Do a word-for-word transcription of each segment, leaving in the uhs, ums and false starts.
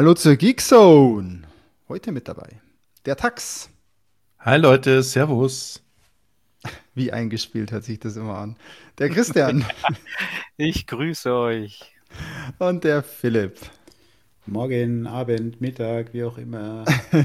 Hallo zur Geekzone. Heute mit dabei der Tax. Hi Leute, Servus. Wie eingespielt hört sich das immer an. Der Christian Ich grüße euch. und der Philipp. Morgen, Abend, Mittag, wie auch immer.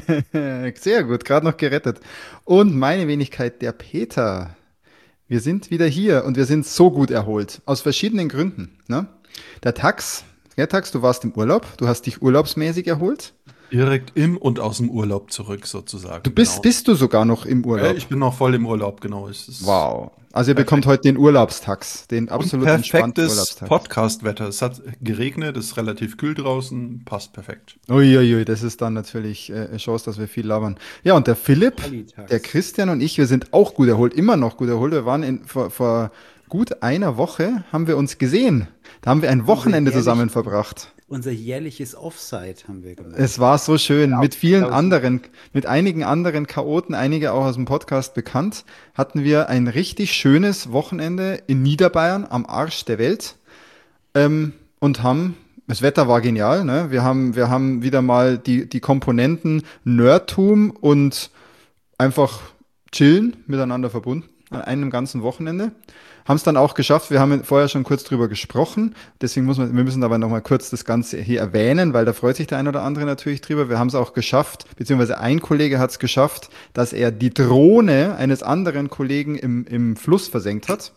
Sehr gut, gerade noch gerettet. Und meine Wenigkeit, der Peter. Wir sind wieder hier und wir sind so gut erholt. Aus verschiedenen Gründen. Ne? Der Tax, der Tax, du warst im Urlaub. Du hast dich urlaubsmäßig erholt. Direkt im und aus dem Urlaub zurück sozusagen. Du bist, genau. bist du sogar noch im Urlaub? Äh, ich bin noch voll im Urlaub, genau. Es ist Wow. Also ihr perfekt. bekommt heute den Urlaubstax, den Und absolut entspannten perfektes Urlaubstax. Podcast-Wetter. Es hat geregnet, es ist relativ kühl draußen, passt perfekt. Uiuiui, das ist dann natürlich äh, eine Chance, dass wir viel labern. Ja, und der Philipp, Qualitags. der Christian und ich, wir sind auch gut erholt, immer noch gut erholt. Wir waren in, vor, vor gut einer Woche, haben wir uns gesehen. Da haben wir ein Wochenende jährlich- zusammen verbracht. Unser jährliches Offside haben wir gemacht. Es war so schön, Ja, mit vielen tausend. anderen, mit einigen anderen Chaoten, einige auch aus dem Podcast bekannt, hatten wir ein richtig schönes Wochenende in Niederbayern am Arsch der Welt ähm, und haben, das Wetter war genial, ne? Wir haben, wir haben wieder mal die, die Komponenten Nerdtum und einfach chillen miteinander verbunden an einem ganzen Wochenende. Haben es dann auch geschafft. Wir haben vorher schon kurz drüber gesprochen. Deswegen muss man, wir müssen aber noch mal kurz das Ganze hier erwähnen, weil da freut sich der ein oder andere natürlich drüber. Wir haben es auch geschafft, beziehungsweise ein Kollege hat es geschafft, dass er die Drohne eines anderen Kollegen im, im Fluss versenkt hat.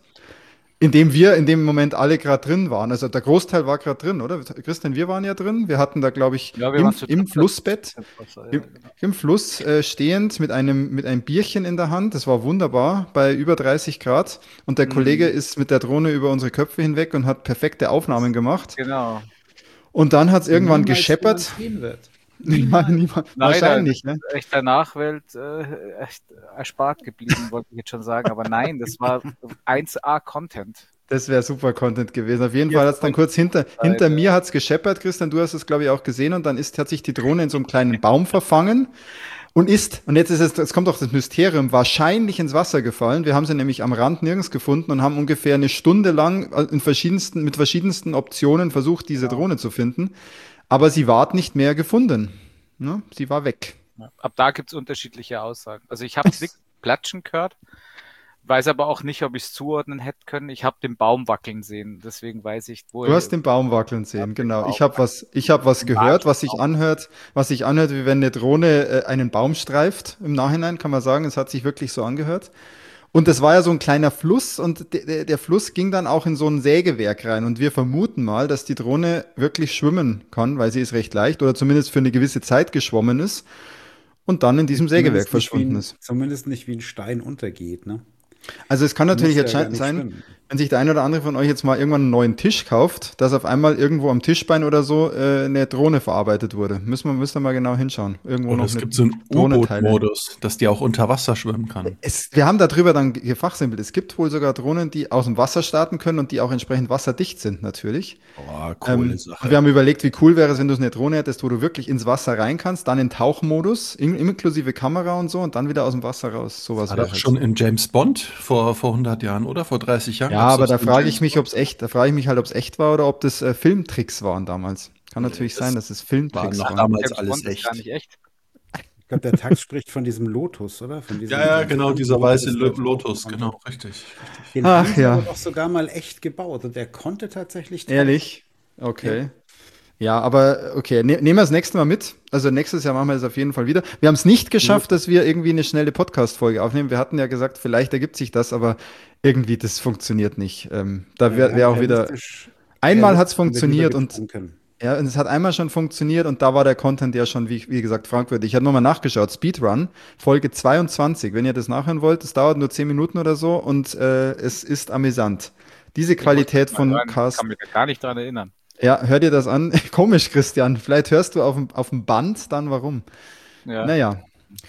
In dem wir in dem Moment alle gerade drin waren. Also der Großteil war gerade drin, oder? Christian, wir waren ja drin. Wir hatten da, glaube ich, Ja, wir im, waren zu im dritt. Flussbett Ja, im, genau. im Fluss äh, stehend mit einem, mit einem Bierchen in der Hand. Das war wunderbar bei über dreißig Grad. Und der Mhm. Kollege ist mit der Drohne über unsere Köpfe hinweg und hat perfekte Aufnahmen gemacht. Genau. Und dann hat es irgendwann Niemals gescheppert. jemand sehen wird. Ja, niemand, wahrscheinlich, ne? Nein, echt der Nachwelt äh, echt erspart geblieben, wollte ich jetzt schon sagen. Aber nein, das war eins A-Content. Das wäre super Content gewesen. Auf jeden Hier Fall hat es dann kurz hinter, Seite. hinter mir hat's gescheppert, Christian, du hast es, glaube ich, auch gesehen. Und dann ist, hat sich die Drohne in so einem kleinen Baum verfangen und ist, und jetzt ist es, jetzt kommt auch das Mysterium, wahrscheinlich ins Wasser gefallen. Wir haben sie nämlich am Rand nirgends gefunden und haben ungefähr eine Stunde lang in verschiedensten, mit verschiedensten Optionen versucht, diese Drohne zu finden. Aber sie ward nicht mehr gefunden. Ne? Sie war weg. Ja. Ab da gibt es unterschiedliche Aussagen. Also ich habe nichts platschen gehört, weiß aber auch nicht, ob ich es zuordnen hätte können. Ich habe den Baum wackeln sehen, deswegen weiß ich, wo Du er hast den Baum wackeln sehen, genau. Baum Ich habe was, ich habe was gehört, was sich anhört, was sich anhört, wie wenn eine Drohne äh, einen Baum streift. Im Nachhinein kann man sagen, es hat sich wirklich so angehört. Und das war ja so ein kleiner Fluss und de, de, der Fluss ging dann auch in so ein Sägewerk rein. Und wir vermuten mal, dass die Drohne wirklich schwimmen kann, weil sie ist recht leicht oder zumindest für eine gewisse Zeit geschwommen ist und dann in diesem Sägewerk Zumindest nicht wie verschwunden ein, ist. Zumindest nicht wie ein Stein untergeht, ne? Also es kann natürlich Muss jetzt ja gar schein- nicht sein, schwimmen. wenn sich der ein oder andere von euch jetzt mal irgendwann einen neuen Tisch kauft, dass auf einmal irgendwo am Tischbein oder so äh, eine Drohne verarbeitet wurde. Müssen wir, müssen wir mal genau hinschauen. Irgendwo Oder noch es eine gibt so einen Drohnenteile. U-Boot-Modus, dass die auch unter Wasser schwimmen kann. Es, wir haben darüber dann gefachsimpelt. Es gibt wohl sogar Drohnen, die aus dem Wasser starten können und die auch entsprechend wasserdicht sind natürlich. Boah, coole Ähm, Sache. wir haben überlegt, wie cool wäre es, wenn du eine Drohne hättest, wo du wirklich ins Wasser rein kannst, dann in Tauchmodus, in, inklusive Kamera und so und dann wieder aus dem Wasser raus. Sowas War wäre doch halt schon so. in James Bond vor, vor hundert Jahren, oder? Vor dreißig Jahren? Ja, Gab's aber das da in frage James ich mich, Bond? ob es echt, da frage ich mich halt, ob es echt war oder ob das äh, Filmtricks waren damals. Kann natürlich das sein, dass es war Filmtricks noch waren. damals James alles Bond ist gar echt. nicht echt. Ich glaube, der Tax spricht von diesem Lotus, oder? Von diesem Ja, ja, genau, dieser Lotus, weiße der Lo- Lotus, tauchen genau, konnte. richtig. richtig. Den Ach haben sie ja. aber doch sogar mal echt gebaut und der konnte tatsächlich tauchen. Ehrlich? Okay. Ja, aber okay, ne, nehmen wir das nächste Mal mit. Also nächstes Jahr machen wir das auf jeden Fall wieder. Wir haben es nicht geschafft, dass wir irgendwie eine schnelle Podcast-Folge aufnehmen. Wir hatten ja gesagt, vielleicht ergibt sich das, aber irgendwie, das funktioniert nicht. Ähm, da wäre wär auch wieder. Realistisch- Einmal hat es realistisch haben wir funktioniert lieber und getrunken. ja, und es hat einmal schon funktioniert und da war der Content ja schon, wie, wie gesagt, fragwürdig. Ich habe nochmal nachgeschaut, Speedrun, Folge zweiundzwanzig. Wenn ihr das nachhören wollt, das dauert nur zehn Minuten oder so und äh, es ist amüsant. Diese Qualität Ich von muss mal hören, Cast. kann mich da gar nicht dran erinnern. Ja, hör dir das an. Komisch, Christian. Vielleicht hörst du auf dem, auf dem Band dann warum. Ja. Naja.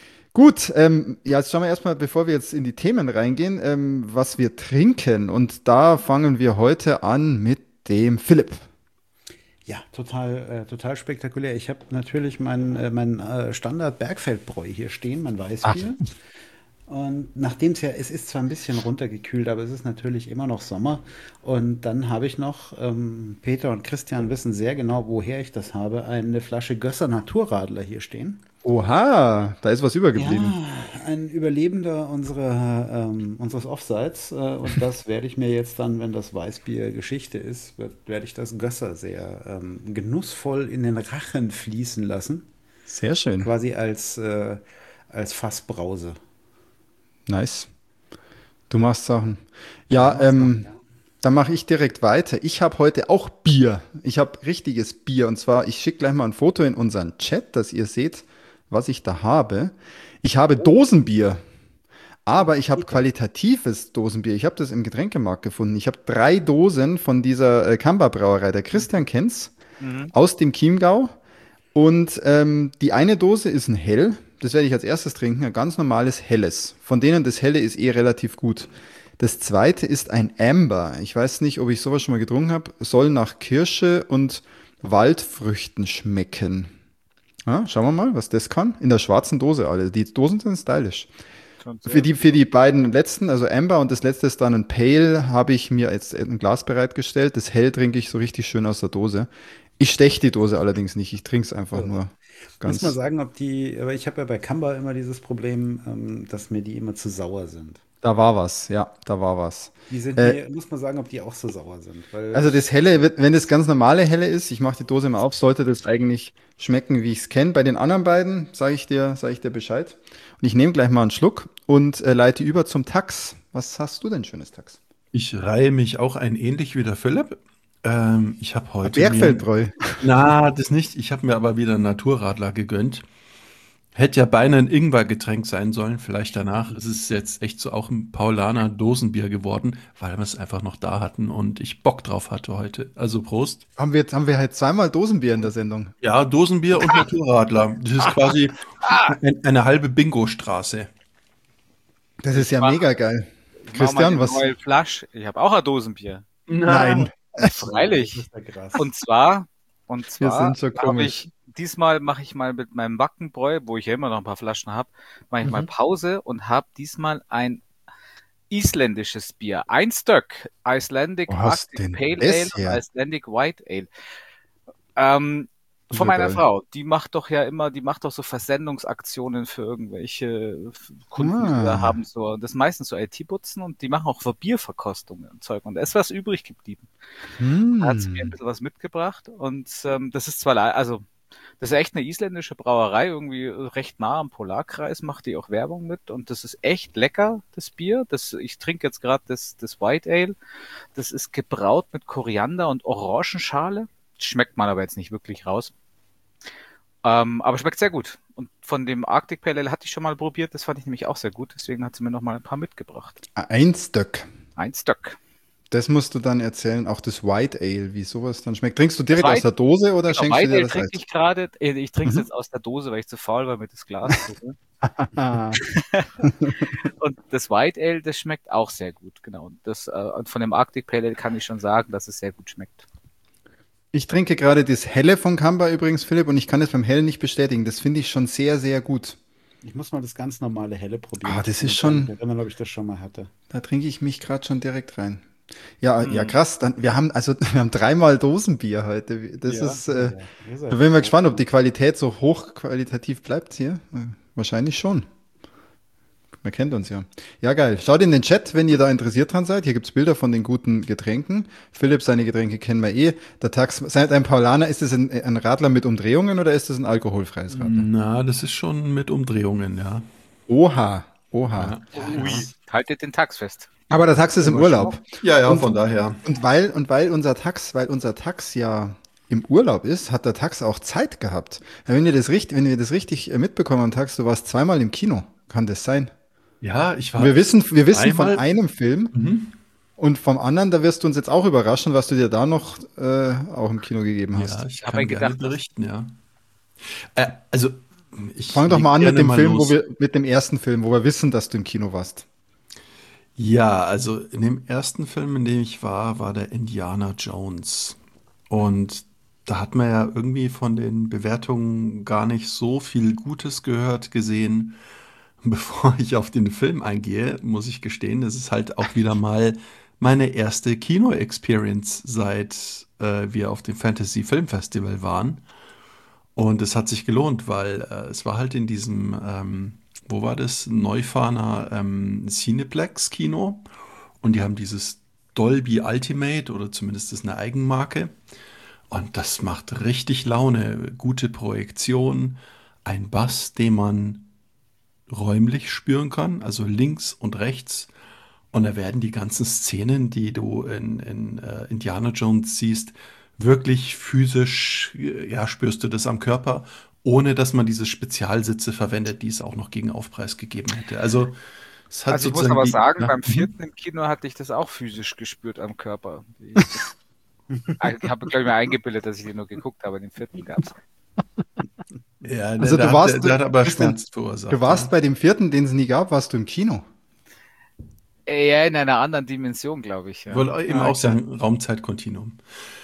Gut, ähm, ja, jetzt schauen wir erstmal, bevor wir jetzt in die Themen reingehen, ähm, was wir trinken. Und da fangen wir heute an mit dem Philipp. Ja, total, äh, total spektakulär. Ich habe natürlich mein, äh, mein äh, Standard Bergfeldbräu hier stehen, mein Weißbier. Und nachdem es ja, es ist zwar ein bisschen runtergekühlt, aber es ist natürlich immer noch Sommer. Und dann habe ich noch, ähm, Peter und Christian wissen sehr genau, woher ich das habe, eine Flasche Gösser Naturradler hier stehen. Oha, da ist was Ja, übergeblieben. ein Überlebender unserer, ähm, unseres Offsites. Äh, und das werde ich mir jetzt dann, wenn das Weißbier Geschichte ist, wird, werde ich das Gösser sehr ähm, genussvoll in den Rachen fließen lassen. Sehr schön. Quasi als, äh, als Fassbrause. Nice. Du machst Sachen. Ich Ja, mach's noch, ähm, ja. dann mache ich direkt weiter. Ich habe heute auch Bier. Ich habe richtiges Bier. Und zwar, ich schicke gleich mal ein Foto in unseren Chat, dass ihr seht, was ich da habe. Ich habe Dosenbier. Aber ich habe Peter. qualitatives Dosenbier. Ich habe das im Getränkemarkt gefunden. Ich habe drei Dosen von dieser äh, Kamba Brauerei. Der Christian kennt's. Mhm. Aus dem Chiemgau. Und ähm, die eine Dose ist ein Hell. Das werde ich als erstes trinken. Ein ganz normales Helles. Von denen das Helle ist eh relativ gut. Das zweite ist ein Amber. Ich weiß nicht, ob ich sowas schon mal getrunken habe. Soll nach Kirsche und Waldfrüchten schmecken. Ja, schauen wir mal, was das kann. In der schwarzen Dose alle. Die Dosen sind stylisch. Schon Für sehr. die, für die beiden letzten, also Amber und das letzte ist dann ein Pale, habe ich mir jetzt ein Glas bereitgestellt. Das Hell trinke ich so richtig schön aus der Dose. Ich steche die Dose allerdings nicht. Ich trinke es einfach Ja. nur Muss mal ganz. sagen, ob die, aber ich habe ja bei Kamba immer dieses Problem, ähm, dass mir die immer zu sauer sind. Da war was, ja, da war was. Die sind Äh, mir, muss man sagen, ob die auch so sauer sind, weil also das ich, Helle, wird- wenn das ganz normale Helle ist, ich mache die Dose mal auf, sollte das eigentlich schmecken, wie ich es kenne. Bei den anderen beiden sage ich dir, sage ich dir Bescheid. Und ich nehme gleich mal einen Schluck und äh, leite über zum Tax. Was hast du denn schönes Tax? Ich reihe mich auch ein, ähnlich wie der Philipp. Ähm, ich habe heute mir, Bergfeldbräu. na, das nicht. Ich habe mir aber wieder einen Naturradler gegönnt. Hätte ja beinahe ein Ingwergetränk sein sollen, vielleicht danach. Es ist jetzt echt so auch ein Paulaner Dosenbier geworden, weil wir es einfach noch da hatten und ich Bock drauf hatte heute. Also Prost. Haben wir jetzt, haben wir halt zweimal Dosenbier in der Sendung. Ja, Dosenbier und Naturradler. Das ist quasi ein, eine halbe Bingo-Straße. Das ist ja Mach, mega geil. ich mach mal Christian, den was? neuen Flasch. Ich habe auch ein Dosenbier. Nein, das Freilich. ist ja krass. Und zwar, und wir zwar sind schon habe komisch. ich, diesmal mache ich mal mit meinem Wackenbräu, wo ich ja immer noch ein paar Flaschen habe, mache ich mal Mhm. Pause und habe diesmal ein isländisches Bier. Ein Stück. Icelandic Wo hast Arctic denn Pale das Ale und her? Icelandic White Ale. Ähm, Das ist von ja meiner geil. Frau. Die macht doch ja immer, die macht doch so Versendungsaktionen für irgendwelche Kunden, die da Ah, haben so, das meistens so I T-Butzen und die machen auch für Bierverkostungen und Zeug. Und da ist was übrig geblieben. Da hat sie mir ein hm. bisschen was mitgebracht und ähm, das ist zwar, le- also das ist echt eine isländische Brauerei, irgendwie recht nah am Polarkreis, macht die auch Werbung mit und das ist echt lecker, das Bier. Das, ich trinke jetzt gerade das, das White Ale. Das ist gebraut mit Koriander und Orangenschale. Schmeckt man aber jetzt nicht wirklich raus. Ähm, aber schmeckt sehr gut. Und von dem Arctic Pale Ale hatte ich schon mal probiert, das fand ich nämlich auch sehr gut, deswegen hat sie mir noch mal ein paar mitgebracht. Ein Stück. Ein Stück. Das musst du dann erzählen, auch das White Ale, wie sowas dann schmeckt. Trinkst du Das direkt aus White, der Dose oder genau, schenkst du White dir Ale das trinke Eis? ich gerade. äh, Ich trinke es Mhm. jetzt aus der Dose, weil ich zu faul war, mir das Glas zu holen. Ah, Und das White Ale, das schmeckt auch sehr gut, genau. Und das, äh, und von dem Arctic Pale Ale kann ich schon sagen, dass es sehr gut schmeckt. ich trinke gerade das Helle von Kamba übrigens, Philipp, und ich kann es beim Hellen nicht bestätigen. Das finde ich schon sehr, sehr gut. Ich muss mal das ganz normale Helle probieren. Ah, Ich das kann ist mich gar nicht schon, erinnern, ob ich das schon mal hatte. da trinke ich mich gerade schon direkt rein. Ja, ja, Mhm. krass. Dann, wir haben, also, wir haben dreimal Dosenbier heute. Das Ja. ist, äh, Ja, ihr seid da bin ich mal froh. gespannt, ob die Qualität so hochqualitativ bleibt hier. Äh, Wahrscheinlich schon. Man kennt uns ja. Ja, geil. Schaut in den Chat, wenn ihr da interessiert dran seid. Hier gibt's Bilder von den guten Getränken. Philipp, seine Getränke kennen wir eh. Der Tax, seid ein Paulaner, ist es ein, ein Radler mit Umdrehungen oder ist es ein alkoholfreies Radler? Na, das ist schon mit Umdrehungen, ja. Oha, oha. Ja, Ui, ja. haltet den Tax fest. Aber der Tax ist im Mal Urlaub. schauen. Ja, ja, Und, von daher. und weil, und weil unser Tax, weil unser Tax ja im Urlaub ist, hat der Tax auch Zeit gehabt. Wenn wir das richtig, wenn wir das richtig äh, mitbekommen haben, Tax, du warst zweimal im Kino. Kann das sein? Ja, ich Und war wir wissen, wir wissen von einmal. einem Film, Mhm. und vom anderen, da wirst du uns jetzt auch überraschen, was du dir da noch äh, auch im Kino gegeben hast. Ja, ich Ich habe kann mir gerne gedacht, dass berichten, ja. Äh, also, ich Fang doch leg mal an mit gerne dem mal Film, wo los. wir, mit dem ersten Film, wo wir wissen, dass du im Kino warst. Ja, also in dem ersten Film, in dem ich war, war der Indiana Jones. Und da hat man ja irgendwie von den Bewertungen gar nicht so viel Gutes gehört, gesehen. bevor ich auf den Film eingehe, muss ich gestehen, es ist halt auch wieder mal meine erste Kino-Experience, seit äh, wir auf dem Fantasy Film Festival waren. Und es hat sich gelohnt, weil äh, es war halt in diesem, ähm, wo war das? Neufahrener ähm, Cineplex-Kino. Und die haben dieses Dolby Ultimate oder zumindest ist eine Eigenmarke. Und das macht richtig Laune. Gute Projektion, ein Bass, den man räumlich spüren kann, also links und rechts. Und da werden die ganzen Szenen, die du in, in äh, Indiana Jones siehst, wirklich physisch, äh, ja, spürst du das am Körper, ohne dass man diese Spezialsitze verwendet, die es auch noch gegen Aufpreis gegeben hätte. Also es hat Also ich muss sozusagen aber die, sagen, ja, beim mhm. vierten im Kino hatte ich das auch physisch gespürt am Körper. Ich, ich habe, glaube ich, mir eingebildet, dass ich den nur geguckt habe. Den vierten gab es. Ja, der, Also der, du hat, warst, der, der hat aber Christian, Schmerz verursacht. du warst Ja. bei dem vierten, den es nie gab, warst du im Kino. Ja, in einer anderen Dimension, glaube ich. Ich Ja. wollte eben Ah, auch okay. sagen, Raumzeitkontinuum.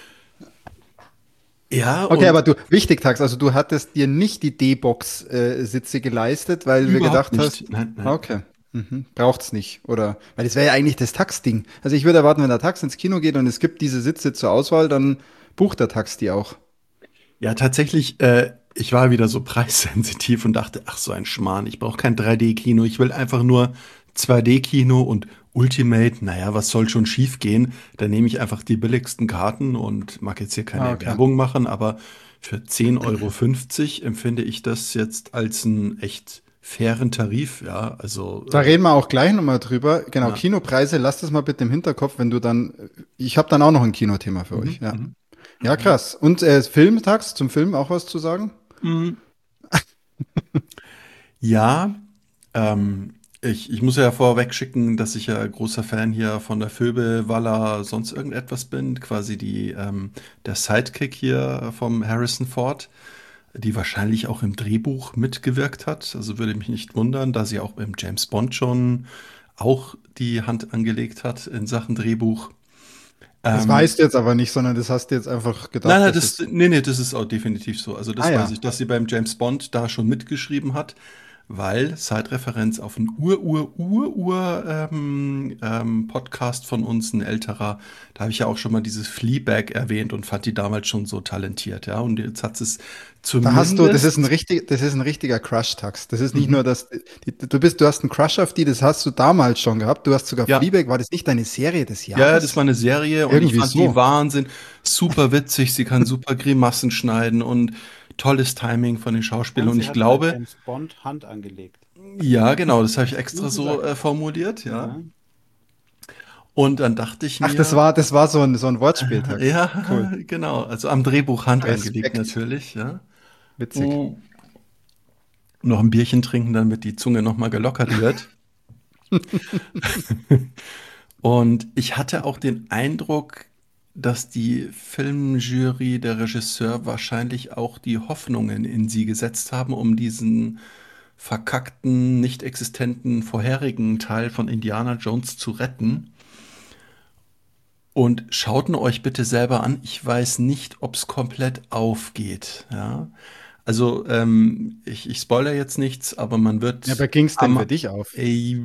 Ja, Okay, und aber du, wichtig, Tax, also du hattest dir nicht die D-Box-Sitze geleistet, weil du überhaupt gedacht nicht. hast, Nein, nein. okay, mhm, braucht's nicht, oder? Weil das wäre ja eigentlich das Tax-Ding. Also ich würde erwarten, wenn der Tax ins Kino geht und es gibt diese Sitze zur Auswahl, dann bucht der Tax die auch. Ja, tatsächlich, äh, ich war wieder so preissensitiv und dachte, ach so ein Schmarrn, ich brauche kein drei D-Kino, ich will einfach nur zwei D-Kino und Ultimate, naja, was soll schon schief gehen? Dann nehme ich einfach die billigsten Karten und mag jetzt hier keine Ah, okay. Werbung machen, aber für zehn Euro fünfzig empfinde ich das jetzt als einen echt fairen Tarif, ja, also Da äh, reden wir auch gleich nochmal drüber. Genau, ja. Kinopreise, lass das mal bitte im Hinterkopf, wenn du dann, ich habe dann auch noch ein Kinothema für Mhm, euch, ja. mhm. Ja, krass. Und äh, Film, Tax, zum Film auch was zu sagen? Mhm. Ja, ähm, ich, ich muss ja vorweg schicken, dass ich ja großer Fan hier von der Phoebe Waller sonst irgendetwas bin, quasi die, ähm, der Sidekick hier vom Harrison Ford, die wahrscheinlich auch im Drehbuch mitgewirkt hat. Also würde mich nicht wundern, da sie auch beim James Bond schon auch die Hand angelegt hat in Sachen Drehbuch. Das Ähm, weißt du jetzt aber nicht, sondern das hast du jetzt einfach gedacht, Nein, nein, dass das, es. nee, nee, das ist auch definitiv so. Also das Ah, ja. weiß ich, dass sie beim James Bond da schon mitgeschrieben hat, weil Zeitreferenz auf einen Ur-Ur-Ur-Ur ähm, ähm, Podcast von uns, ein älterer, da habe ich ja auch schon mal dieses Fleabag erwähnt und fand die damals schon so talentiert, ja. Und jetzt hat es Da hast du, das ist ein zumindest. richtig, das ist ein richtiger Crush-Tax. Das ist nicht Mhm. nur das, die, du bist, du hast einen Crush auf die, das hast du damals schon gehabt. Du hast sogar Ja. Fleabag, war das nicht deine Serie des Ja, Jahres? das war eine Serie und ich Irgendwie fand so. die Wahnsinn, super witzig, sie kann super Grimassen schneiden und tolles Timing von den Schauspielern. Und Und sie ich hat bei glaube, James Bond Hand angelegt. ja, genau, das habe ich extra Gute so Sache. äh, formuliert, ja. Ja. Und dann dachte ich Ach, das mir, war, das war so ein, so ein Wortspiel, Tax. ja, Cool. genau, also am Drehbuch Hand angelegt Respekt. natürlich, ja. Witzig. Mm. Noch ein Bierchen trinken, damit die Zunge nochmal gelockert wird. Und ich hatte auch den Eindruck, dass die Filmjury, der Regisseur wahrscheinlich auch die Hoffnungen in sie gesetzt haben, um diesen verkackten, nicht existenten vorherigen Teil von Indiana Jones zu retten. Und schaut ihn euch bitte selber an. Ich weiß nicht, ob es komplett aufgeht. Ja? Also, ähm, ich, ich spoilere jetzt nichts, aber man wird Ja, aber ging's denn am, für dich auf? ey,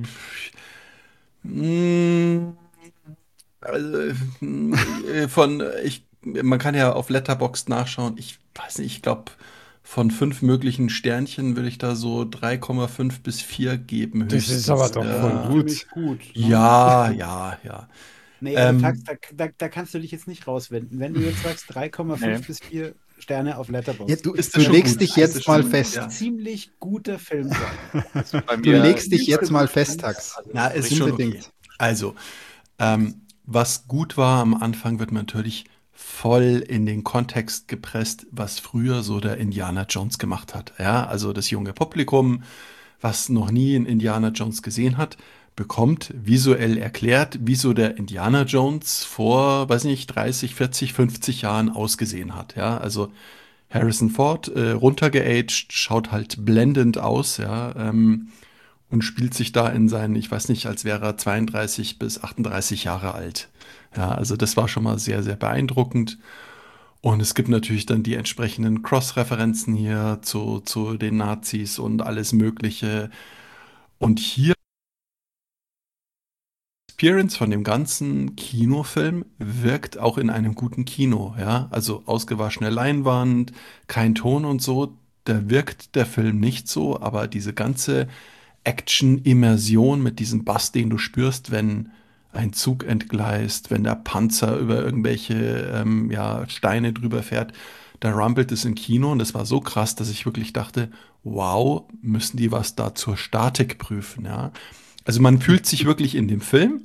mh, also, äh, von, ich, man kann ja auf Letterboxd nachschauen. Ich weiß nicht, ich glaube, von fünf möglichen Sternchen würde ich da so drei Komma fünf bis vier geben Das ist aber höchstens. doch voll Ja, gut. Ziemlich gut. Ne? ja, ja, ja. Nee, aber Tax, Ähm, da, da, da kannst du dich jetzt nicht rauswenden. Wenn du jetzt sagst drei Komma fünf Nee. bis vier Sterne auf Ja, Letterboxd, du, ist du das schon legst gut? dich Ist jetzt das mal schon, fest. ja. ziemlich guter Film sein. Also bei Du mir legst dich jetzt mal Übel fest, gut. Tax. Also Na, ist richtig schon Unbedingt. okay. Also, ähm, was gut war am Anfang, wird man natürlich voll in den Kontext gepresst, was früher so der Indiana Jones gemacht hat. Ja, also das junge Publikum, was noch nie einen Indiana Jones gesehen hat, bekommt visuell erklärt, wie so der Indiana Jones vor, weiß nicht, dreißig, vierzig, fünfzig Jahren ausgesehen hat. Ja, also Harrison Ford, äh, runtergeaged, schaut halt blendend aus, ja, ähm, und spielt sich da in seinen, ich weiß nicht, als wäre er zweiunddreißig bis achtunddreißig Jahre alt. Ja, also das war schon mal sehr, sehr beeindruckend. Und es gibt natürlich dann die entsprechenden Cross-Referenzen hier zu, zu den Nazis und alles Mögliche. Und hier Experience von dem ganzen Kinofilm wirkt auch in einem guten Kino, ja. Also ausgewaschene Leinwand, kein Ton und so, da wirkt der Film nicht so, aber diese ganze Action-Immersion mit diesem Bass, den du spürst, wenn ein Zug entgleist, wenn der Panzer über irgendwelche ähm, ja, Steine drüber fährt, da rumpelt es im Kino und das war so krass, dass ich wirklich dachte, wow, müssen die was da zur Statik prüfen, ja. Also man fühlt sich wirklich in dem Film.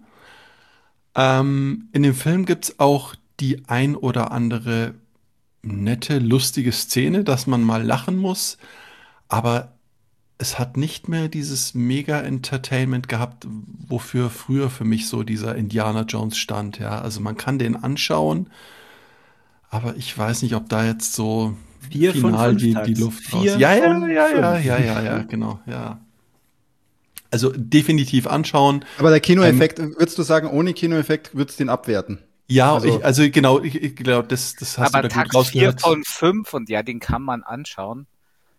Ähm, in dem Film gibt es auch die ein oder andere nette, lustige Szene, dass man mal lachen muss, aber es hat nicht mehr dieses Mega-Entertainment gehabt, wofür früher für mich so dieser Indiana Jones stand, ja. Also man kann den anschauen, aber ich weiß nicht, ob da jetzt so Vier von final fünf die, die Tags. Luft raus. Vier Ja, ja, von ja, ja, fünf. ja, ja, ja, genau, ja. Also definitiv anschauen. Aber der Kinoeffekt, würdest du sagen, ohne Kinoeffekt würdest du den abwerten? Ja, Also- ich, also genau, ich, ich glaube, das, das hast Aber du da gut Tax vier rausgehört. von fünf und ja, den kann man anschauen.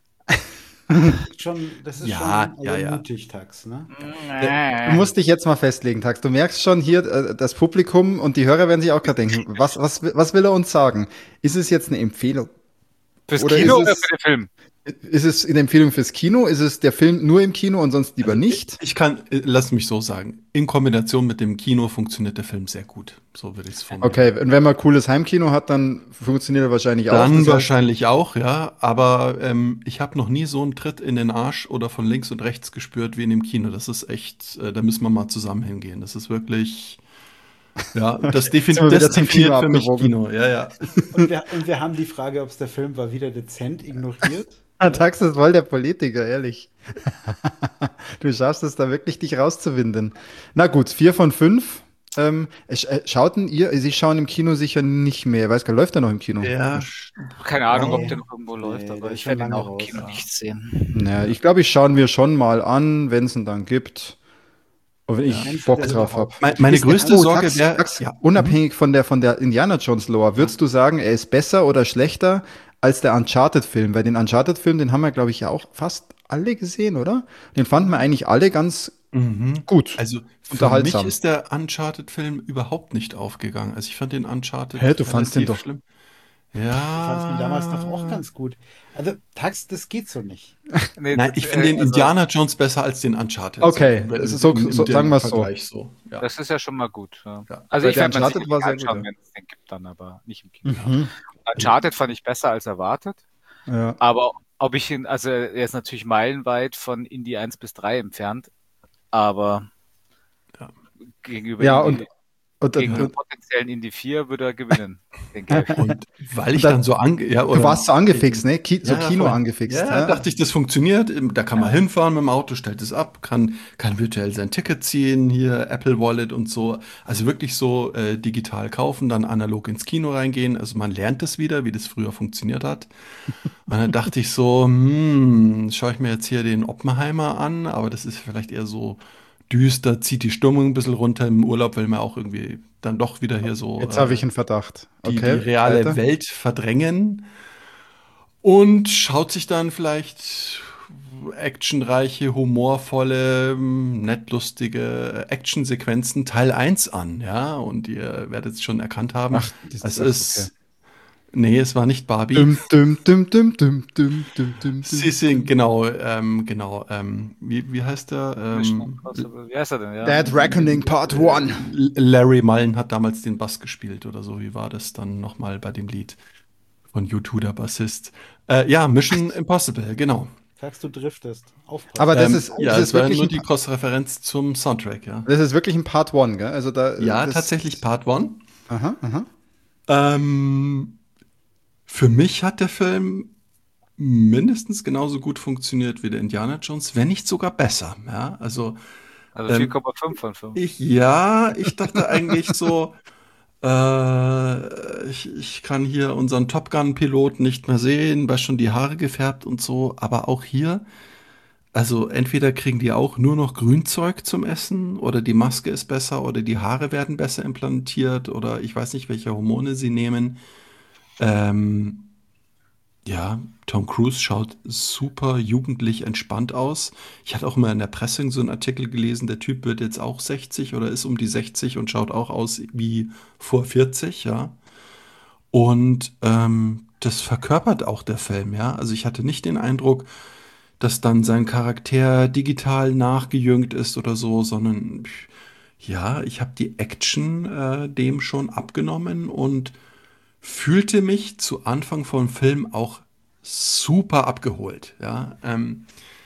Schon, das ist Ja, schon ja, also ja. mutig, Tax, ne? Du musst dich jetzt mal festlegen, Tax. Du merkst schon hier, äh, das Publikum und die Hörer werden sich auch gerade denken, was, was, was will er uns sagen? Ist es jetzt eine Empfehlung? Fürs Oder Kino ist oder es- für den Film? Ist es eine Empfehlung fürs Kino? Ist es der Film nur im Kino und sonst lieber nicht? Ich kann, äh, lass mich so sagen, in Kombination mit dem Kino funktioniert der Film sehr gut. So würde ich es formulieren. Okay, und wenn man cooles Heimkino hat, dann funktioniert er wahrscheinlich auch. Dann Das heißt, wahrscheinlich auch, ja. Aber ähm, ich habe noch nie so einen Tritt in den Arsch oder von links und rechts gespürt wie in dem Kino. Das ist echt, äh, da müssen wir mal zusammen hingehen. Das ist wirklich, ja, das, defin Sind wir wieder das zum definiert Kino für mich abgewogen. Kino. Ja, ja. Und wir, und wir haben die Frage, ob es der Film war, wieder dezent ignoriert. Ah, Tax ist voll der Politiker, ehrlich. Du schaffst es da wirklich, dich rauszuwinden. Na gut, vier von fünf. Ähm, sch- äh, schauten ihr, Sie schauen im Kino sicher nicht mehr. Weiß gar läuft er noch im Kino? Ja, Keine Ahnung, Nee. ob der noch irgendwo läuft, Nee, aber der ist ich schon werde ihn lange auch im raus, Kino ja. nicht sehen. Naja, ich glaube, ich schauen wir schon mal an, wenn es ihn dann gibt. Und wenn ich Meinst du, Bock das drauf habe. überhaupt? Me- meine Ist der- größte oh, Sorge Tax, wäre, Tax, ja, unabhängig von der, von der Indiana Jones Lore, würdest du sagen, er ist besser oder schlechter als der Uncharted-Film? Weil den Uncharted-Film, den haben wir, glaube ich, ja auch fast alle gesehen, oder? Den fanden wir eigentlich alle ganz mhm. gut. Also für Unterhaltsam. mich ist der Uncharted-Film überhaupt nicht aufgegangen. Also ich fand den Uncharted Hä, du fandst den relativ doch- schlimm. Du fandst Ja. ihn damals doch auch ganz gut. Also, Tax, das geht so nicht. Nee, Nein, ich finde äh, den also, Indiana Jones besser als den Uncharted. Okay, Im- so- im- im- so- im sagen wir's so. Vergleich so. Ja. Das ist ja schon mal gut. Ja. Ja. Also Weil ich der werde mir Uncharted sicherlich war sehr anschauen, gut, ja. wenn es den gibt, dann aber nicht im Kino. Mhm. Uncharted fand ich besser als erwartet, Ja. aber ob ich ihn, also er ist natürlich meilenweit von Indie eins bis drei entfernt, aber Ja. gegenüber, Ja, Indie, Und, gegenüber und, potenziellen Indie vier würde er gewinnen, denke ich. Und weil ich Da- dann so ange ja, du oder- warst so angefixt, ne? Ki so Ja, Kino voll. angefixt. Ja, Ja, dachte ich, das funktioniert. Da kann man hinfahren mit dem Auto, stellt es ab, kann, kann virtuell sein Ticket ziehen, hier Apple Wallet und so. Also wirklich so äh, digital kaufen, dann analog ins Kino reingehen. Also man lernt es wieder, wie das früher funktioniert hat. Und dann dachte ich so, hm, schaue ich mir jetzt hier den Oppenheimer an, aber das ist vielleicht eher so düster, zieht die Stimmung ein bisschen runter. Im Urlaub will man auch irgendwie dann doch wieder hier so Jetzt äh, habe ich einen Verdacht. die, Okay, die reale weiter. Welt verdrängen und schaut sich dann vielleicht actionreiche, humorvolle, ähm, nett lustige Actionsequenzen Teil eins an, ja, und ihr werdet es schon erkannt haben. Ach, das es ist- ist, nee, es war nicht Barbie. Dum, dum, dum, dum, dum, dum, dum, dum, Sie sind, genau, ähm, genau, ähm, wie, wie heißt der? Mission Ähm, Impossible. Wie heißt er denn? Ja. Dead Reckoning Part One. L- Larry Mullen hat damals den Bass gespielt oder so. Wie war das dann nochmal bei dem Lied von U zwei, der Bassist? Äh, ja, Mission Impossible, genau. Tax, du driftest. Aufpassen. Aber das Ähm, ist, ja, das es ist war wirklich nur ein, die Cross-Referenz zum Soundtrack, ja. das ist wirklich ein Part One, gell? Also da, Ja, das, tatsächlich Part One. Aha, aha. Ähm, für mich hat der Film mindestens genauso gut funktioniert wie der Indiana Jones, wenn nicht sogar besser. Ja, also Also ähm, vier Komma fünf von fünf. ich, ja, ich dachte eigentlich so, äh, ich, ich kann hier unseren Top Gun-Pilot nicht mehr sehen, weil schon die Haare gefärbt und so, aber auch hier, also entweder kriegen die auch nur noch Grünzeug zum Essen oder die Maske ist besser oder die Haare werden besser implantiert oder ich weiß nicht, welche Hormone sie nehmen. Ähm, Ja, Tom Cruise schaut super jugendlich entspannt aus. Ich hatte auch mal in der Presse so einen Artikel gelesen, der Typ wird jetzt auch sechzig oder ist um die sechzig und schaut auch aus wie vor vierzig, ja. Und ähm, das verkörpert auch der Film, ja. Also ich hatte nicht den Eindruck, dass dann sein Charakter digital nachgejüngt ist oder so, sondern ja, ich habe die Action äh, dem schon abgenommen und fühlte mich zu Anfang vom Film auch super abgeholt. Ja, ähm,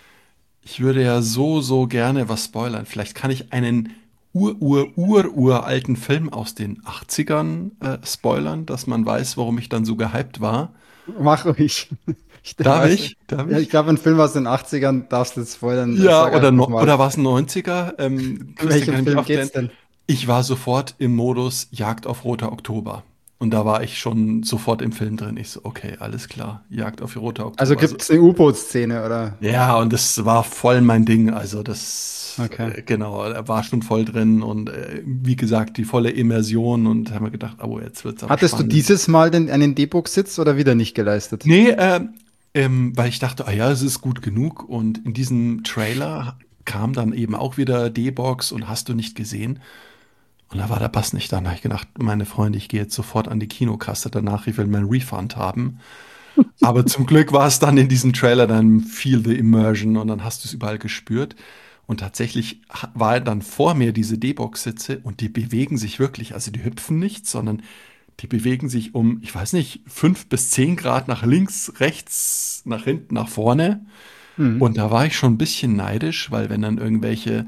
ich würde ja so, so gerne was spoilern. Vielleicht kann ich einen ur, ur, ur, uralten Film aus den achtzigern äh, spoilern, dass man weiß, warum ich dann so gehypt war. Mach ruhig. Ich Darf weiß, ich? Darf ja, ich? ich glaube, ein Film aus den achtzigern darfst du jetzt spoilern. Ja, Sag oder, einfach no, mal. oder war es ein neunziger? Ähm, In Christian, welchem kann ich mich Film aufklären? geht's denn? Ich war sofort im Modus Jagd auf Roter Oktober. Und da war ich schon sofort im Film drin. Ich so, okay, alles klar, Jagd auf Roter Oktober. Also gibt's eine U-Boot-Szene, oder? Ja, und das war voll mein Ding. Also das, Okay. äh, genau, er war schon voll drin und äh, wie gesagt, die volle Immersion und haben wir gedacht, oh, jetzt wird's aber Hattest spannend. du dieses Mal den, einen D-Book-Sitz oder wieder nicht geleistet? Nee, äh, ähm, weil ich dachte, ah ja, es ist gut genug. Und in diesem Trailer kam dann eben auch wieder D-Box und hast du nicht gesehen. Und da war der Bass nicht da. Da habe ich gedacht, meine Freunde, ich gehe jetzt sofort an die Kinokasse danach, ich will meinen Refund haben. Aber zum Glück war es dann in diesem Trailer dann Feel the Immersion und dann hast du es überall gespürt. Und tatsächlich ha- war dann vor mir diese D-Box-Sitze und die bewegen sich wirklich. Also die hüpfen nicht, sondern die bewegen sich um, ich weiß nicht, fünf bis zehn Grad nach links, rechts, nach hinten, nach vorne. Mhm. Und da war ich schon ein bisschen neidisch, weil wenn dann irgendwelche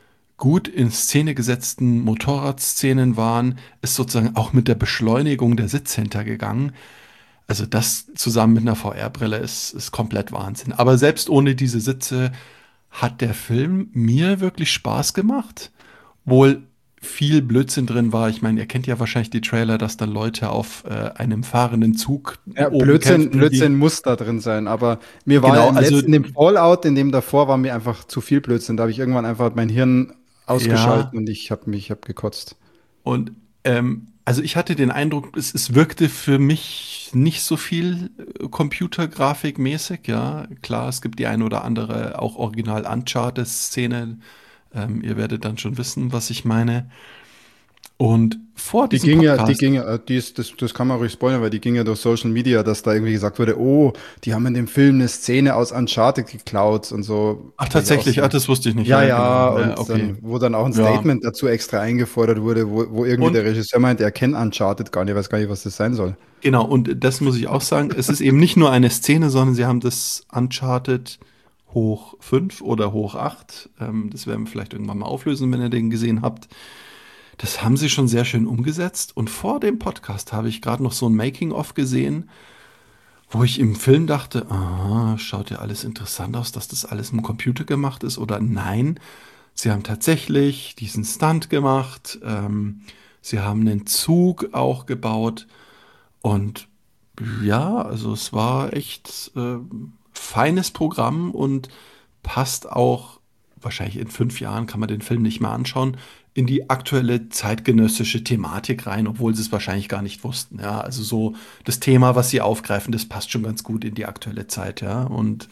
gut in Szene gesetzten Motorradszenen waren, ist sozusagen auch mit der Beschleunigung der Sitz hintergegangen. Also das zusammen mit einer V R-Brille ist, ist komplett Wahnsinn. Aber selbst ohne diese Sitze hat der Film mir wirklich Spaß gemacht. Wohl viel Blödsinn drin war. Ich meine, ihr kennt ja wahrscheinlich die Trailer, dass dann Leute auf äh, einem fahrenden Zug Ja, oben Blödsinn, kämpfen, Blödsinn die- muss da drin sein, aber mir war Genau, im also- letzten, in dem Fallout, in dem davor, war mir einfach zu viel Blödsinn. Da habe ich irgendwann einfach mein Hirn ausgeschaltet Ja. und ich habe mich hab gekotzt. Und ähm, also ich hatte den Eindruck, es, es wirkte für mich nicht so viel äh, Computergrafikmäßig, ja. Klar, es gibt die eine oder andere auch original Uncharted-Szene. Ähm, ihr werdet dann schon wissen, was ich meine. Und vor Die diesem ging ja, die Podcast, ging ja, äh, die ist, das, das kann man ruhig spoilern, weil die ging ja durch Social Media, dass da irgendwie gesagt wurde, oh, die haben in dem Film eine Szene aus Uncharted geklaut und so. ach tatsächlich, Auch ach, so. das wusste ich nicht. Ja, ja, genau. und okay. dann, wo dann auch ein Ja. Statement dazu extra eingefordert wurde, wo, wo irgendwie Und- der Regisseur meint, er kennt Uncharted gar nicht, weiß gar nicht, was das sein soll. Genau, und das muss ich auch sagen, es ist eben nicht nur eine Szene, sondern sie haben das Uncharted hoch fünf oder hoch acht, ähm, das werden wir vielleicht irgendwann mal auflösen, wenn ihr den gesehen habt. Das haben sie schon sehr schön umgesetzt. Und vor dem Podcast habe ich gerade noch so ein Making-of gesehen, wo ich im Film dachte, ah, schaut ja alles interessant aus, dass das alles im Computer gemacht ist. Oder nein, sie haben tatsächlich diesen Stunt gemacht. Ähm, sie haben einen Zug auch gebaut. Und ja, also es war echt äh, feines Programm und passt auch, wahrscheinlich in fünf Jahren kann man den Film nicht mehr anschauen, in die aktuelle zeitgenössische Thematik rein, obwohl sie es wahrscheinlich gar nicht wussten. Ja, also so das Thema, was sie aufgreifen, das passt schon ganz gut in die aktuelle Zeit. Ja, und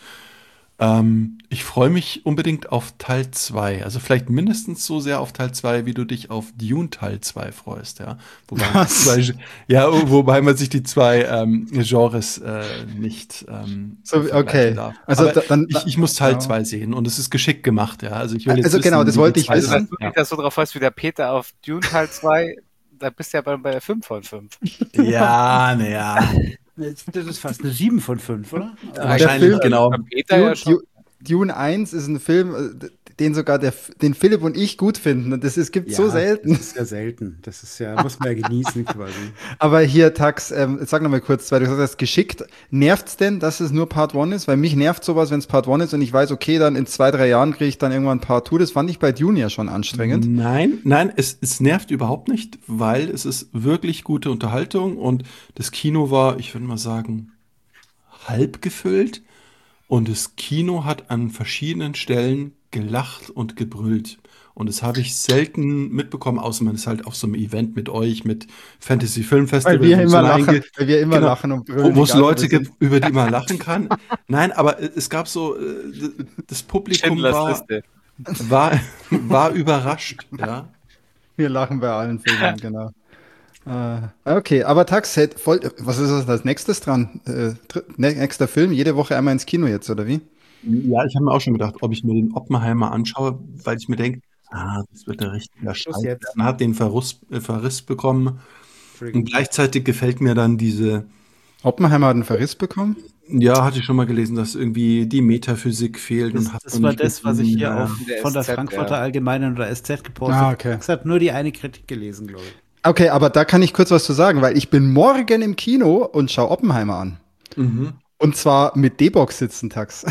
ähm, ich freue mich unbedingt auf Teil zwei. Also vielleicht mindestens so sehr auf Teil zwei, wie du dich auf Dune Teil zwei freust. Ja, wobei, Was? Zwei, ja, wobei man sich die zwei ähm, Genres äh, nicht ähm, So, vergleichen okay. darf. Also Aber da- dann- ich, ich muss Teil ja. zwei sehen und es ist geschickt gemacht. Ja, also ich will jetzt Also genau, wissen, das wie wollte die ich zweite- Also, wenn wissen. du wirklich das so drauf weißt wie der Peter auf Dune Teil zwei, da bist du ja bei, bei der fünf von fünf. Ja, naja. Das ist fast eine sieben von fünf, oder? Wahrscheinlich, Film- genau. Bei Peter ja Dune, schon. Dune, Dune eins ist ein Film, äh, den sogar der, den Philipp und ich gut finden. Und das ist, gibt so selten. Das ist ja selten. Das ist ja, muss man ja genießen quasi. Aber hier, Tax, ähm, sag noch mal kurz, weil du gesagt hast, geschickt. Nervt's denn, dass es nur Part eins ist? Weil mich nervt sowas, wenn es Part eins ist und ich weiß, okay, dann in zwei, drei Jahren kriege ich dann irgendwann Part zwei. Das fand ich bei Dune ja schon anstrengend. Nein, nein, es, es nervt überhaupt nicht, weil es ist wirklich gute Unterhaltung und das Kino war, ich würde mal sagen, halb gefüllt. und das Kino hat an verschiedenen Stellen gelacht und gebrüllt. Und das habe ich selten mitbekommen, außer man ist halt auf so einem Event mit euch, mit Fantasy Film Festival. Weil wir wo immer so lachen, einge- weil wir immer Genau. lachen und brüllen. wo wo es egal, wo Leute wir gibt, sind. über die man lachen kann. Nein, aber es gab so, äh, d- das Publikum Schindlers war, Liste. war, war überrascht. Ja. Wir lachen bei allen Filmen, genau. Äh, okay, aber Tax, hätt voll, was ist das als nächstes dran? Äh, dr- ne- nächster Film, jede Woche einmal ins Kino jetzt, oder wie? Ja, ich habe mir auch schon gedacht, ob ich mir den Oppenheimer anschaue, weil ich mir denke, ah, das wird der richtige Schluss Scheiß. jetzt. Man hat den Verriss, äh, Verriss bekommen und Entschuldigung. gleichzeitig gefällt mir dann diese, Oppenheimer hat einen Verriss bekommen? ja, hatte ich schon mal gelesen, dass irgendwie die Metaphysik fehlt Das, und hat das noch war nicht das, was ich gefunden. hier Ja. auf, In der von der S Z, Frankfurter ja. Allgemeinen oder S Z gepostet Ah, habe. okay. Ich habe nur die eine Kritik gelesen, glaube ich. Okay, aber da kann ich kurz was zu sagen, weil ich bin morgen im Kino und schaue Oppenheimer an. Mhm. Und zwar mit D-Box sitzen, Tax.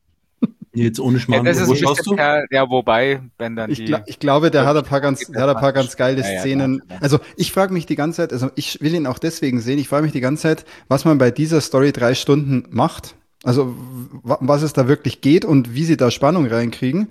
Jetzt ohne Ja, Schmarrn, das ist wo ein schaust bisschen du? per, ja, wobei, wenn dann Ich, die. gla ich glaube, der hat ein paar ganz, der hat ein paar ganz geile Ja, ja, Szenen. klar. Also ich frage mich die ganze Zeit, also ich will ihn auch deswegen sehen, ich frage mich die ganze Zeit, was man bei dieser Story drei Stunden macht. Also wa- was es da wirklich geht und wie sie da Spannung reinkriegen.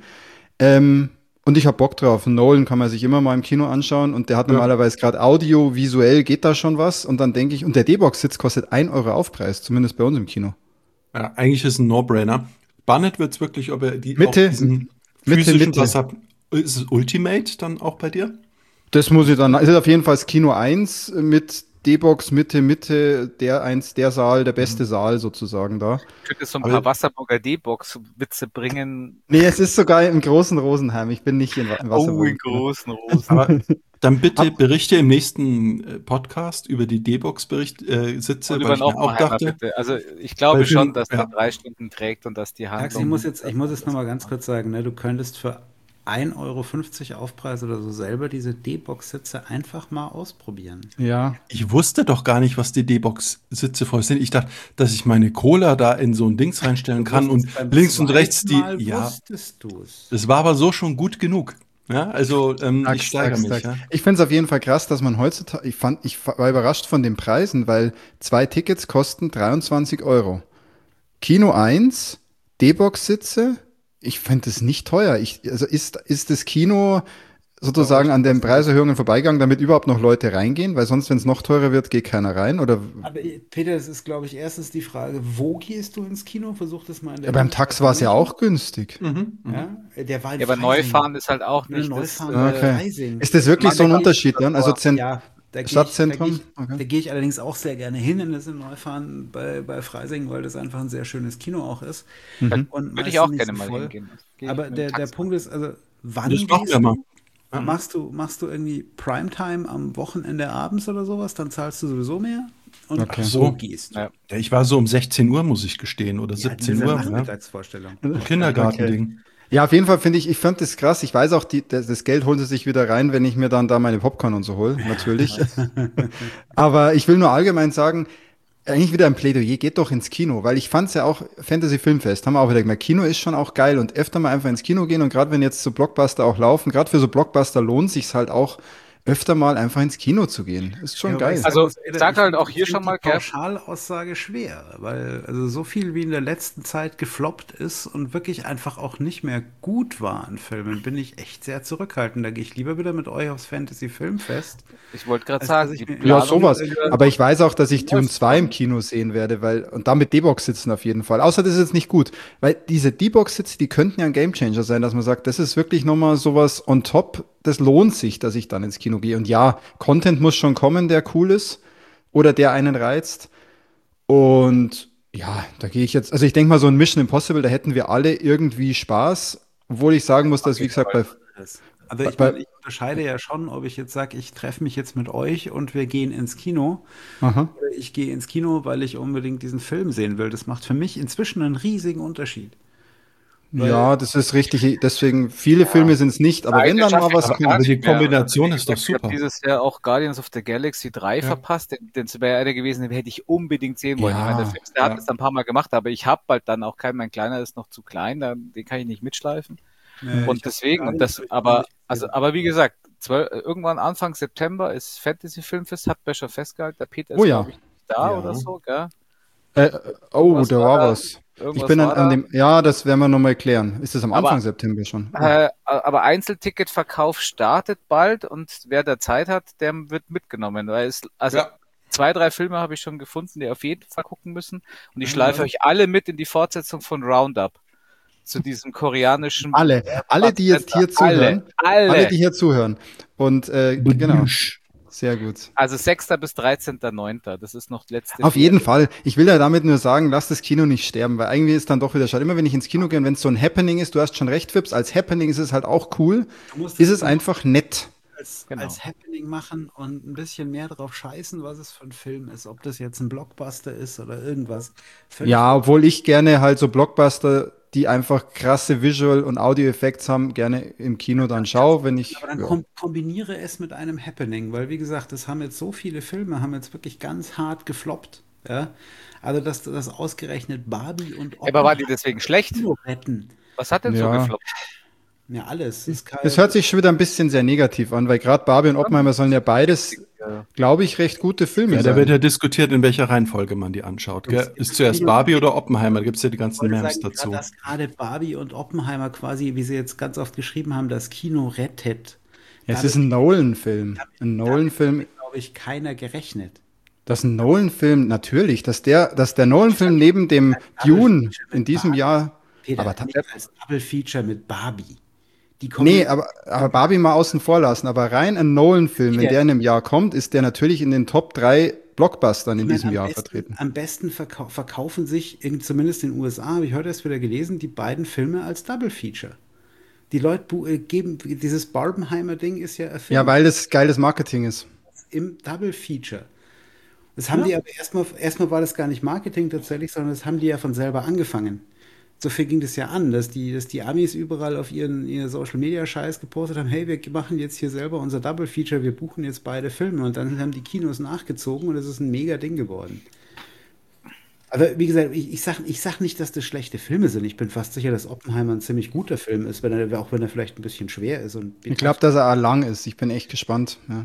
Ähm, und ich habe Bock drauf. Nolan kann man sich immer mal im Kino anschauen und der hat Ja. normalerweise gerade Audio, visuell geht da schon was. Und dann denke ich, und der D-Box-Sitz kostet ein Euro Aufpreis, zumindest bei uns im Kino. Ja, eigentlich ist es ein No-Brainer. Spannend wird es wirklich, ob er die Mitte, auch diesen Mitte, physischen Mitte. Platz hat. Ist es Ultimate dann auch bei dir? Das muss ich dann, es ist auf jeden Fall das Kino eins mit D-Box, Mitte, Mitte, der eins, der Saal, der beste Saal sozusagen da. Könnte so ein Aber- paar Wasserburger D-Box-Witze bringen. Nee, es ist sogar im großen Rosenheim. Ich bin nicht in, Wa- im Oh, Wasserburg. in großen Rosen. Aber dann bitte berichte im nächsten äh, Podcast über die D-Box-Sitze, äh, Sitze, Und weil über ich den mir auch Oppenheimer, dachte, bitte. Also ich glaube Weil für- schon, dass ja. der drei Stunden trägt und dass die Taxi, Handlung. ich muss jetzt, ich muss jetzt nochmal ganz kurz sagen, ne, du könntest für ein Euro fünfzig Aufpreis oder so selber diese D-Box-Sitze einfach mal ausprobieren. Ja. ich wusste doch gar nicht, was die D-Box-Sitze voll sind. Ich dachte, dass ich meine Cola da in so ein Dings reinstellen kann Du und wusstest beim links und rechts die. zweiten Mal Ja, wusstest du's. das war aber so schon gut genug. Ja, also ähm, Tax, ich steigere Tax, mich. Tax. Ja. Ich finde es auf jeden Fall krass, dass man heutzutage, ich fand, ich war überrascht von den Preisen, weil zwei Tickets kosten dreiundzwanzig Euro. Kino eins, D-Box-Sitze, ich finde es nicht teuer. Ich, also ist, ist das Kino sozusagen an den Preiserhöhungen vorbeigegangen, damit überhaupt noch Leute reingehen? Weil sonst, wenn es noch teurer wird, geht keiner rein? Oder Aber äh, Peter, es ist, glaube ich, erstens die Frage, wo gehst du ins Kino? Versuch das mal in der ja, beim Tax war es ja auch günstig. Mhm. mhm. Ja, der war in Ja, aber Freising. Neufahren ist halt auch nicht das. Neufahren äh, war Okay. Freising. Ist das wirklich Man, so ein da Unterschied dann? Also Zent Ja, da gehe ich, Stadtzentrum? da gehe ich, Okay. da gehe ich allerdings auch sehr gerne hin in das in Neufahren bei, bei Freising, weil das einfach ein sehr schönes Kino auch ist. Mhm. Und Würde ich meistens auch nicht gerne so mal voll. hingehen. Geh ich Aber mit dem der, der Taxi. Punkt ist, also wann Das machen gehst wir mal. du? Machst du, machst du irgendwie Primetime am Wochenende abends oder sowas, dann zahlst du sowieso mehr. Und Okay. so So. gehst du. Ja. Ja, ich war so um sechzehn Uhr, muss ich gestehen, oder Ja, siebzehn diese Uhr. Ja. Nachmittagsvorstellung. Kindergartending. Ja, auf jeden Fall finde ich, ich fand das krass. Ich weiß auch, die, das, das Geld holen sie sich wieder rein, wenn ich mir dann da meine Popcorn und so hole, natürlich. Aber ich will nur allgemein sagen, eigentlich wieder ein Plädoyer, geht doch ins Kino, weil ich fand's ja auch, Fantasy Filmfest, haben wir auch wieder gemerkt, Kino ist schon auch geil und öfter mal einfach ins Kino gehen und gerade wenn jetzt so Blockbuster auch laufen, gerade für so Blockbuster lohnt sich's halt auch, öfter mal einfach ins Kino zu gehen. Ist schon Ja, aber geil. ich Also, muss, Peter, sag ich halt find- auch hier ich schon find mal, die Kev. Pauschalaussage schwer, weil also so viel wie in der letzten Zeit gefloppt ist und wirklich einfach auch nicht mehr gut war an Filmen, bin ich echt sehr zurückhaltend. Da gehe ich lieber wieder mit euch aufs Fantasy Filmfest. Ich wollte gerade Als sagen, dass ich die mir- Ja, Planung sowas. ist, Aber ich weiß auch, dass ich Dune läuft zwei im schon. Kino sehen werde, weil, und da mit D-Box sitzen auf jeden Fall. Außer das ist jetzt nicht gut. Weil diese D-Box-Sitze, die könnten ja ein Gamechanger sein, dass man sagt, das ist wirklich nochmal sowas on top, das lohnt sich, dass ich dann ins Kino gehe. Und ja, Content muss schon kommen, der cool ist oder der einen reizt. Und ja, da gehe ich jetzt, also ich denke mal, so ein Mission Impossible, da hätten wir alle irgendwie Spaß. Obwohl ich sagen muss, dass, wie gesagt, bei, Also ich, Bei- meine, ich unterscheide ja schon, ob ich jetzt sage, ich treffe mich jetzt mit euch und wir gehen ins Kino. aha. Oder ich gehe ins Kino, weil ich unbedingt diesen Film sehen will. Das macht für mich inzwischen einen riesigen Unterschied. Ja, das ist richtig. Deswegen, viele Filme sind es nicht, aber wenn dann mal was Aber kommt. Aber die nicht mehr. Kombination ist doch Ich habe super. dieses Jahr auch Guardians of the Galaxy drei verpasst. Den, den wäre einer gewesen, den hätte ich unbedingt sehen wollen. Ja, ich meine, der Film, der hat ja. es ein paar Mal gemacht, aber ich habe bald dann auch keinen, mein Kleiner ist noch zu klein, da, den kann ich nicht mitschleifen. Äh, und ich hab deswegen, und Guardians das, hab ich aber, nicht also, gesehen. aber wie gesagt, zwölf, irgendwann Anfang September ist Fantasy Filmfest, hat Becher festgehalten, der Peter ist, Oh ja. glaube ich, nicht da Ja. oder so, gell? Äh, oh, Irgendwas da war war da. was. Ich Irgendwas bin an, war an da. dem, ja, das werden wir nochmal klären. Ist das am Aber Anfang September schon? Oh. Äh, aber Einzelticketverkauf startet bald und wer da Zeit hat, der wird mitgenommen. Weil es, also Ja. zwei, drei Filme habe ich schon gefunden, die auf jeden Fall gucken müssen. Und ich Ja, schleife Leute. euch alle mit in die Fortsetzung von Roundup. Zu diesem koreanischen Alle, alle, die jetzt hier Alle, zuhören, alle, alle. die hier zuhören. Und äh, genau, sehr gut. Also sechster bis dreizehnter neunter Das ist noch die letzte Auf jeden Fährte. Fall. Ich will ja damit nur sagen, lass das Kino nicht sterben, weil irgendwie ist dann doch wieder schade. Immer wenn ich ins Kino gehe und wenn es so ein Happening ist, du hast schon recht, Fips, als Happening ist es halt auch cool, Du musst ist es es einfach nett. als, Genau. als Happening machen und ein bisschen mehr drauf scheißen, was es für ein Film ist. Ob das jetzt ein Blockbuster ist oder irgendwas. Völlig Ja, obwohl ich gerne halt so Blockbuster, die einfach krasse Visual- und Audio-Effekte haben, gerne im Kino dann schaue, wenn ich. Aber dann Ja. kom kombiniere es mit einem Happening, weil wie gesagt, das haben jetzt so viele Filme, haben jetzt wirklich ganz hart gefloppt. Ja? Also, dass das ausgerechnet Barbie und Aber war die deswegen schlecht? Kino retten. Was hat denn so Ja. gefloppt? Ja, alles. Es kann, Es hört sich schon wieder ein bisschen sehr negativ an, weil gerade Barbie und Oppenheimer sollen ja beides, Ja. glaube ich, recht gute Filme Ja, da wird sein. ja diskutiert, in welcher Reihenfolge man die anschaut. Gell? Ist zuerst Barbie oder Oppenheimer? Da gibt es ja die ich ganzen wollte Memes sagen, dazu. dass gerade Barbie und Oppenheimer quasi, wie sie jetzt ganz oft geschrieben haben, das Kino rettet. Ja, es ist ein Nolan-Film. Ein Nolan-Film. Glaube ich, keiner gerechnet. Das ist ein Nolan-Film, natürlich. Dass der, dass der Nolan-Film neben dem Dune in diesem Jahr. Peter, Aber ta- nicht als Double Feature mit Barbie. Die Nee, aber, aber Barbie mal außen vor lassen. Aber rein ein Nolan-Film, wenn Ja. der in einem Jahr kommt, ist der natürlich in den Top drei Blockbustern in Ich meine, diesem am Jahr besten, vertreten. Am besten verkau verkaufen sich, in, zumindest in den U S A, habe ich heute erst wieder gelesen, die beiden Filme als Double Feature. Die Leute bu- äh, geben, dieses Barbenheimer-Ding ist ja erfüllt Ja, weil das geiles Marketing ist. im Double Feature. Das haben die aber erstmal, erstmal war das gar nicht Marketing tatsächlich, sondern das haben die ja von selber angefangen. So viel ging das ja an, dass die, dass die Amis überall auf ihren, ihren Social Media Scheiß gepostet haben, hey, wir machen jetzt hier selber unser Double Feature, wir buchen jetzt beide Filme und dann haben die Kinos nachgezogen und es ist ein mega Ding geworden. Aber wie gesagt, ich, ich sag, ich sag nicht, dass das schlechte Filme sind. Ich bin fast sicher, dass Oppenheimer ein ziemlich guter Film ist, wenn er, auch wenn er vielleicht ein bisschen schwer ist. Und Ich glaube, dass er auch lang ist. Ich bin echt gespannt. Ja.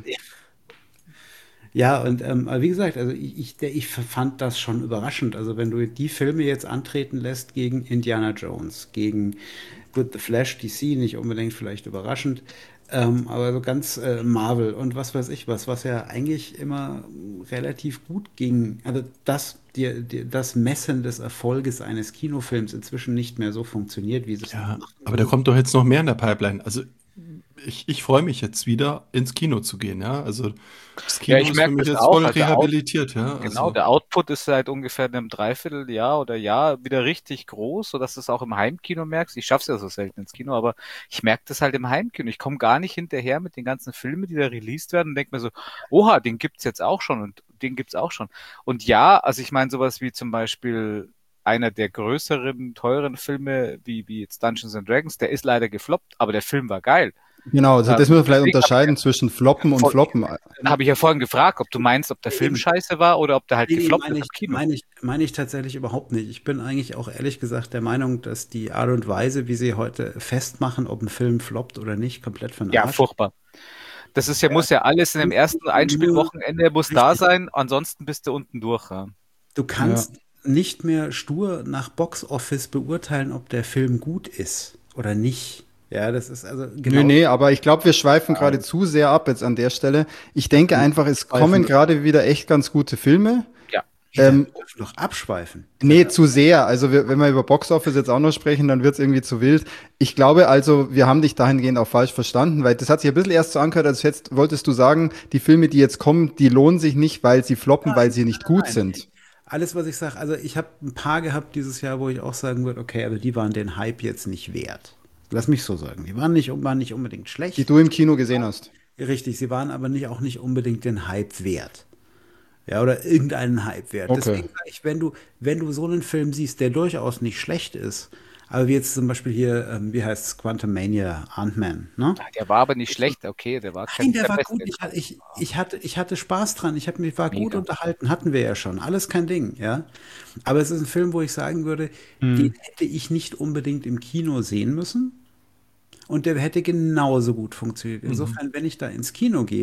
Ja, und ähm, aber wie gesagt, also ich, ich, der- ich fand das schon überraschend. Also wenn du die Filme jetzt antreten lässt gegen Indiana Jones, gegen gut, The Flash, D C, nicht unbedingt vielleicht überraschend, ähm, aber so ganz äh, Marvel und was weiß ich was, was ja eigentlich immer relativ gut ging. Also das, die, die, das Messen des Erfolges eines Kinofilms inzwischen nicht mehr so funktioniert, wie es Ja, macht. aber da kommt doch jetzt noch mehr in der Pipeline. Also ich, ich freue mich jetzt wieder ino Kino zu gehen, ja. Also das Kino Ja, ich ist merk für mich das jetzt auch. voll Also Out- rehabilitiert, ja. Genau, Also, der Output ist seit ungefähr einem Dreivierteljahr oder Jahr wieder richtig groß, sodass du es auch im Heimkino merkst. Ich schaff's ja so selten ins Kino, aber ich merke das halt im Heimkino. Ich komme gar nicht hinterher mit den ganzen Filmen, die da released werden und denke mir so, oha, den gibt's jetzt auch schon und den gibt's auch schon. Und ja, also ich meine sowas wie zum Beispiel einer der größeren, teuren Filme, wie, wie jetzt Dungeons and Dragons, der ist leider gefloppt, aber der Film war geil. Genau, also Ja, das müssen wir vielleicht deswegen hab ich unterscheiden zwischen Floppen und voll- Floppen. Dann habe ich ja vorhin gefragt, ob du meinst, ob der Film Eben. scheiße war oder ob der halt Nee, nee, gefloppt meine ist ich, im Kino. meine ich, meine ich tatsächlich überhaupt nicht. Ich bin eigentlich auch ehrlich gesagt der Meinung, dass die Art und Weise, wie sie heute festmachen, ob ein Film floppt oder nicht, komplett von Ja, Arsch. furchtbar. Das ist ja, muss ja alles in dem ersten Einspielwochenende muss da Richtig. sein, ansonsten bist du unten durch. Ja. Du kannst nicht mehr stur nach Box-Office beurteilen, ob der Film gut ist oder nicht. Ja, das ist also genau. Nö, nee, aber ich glaube, wir schweifen gerade zu sehr ab jetzt an der Stelle. Ich denke einfach, es kommen gerade wieder echt ganz gute Filme. Ja. Ähm, Wir dürfen doch abschweifen. Nee, zu sehr. Also wir, wenn wir über Boxoffice jetzt auch noch sprechen, dann wird's irgendwie zu wild. Ich glaube also, wir haben dich dahingehend auch falsch verstanden, weil das hat sich ein bisschen erst so angehört, als jetzt wolltest du sagen, die Filme, die jetzt kommen, die lohnen sich nicht, weil sie floppen, weil sie nicht gut nein. sind. Alles, was ich sage, also ich habe ein paar gehabt dieses Jahr, wo ich auch sagen würde, okay, aber die waren den Hype jetzt nicht wert. Lass mich so sagen. Die waren nicht, waren nicht unbedingt schlecht. Die du im Kino gesehen hast. Richtig, sie waren aber nicht, auch nicht unbedingt den Hype wert. Ja, oder irgendeinen Hype wert. Okay. Deswegen sage ich, wenn du, wenn du so einen Film siehst, der durchaus nicht schlecht ist, aber wie jetzt zum Beispiel hier, ähm, wie heißt es, Quantum Mania, Ant-Man, ne? Der war aber nicht schlecht, okay, der war Nein, der war Beste. gut. Ich, hatte- ich, ich, hatte, ich hatte Spaß dran. Ich habe mich war gut Mega. unterhalten. Hatten wir ja schon. Alles kein Ding, ja. Aber es ist ein Film, wo ich sagen würde, den hätte ich nicht unbedingt im Kino sehen müssen. Und der hätte genauso gut funktioniert. Insofern, wenn ich da ins Kino gehe,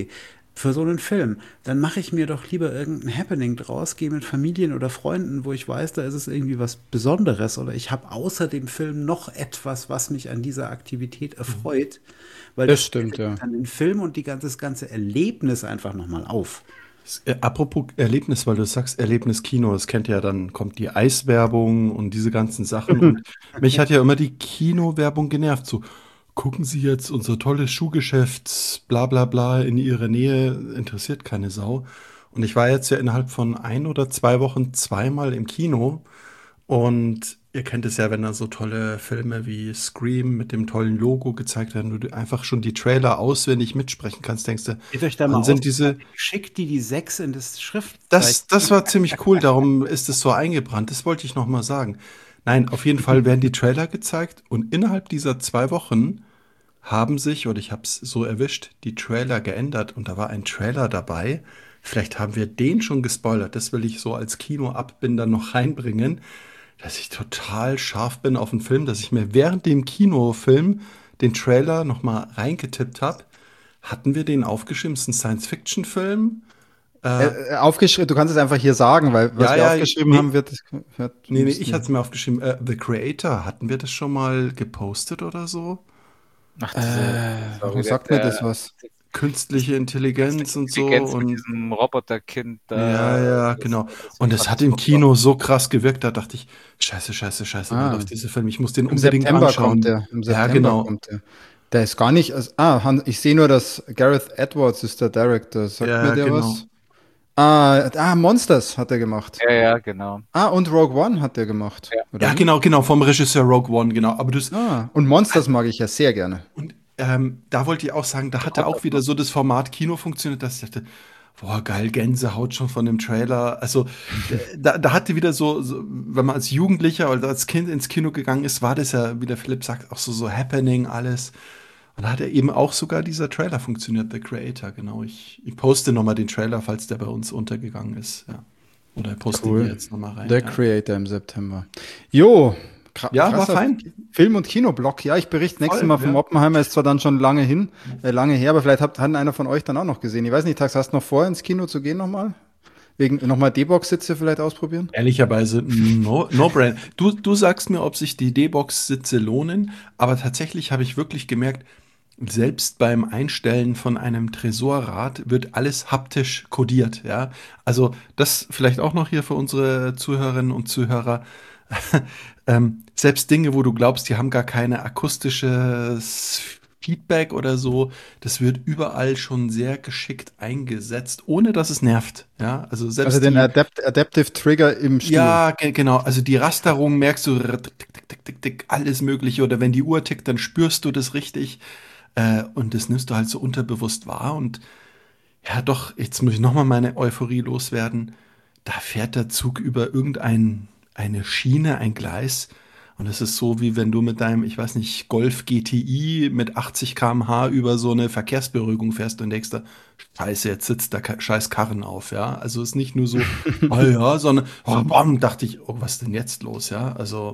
für so einen Film. Dann mache ich mir doch lieber irgendein Happening draus, gehe mit Familien oder Freunden, wo ich weiß, da ist es irgendwie was Besonderes oder ich habe außer dem Film noch etwas, was mich an dieser Aktivität erfreut, weil Das das stimmt, ja. dann den Film und die ganze, das ganze Erlebnis einfach nochmal auf. Äh, Apropos Erlebnis, weil du sagst Erlebnis Kino, das kennt ja, dann kommt die Eiswerbung und diese ganzen Sachen. Und mich hat ja immer die Kinowerbung genervt. So, gucken Sie jetzt unser tolles Schuhgeschäft, bla bla bla, in Ihrer Nähe, interessiert keine Sau. Und ich war jetzt ja innerhalb von ein oder zwei Wochen zweimal im Kino. Und ihr kennt es ja, wenn da so tolle Filme wie Scream mit dem tollen Logo gezeigt werden, du einfach schon die Trailer auswendig mitsprechen kannst, denkst du, Geht euch da mal wann aus, sind diese. schickt die die sechs in das Schriftzeichen. Das, das war ziemlich cool, darum ist es so eingebrannt. Das wollte ich noch mal sagen. Nein, auf jeden Fall werden die Trailer gezeigt und innerhalb dieser zwei Wochen haben sich, oder ich habe es so erwischt, die Trailer geändert und da war ein Trailer dabei. Vielleicht haben wir den schon gespoilert. Das will ich so als Kinoabbinder noch reinbringen, dass ich total scharf bin auf den Film, dass ich mir während dem Kinofilm den Trailer noch mal reingetippt habe. Hatten wir den aufgeschrieben? Es ist ein Science-Fiction-Film. Äh, äh, aufgeschrieben, du kannst es einfach hier sagen, weil was Ja, wir ja, aufgeschrieben nee. haben, wird. wird Nee, nee, ich hatte es mir aufgeschrieben. Äh, The Creator, hatten wir das schon mal gepostet oder so? Ach, Äh, diese, warum sorry, sagt der- mir das was? Künstliche Intelligenz und so. Intelligenz mit Und diesem Roboterkind da. ja, ja, Das- genau. das Und es fand hat ich im super. Kino so krass gewirkt, da dachte ich, scheiße, scheiße, scheiße, Ah. wann läuft dieser Film? Ich muss den Im unbedingt September anschauen. kommt der. Im September ja, genau. kommt der. Der ist gar nicht. Also, ah, Han- ich sehe nur, dass Gareth Edwards ist der Director. Sagt Ja, mir der genau. was? Ah, ah, Monsters hat er gemacht. Ja, ja, genau. Ah, und Rogue One hat er gemacht. Ja. oder Ja, nicht? genau, genau, vom Regisseur Rogue One, genau. Aber das, Ah, und Monsters mag ich ja sehr gerne. und ähm, da wollte ich auch sagen, da hatte auch wieder so das Format Kino funktioniert, dass ich dachte, boah, geil, Gänsehaut schon von dem Trailer. Also äh, da, da hatte wieder so, so, wenn man als Jugendlicher oder als Kind ins Kino gegangen ist, war das ja, wie der Philipp sagt, auch so, so Happening, alles. Und da hat er eben auch sogar dieser Trailer funktioniert, The Creator, genau. Ich, ich poste nochmal den Trailer, falls der bei uns untergegangen ist. Ja. Oder ich poste Cool. ihn jetzt nochmal rein. The ja. Creator im September. Jo, kra- Ja, war krasser fein. Film- und Kinoblock. Ja, ich berichte nächstes Voll, Mal vom ja. Oppenheimer. Ist zwar dann schon lange hin, äh, lange her, aber vielleicht hat, hat ihn einer von euch dann auch noch gesehen. Ich weiß nicht, Tax, hast du noch vor, ins Kino zu gehen nochmal? Wegen nochmal D-Box-Sitze vielleicht ausprobieren? Ehrlicherweise, no, no brain. Du, du sagst mir, ob sich die D-Box-Sitze lohnen, aber tatsächlich habe ich wirklich gemerkt, selbst beim Einstellen von einem Tresorrad wird alles haptisch kodiert, ja. Also das vielleicht auch noch hier für unsere Zuhörerinnen und Zuhörer. ähm, selbst Dinge, wo du glaubst, die haben gar keine akustisches Feedback oder so, das wird überall schon sehr geschickt eingesetzt, ohne dass es nervt, ja. Also selbst Also den die, Adapt Adaptive Trigger im Stuhl. ja, ge genau. Also die Rasterung merkst du, tick, tick, tick, tick, tick, alles Mögliche. Oder wenn die Uhr tickt, dann spürst du das richtig. Äh, und das nimmst du halt so unterbewusst wahr. Und ja, doch, jetzt muss ich nochmal meine Euphorie loswerden. Da fährt der Zug über irgendeine Schiene, ein Gleis. Und es ist so, wie wenn du mit deinem, ich weiß nicht, Golf G T I mit achtzig Kilometer pro Stunde über so eine Verkehrsberuhigung fährst und denkst da, scheiße, jetzt sitzt der Ka- scheiß Karren auf, ja. Also ist nicht nur so, oh ja, sondern, oh, bam, dachte ich, oh, was ist denn jetzt los, ja. Also,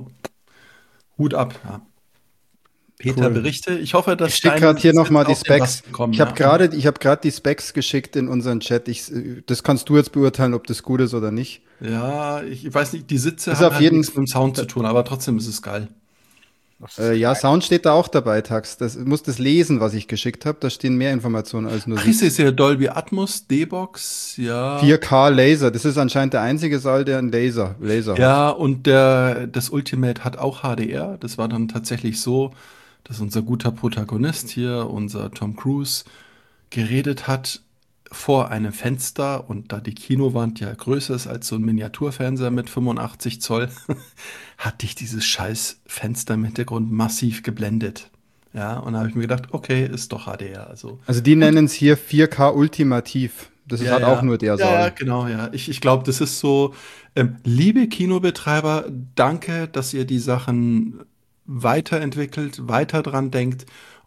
Hut ab, ja. Peter, Cool. berichte. Ich hoffe, dass Ich schicke deine gerade hier Sitze nochmal die auf den Specs. Lasten kommen, Ich habe ja. gerade ich hab grad die Specs geschickt in unseren Chat. Ich, äh, das kannst du jetzt beurteilen, ob das gut ist oder nicht. Ja, ich weiß nicht, die Sitze Ist haben auf halt jeden- nichts mit dem Sound zu tun, aber trotzdem ist es geil. Das ist Äh, ja, geil. Sound steht da auch dabei, Tax. Das du musst das lesen, was ich geschickt habe. Da stehen mehr Informationen als nur Ach, ist es ja Dolby Atmos, D-Box, ja. vier K Laser. Das ist anscheinend der einzige Saal, der einen Laser, Laser hat. Ja, und der, das Ultimate hat auch H D R. Das war dann tatsächlich so, dass unser guter Protagonist hier, unser Tom Cruise, geredet hat vor einem Fenster und da die Kinowand ja größer ist als so ein Miniaturfernseher mit fünfundachtzig Zoll, hat dich dieses scheiß Fenster im Hintergrund massiv geblendet. Ja, und da habe ich mir gedacht, okay, ist doch H D R. Also, Also die nennen es hier vier K Ultimativ. Das ist ja, halt ja. auch nur der Ja, ja, Saal. genau, ja. Ich, ich glaube, das ist so, ähm, liebe Kinobetreiber, danke, dass ihr die Sachen weiterentwickelt, weiter dran denkt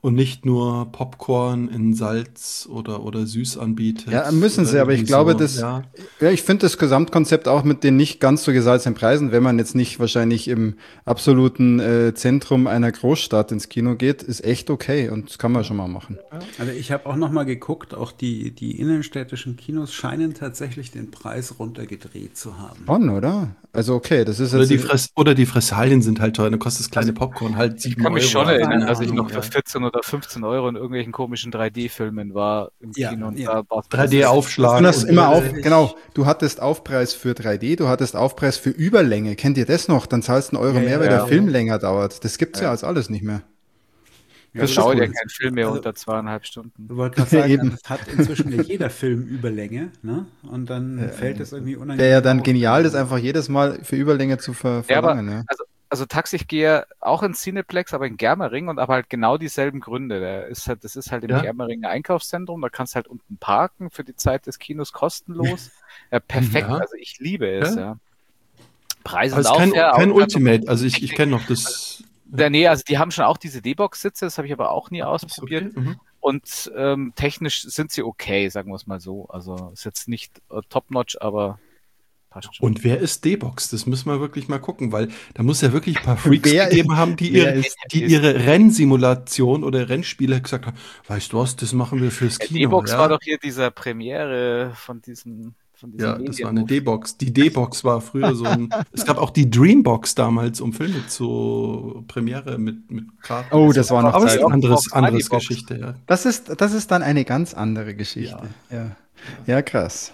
und nicht nur Popcorn in Salz oder, oder süß anbietet. Ja, müssen oder sie, aber ich irgendwie glaube, so. das, Ja. ja, ich finde das Gesamtkonzept auch mit den nicht ganz so gesalzenen Preisen, wenn man jetzt nicht wahrscheinlich im absoluten äh, Zentrum einer Großstadt ins Kino geht, ist echt okay und das kann man schon mal machen. Also ich habe auch noch mal geguckt, auch die, die innenstädtischen Kinos scheinen tatsächlich den Preis runtergedreht zu haben. Schon, oder? Also okay, das ist Oder jetzt die, Fress oder die Fressalien sind halt teuer, dann kostet das kleine Popcorn halt Ich sieben kann mich Euro. schon erinnern, Keine dass ich Ahnung, noch für ja. vierzehn oder fünfzehn Euro in irgendwelchen komischen drei D-Filmen war im Ja, Kino. Und ja. da war drei D-Aufschlag. Du hast und immer so. auf, genau, du hattest Aufpreis für drei D, du hattest Aufpreis für Überlänge. Kennt ihr das noch? Dann zahlst du einen Euro Ja, mehr, ja, weil ja. der Film länger dauert. Das gibt's ja, Ja. als alles nicht mehr. Ja, Das Das ist dauert cool. ja kein Film mehr Also- unter zweieinhalb Stunden. Ich wollte gerade sagen, Eben. es hat inzwischen ja jeder Film Überlänge, ne? Und dann fällt es irgendwie unangenehm. Wäre ja dann auf. genial, das einfach jedes Mal für Überlänge zu ver Ja, aber verlangen. Ja. also, also Taxi, ich gehe auch ins Cineplex, aber in Germering und aber halt genau dieselben Gründe. Der ist halt, das ist halt im Ja. Germeringer Einkaufszentrum, da kannst du halt unten parken für die Zeit des Kinos kostenlos. Ja, perfekt, Ja. also ich liebe es, Ja. ja. Preise Also sind auch kein, fair. kein auch- Ultimate, also ich, ich kenne noch das. Ja, nee, also die haben schon auch diese D-Box-Sitze, das habe ich aber auch nie Ist ausprobiert. okay. Mhm. Und ähm, technisch sind sie okay, sagen wir es mal so. Also ist jetzt nicht äh, top-notch, aber passt schon. Und wer ist D-Box? Das müssen wir wirklich mal gucken, weil da muss ja wirklich ein paar Freaks Wer gegeben ist- haben, die, wer ihre, ist- die ihre Rennsimulation oder Rennspiele gesagt haben, weißt du was, das machen wir fürs Der Kino. D-Box ja? war doch hier dieser Premiere von diesem von diesem Ja, das war eine Medienhof. D-Box. Die D-Box war früher so ein. Es gab auch die Dreambox damals, um Filme zu Premiere mit, mit Karten. Oh, das war noch Aber es ist Zeit. eine anderes, Box, anderes Moneybox. Geschichte, ja. Das ist, das ist dann eine ganz andere Geschichte. Ja, ja, krass.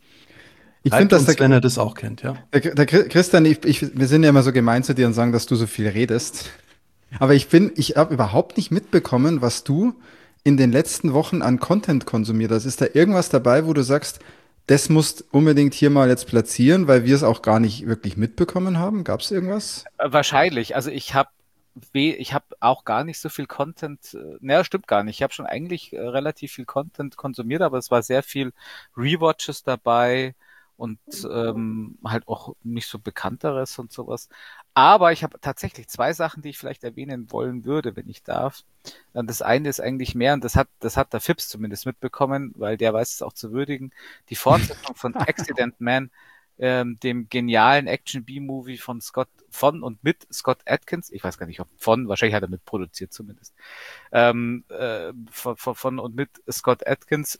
Ich Schreibt finde, dass uns, der, wenn er das auch kennt, ja. der, der Christian, ich, ich, wir sind ja immer so gemein zu dir und sagen, dass du so viel redest. Aber ich bin, ich habe überhaupt nicht mitbekommen, was du in den letzten Wochen an Content konsumiert hast. Ist da irgendwas dabei, wo du sagst, das musst unbedingt hier mal jetzt platzieren, weil wir es auch gar nicht wirklich mitbekommen haben? Gab es irgendwas? Äh, Wahrscheinlich. Also ich habe ich habe auch gar nicht so viel Content. äh, Naja, stimmt gar nicht. Ich habe schon eigentlich äh, relativ viel Content konsumiert, aber es war sehr viel Rewatches dabei und ähm, halt auch nicht so Bekannteres und sowas. Aber ich habe tatsächlich zwei Sachen, die ich vielleicht erwähnen wollen würde, wenn ich darf. Und das eine ist eigentlich mehr, und das hat, das hat der Fips zumindest mitbekommen, weil der weiß es auch zu würdigen, die Fortsetzung von Accident Man, ähm, dem genialen Action-B-Movie von Scott, von und mit Scott Adkins, ich weiß gar nicht, ob von, wahrscheinlich hat er mitproduziert zumindest, ähm, äh, von, von, von und mit Scott Adkins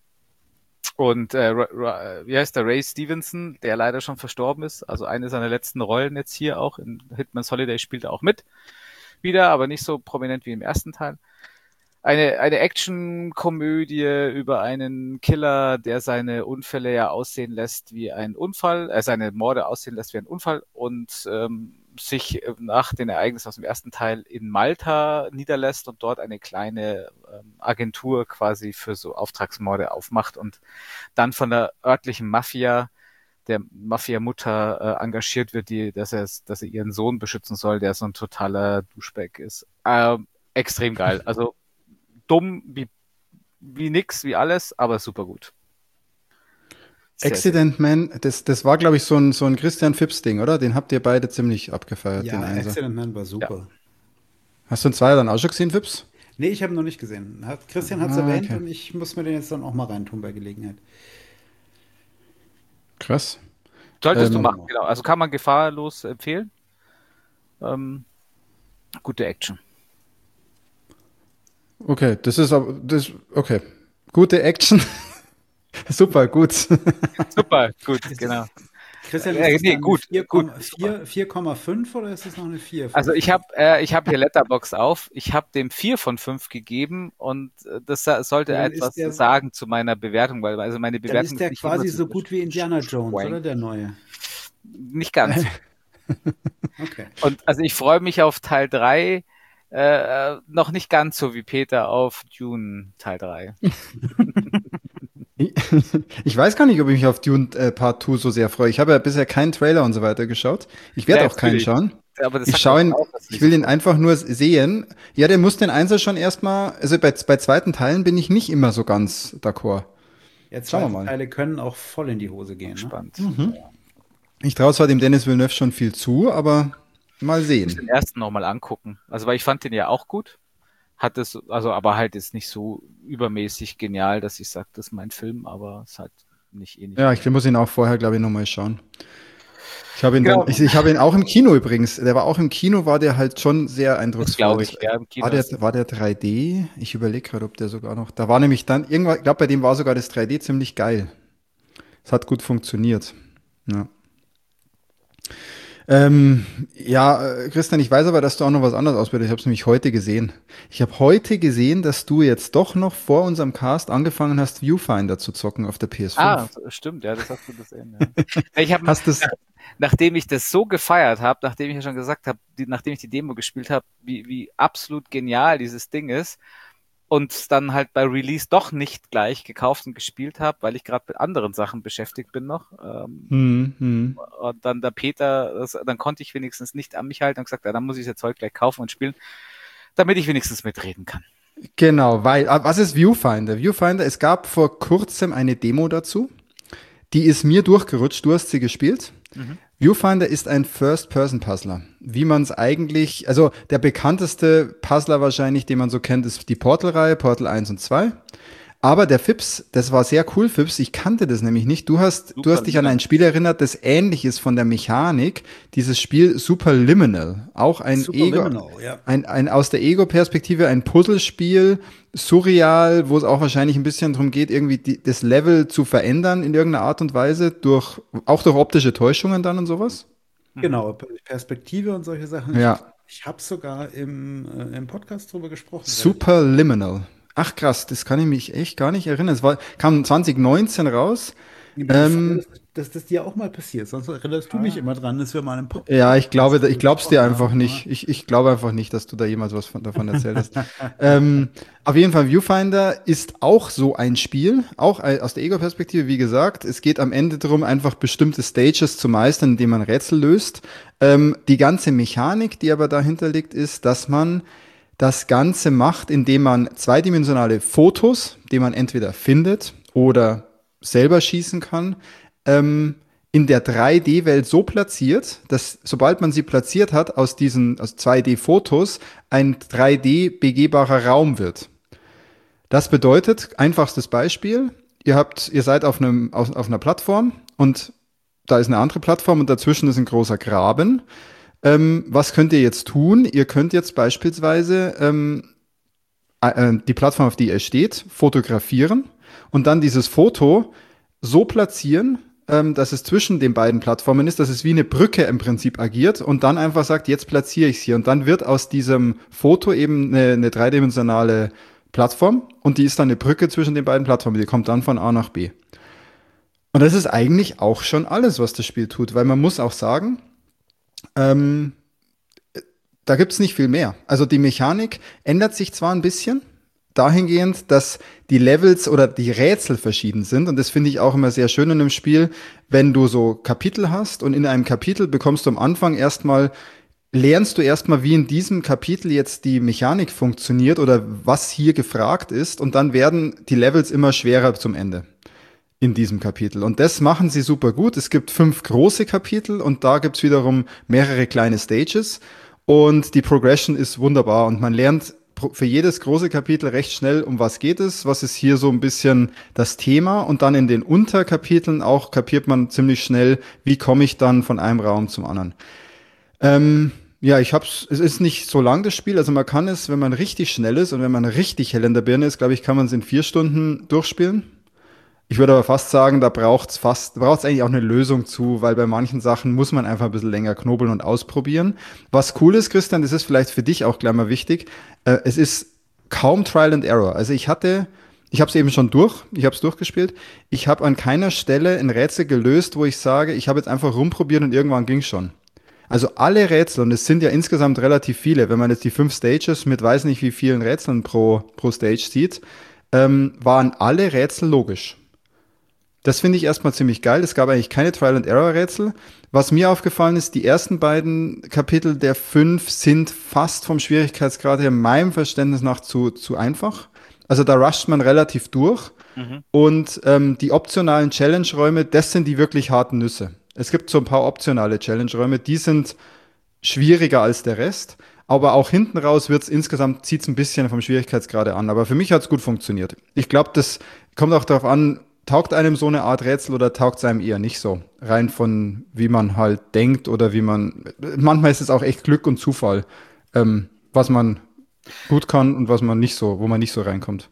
und äh, Ra- Ra- wie heißt der, Ray Stevenson, der leider schon verstorben ist, also eine seiner letzten Rollen jetzt hier auch, in Hitman's Holiday spielt er auch mit, wieder, aber nicht so prominent wie im ersten Teil. Eine, eine Action-Komödie über einen Killer, der seine Unfälle ja aussehen lässt wie ein Unfall, äh, seine Morde aussehen lässt wie ein Unfall und ähm, sich äh, nach den Ereignissen aus dem ersten Teil in Malta niederlässt und dort eine kleine ähm, Agentur quasi für so Auftragsmorde aufmacht und dann von der örtlichen Mafia, der Mafia-Mutter äh, engagiert wird, die, dass er, dass er ihren Sohn beschützen soll, der so ein totaler Duschback ist. Ähm, extrem geil. Also dumm wie, wie nix, wie alles, aber super gut. Sehr, Accident Man, das, das war, glaube ich, so ein, so ein Christian Phipps-Ding, oder? Den habt ihr beide ziemlich abgefeiert, den Ja, Einser. Accident Man war super. Hast du den Zweier dann auch schon gesehen, Phipps? Nee, ich habe ihn noch nicht gesehen. Hat, Christian hat es Ah, erwähnt okay. und ich muss mir den jetzt dann auch mal reintun bei Gelegenheit. Krass. Solltest du Ähm, machen, genau. Also kann man gefahrlos empfehlen. Ähm, gute Action. Okay, das ist aber, das, okay. Gute Action. Super, gut. Super, gut, genau. Christian, Äh, ist das nee, dann gut, vier, gut, vier, vier Komma fünf oder ist das noch eine vier? Also ich habe äh, ich habe hier Letterbox auf. Ich habe dem vier von fünf gegeben und äh, das sa- sollte Dann ist etwas der- sagen zu meiner Bewertung, weil also meine Dann Bewertung ist der nicht quasi immer so gut wie Indiana Jones, schwank. oder der neue? Nicht ganz. Okay. Und also ich freue mich auf Teil drei, äh, äh, noch nicht ganz so wie Peter auf Dune Teil drei. Ich weiß gar nicht, ob ich mich auf Dune äh, Part zwei so sehr freue. Ich habe ja bisher keinen Trailer und so weiter geschaut. Ich werde Ja, auch keinen natürlich. schauen. Aber das Ich sagt schaue ihn, auch, dass ich nicht will so ihn einfach nur sehen. Ja, der muss den Einser schon erstmal, also bei, bei zweiten Teilen bin ich nicht immer so ganz d'accord. Ja, Schauen wir zweite mal. Teile können auch voll in die Hose gehen. Ne? spannend. Ich traue zwar dem Dennis Villeneuve schon viel zu, aber mal Ich muss sehen. den ersten nochmal angucken. Also weil ich fand den ja auch gut. hat es, also aber halt ist nicht so übermäßig genial, dass ich sage, das ist mein Film, aber es ist halt nicht ähnlich. Ja, ich muss ihn auch vorher, glaube ich, nochmal schauen. Ich habe ihn Genau. dann, ich, ich habe ihn auch im Kino übrigens. Der war auch im Kino, war der halt schon sehr eindrucksvoll. glaube ich, ja, im Kino War der, ist- war der drei D? Ich überlege gerade, ob der sogar noch. Da war nämlich dann irgendwann, ich glaube, bei dem war sogar das drei D ziemlich geil. Es hat gut funktioniert. Ja. Ähm, ja, äh, Christian, ich weiß aber, dass du auch noch was anderes ausbildest. Ich habe es nämlich heute gesehen. Ich habe heute gesehen, dass du jetzt doch noch vor unserem Cast angefangen hast, Viewfinder zu zocken auf der P S fünf. Ah, stimmt, ja, das hast du gesehen. Ja. Ich habe, Hast du's- nach, nachdem ich das so gefeiert habe, nachdem ich ja schon gesagt habe, die, nachdem ich die Demo gespielt habe, wie, wie absolut genial dieses Ding ist und dann halt bei Release doch nicht gleich gekauft und gespielt habe, weil ich gerade mit anderen Sachen beschäftigt bin noch. Ähm, Hm, hm. und dann der Peter, das, dann konnte ich wenigstens nicht an mich halten und gesagt, ja, dann muss ich jetzt heute gleich kaufen und spielen, damit ich wenigstens mitreden kann. Genau, weil, ah, was ist Viewfinder? Viewfinder, es gab vor kurzem eine Demo dazu. Die ist mir durchgerutscht, du hast sie gespielt. Mhm. Viewfinder ist ein First-Person-Puzzler. Wie man es eigentlich, also der bekannteste Puzzler wahrscheinlich, den man so kennt, ist die Portal-Reihe, Portal eins und zwei. Aber der Fips, das war sehr cool, Fips, ich kannte das nämlich nicht. Du hast, du hast dich an ein Spiel erinnert, das ähnlich ist von der Mechanik. Dieses Spiel Superliminal. Auch ein Superliminal, Ego, ja. ein, ein aus der Ego-Perspektive ein Puzzlespiel, surreal, wo es auch wahrscheinlich ein bisschen darum geht, irgendwie die, das Level zu verändern in irgendeiner Art und Weise, durch, auch durch optische Täuschungen dann und sowas. Genau, Perspektive und solche Sachen. Ja. Ich, ich habe sogar im, äh, im Podcast drüber gesprochen. Superliminal. Ach krass, das kann ich mich echt gar nicht erinnern. Es war, kam zwanzig neunzehn raus. Ähm, dass, dass das dir auch mal passiert, sonst erinnerst du mich immer dran, dass wir mal einen Podcast. Ja, ich glaube, ich glaub's dir gesprochen einfach haben, nicht. Ich, ich glaube einfach nicht, dass du da jemals was von, davon erzählt hast. ähm, auf jeden Fall, Viewfinder ist auch so ein Spiel, auch ein- aus der Ego-Perspektive, wie gesagt. Es geht am Ende darum, einfach bestimmte Stages zu meistern, indem man Rätsel löst. Ähm, die ganze Mechanik, die aber dahinter liegt, ist, dass man das Ganze macht, indem man zweidimensionale Fotos, die man entweder findet oder selber schießen kann, ähm, in der drei D-Welt so platziert, dass sobald man sie platziert hat, aus diesen aus zwei D-Fotos ein drei D-begehbarer Raum wird. Das bedeutet, einfachstes Beispiel, ihr habt, ihr seid auf einem, auf, auf einer Plattform und da ist eine andere Plattform und dazwischen ist ein großer Graben. Ähm, was könnt ihr jetzt tun? Ihr könnt jetzt beispielsweise ähm, äh, die Plattform, auf die ihr steht, fotografieren und dann dieses Foto so platzieren, ähm, dass es zwischen den beiden Plattformen ist, dass es wie eine Brücke im Prinzip agiert und dann einfach sagt, jetzt platziere ich es hier. Und dann wird aus diesem Foto eben eine, eine dreidimensionale Plattform und die ist dann eine Brücke zwischen den beiden Plattformen. Die kommt dann von A nach B. Und das ist eigentlich auch schon alles, was das Spiel tut, weil man muss auch sagen, ähm, da gibt's nicht viel mehr. Also die Mechanik ändert sich zwar ein bisschen, dahingehend, dass die Levels oder die Rätsel verschieden sind. Und das finde ich auch immer sehr schön in einem Spiel, wenn du so Kapitel hast und in einem Kapitel bekommst du am Anfang erstmal, lernst du erstmal, wie in diesem Kapitel jetzt die Mechanik funktioniert oder was hier gefragt ist. Und dann werden die Levels immer schwerer zum Ende in diesem Kapitel. Und das machen sie super gut. Es gibt fünf große Kapitel und da gibt's wiederum mehrere kleine Stages. Und die Progression ist wunderbar und man lernt für jedes große Kapitel recht schnell, um was geht es, was ist hier so ein bisschen das Thema und dann in den Unterkapiteln auch kapiert man ziemlich schnell, wie komme ich dann von einem Raum zum anderen. Ähm, ja, ich hab's, es ist nicht so lang das Spiel, also man kann es, wenn man richtig schnell ist und wenn man richtig hell in der Birne ist, glaube ich, kann man es in vier Stunden durchspielen. Ich würde aber fast sagen, da braucht's fast, braucht's eigentlich auch eine Lösung zu, weil bei manchen Sachen muss man einfach ein bisschen länger knobeln und ausprobieren. Was cool ist, Christian, das ist vielleicht für dich auch gleich mal wichtig, äh, es ist kaum Trial and Error. Also ich hatte, ich habe es eben schon durch, ich habe es durchgespielt, ich habe an keiner Stelle ein Rätsel gelöst, wo ich sage, ich habe jetzt einfach rumprobiert und irgendwann ging's schon. Also alle Rätsel, und es sind ja insgesamt relativ viele, wenn man jetzt die fünf Stages mit weiß nicht wie vielen Rätseln pro, pro Stage sieht, ähm, waren alle Rätsel logisch. Das finde ich erstmal ziemlich geil. Es gab eigentlich keine Trial-and-Error-Rätsel. Was mir aufgefallen ist, die ersten beiden Kapitel der fünf sind fast vom Schwierigkeitsgrad her meinem Verständnis nach zu, zu einfach. Also da rusht man relativ durch. Mhm. Und ähm, die optionalen Challenge-Räume, das sind die wirklich harten Nüsse. Es gibt so ein paar optionale Challenge-Räume, die sind schwieriger als der Rest. aber auch hinten raus wird's insgesamt, zieht's ein bisschen vom Schwierigkeitsgrad an. Aber für mich hat's gut funktioniert. Ich glaube, das kommt auch darauf an, taugt einem so eine Art Rätsel oder taugt es einem eher nicht so? Rein von wie man halt denkt oder wie man. Manchmal ist es auch echt Glück und Zufall, ähm, was man gut kann und was man nicht so, wo man nicht so reinkommt.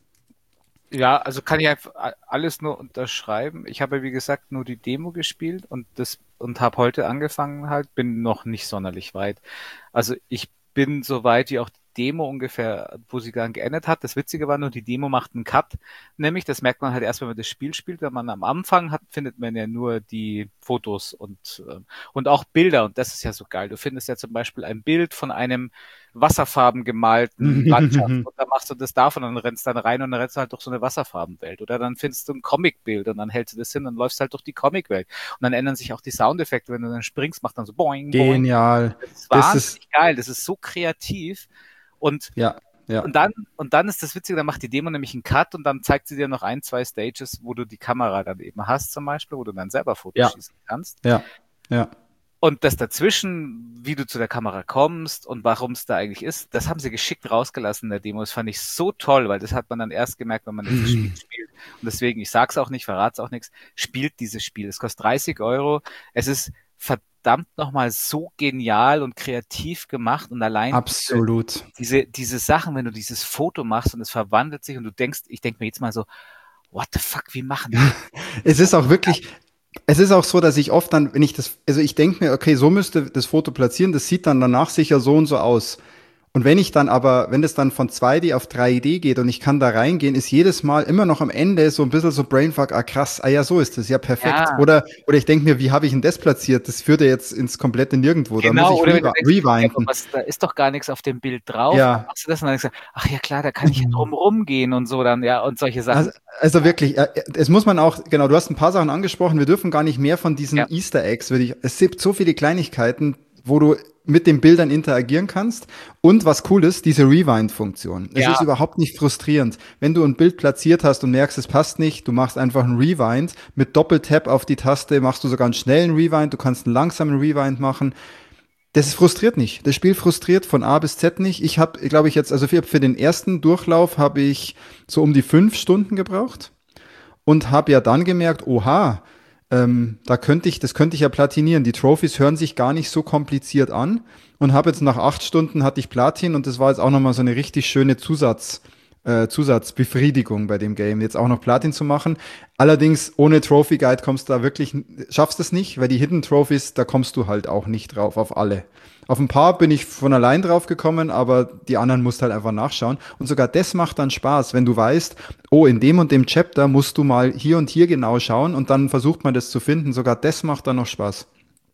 Ja, also kann ich einfach a- alles nur unterschreiben. Ich habe, wie gesagt, nur die Demo gespielt und das und habe heute angefangen halt, bin noch nicht sonderlich weit. Also ich bin so weit wie auch die Demo ungefähr, wo sie dann geendet hat. Das Witzige war nur, die Demo macht einen Cut. Nämlich, das merkt man halt erst, wenn man das Spiel spielt. Wenn man am Anfang hat, findet man ja nur die Fotos und, ähm, und auch Bilder. Und das ist ja so geil. Du findest ja zum Beispiel ein Bild von einem wasserfarben gemalten Landschaft. Und dann machst du das davon und dann rennst dann rein und dann rennst du halt durch so eine Wasserfarbenwelt. Oder dann findest du ein Comicbild und dann hältst du das hin und läufst halt durch die Comicwelt. Und dann ändern sich auch die Soundeffekte. Wenn du dann springst, macht dann so boing, boing. Genial. Das ist Das wahnsinnig ist, geil. Das ist so kreativ. Und, ja, ja. und dann, und dann ist das Witzige, dann macht die Demo nämlich einen Cut und dann zeigt sie dir noch ein, zwei Stages, wo du die Kamera dann eben hast zum Beispiel, wo du dann selber Fotos Ja. schießen kannst. Ja, ja. Und das dazwischen, wie du zu der Kamera kommst und warum es da eigentlich ist, das haben sie geschickt rausgelassen in der Demo. Das fand ich so toll, weil das hat man dann erst gemerkt, wenn man dieses Spiel spielt. Und deswegen, ich sag's auch nicht, verrat's auch nichts, spielt dieses Spiel. Es kostet dreißig Euro. Es ist verdammt nochmal so genial und kreativ gemacht und allein Absolut. diese, diese Sachen, wenn du dieses Foto machst und es verwandelt sich und du denkst, ich denke mir jetzt mal so, what the fuck, wie machen die? Es ist auch wirklich, es ist auch so, dass ich oft dann, wenn ich das, also ich denke mir, okay, so müsste das Foto platzieren, das sieht dann danach sicher so und so aus. Und wenn ich dann aber, wenn das dann von zwei D auf drei D geht und ich kann da reingehen, ist jedes Mal immer noch am Ende so ein bisschen so Brainfuck, ah krass, ah ja, so ist das, ja perfekt. Ja. Oder, oder ich denke mir, wie habe ich denn das platziert? Das führt ja jetzt ins komplette Nirgendwo. Da Genau, muss ich oder wenn du rewi- denkst, ja, rewinden. aber was, da ist doch gar nichts auf dem Bild drauf. Ja. Dann machst du das und dann denkst du, ach ja klar, da kann ich ja drum rumgehen und so dann, ja, und solche Sachen. Also, also wirklich, äh, es muss man auch, genau, du hast ein paar Sachen angesprochen, wir dürfen gar nicht mehr von diesen Ja. Easter Eggs, würde ich, es gibt so viele Kleinigkeiten, wo du mit den Bildern interagieren kannst. Und was cool ist, diese Rewind-Funktion. Es Ja. ist überhaupt nicht frustrierend. Wenn du ein Bild platziert hast und merkst, es passt nicht, du machst einfach einen Rewind. Mit Doppeltap auf die Taste machst du sogar einen schnellen Rewind, du kannst einen langsamen Rewind machen. Das ist frustriert nicht. Das Spiel frustriert von A bis Z nicht. Ich habe, glaube ich, jetzt, also für, für den ersten Durchlauf habe ich so um die fünf Stunden gebraucht und habe ja dann gemerkt, oha, ähm, da könnte ich, das könnte ich ja platinieren. Die Trophys hören sich gar nicht so kompliziert an und habe jetzt nach acht Stunden hatte ich Platin und das war jetzt auch nochmal so eine richtig schöne Zusatz, äh, Zusatzbefriedigung bei dem Game, jetzt auch noch Platin zu machen. Allerdings ohne Trophy Guide kommst du da wirklich, schaffst es nicht, weil die Hidden Trophies, da kommst du halt auch nicht drauf auf alle. Auf ein paar bin ich von allein drauf gekommen, aber die anderen musst halt einfach nachschauen. Und sogar das macht dann Spaß, wenn du weißt, oh, in dem und dem Chapter musst du mal hier und hier genau schauen und dann versucht man das zu finden. Sogar das macht dann noch Spaß.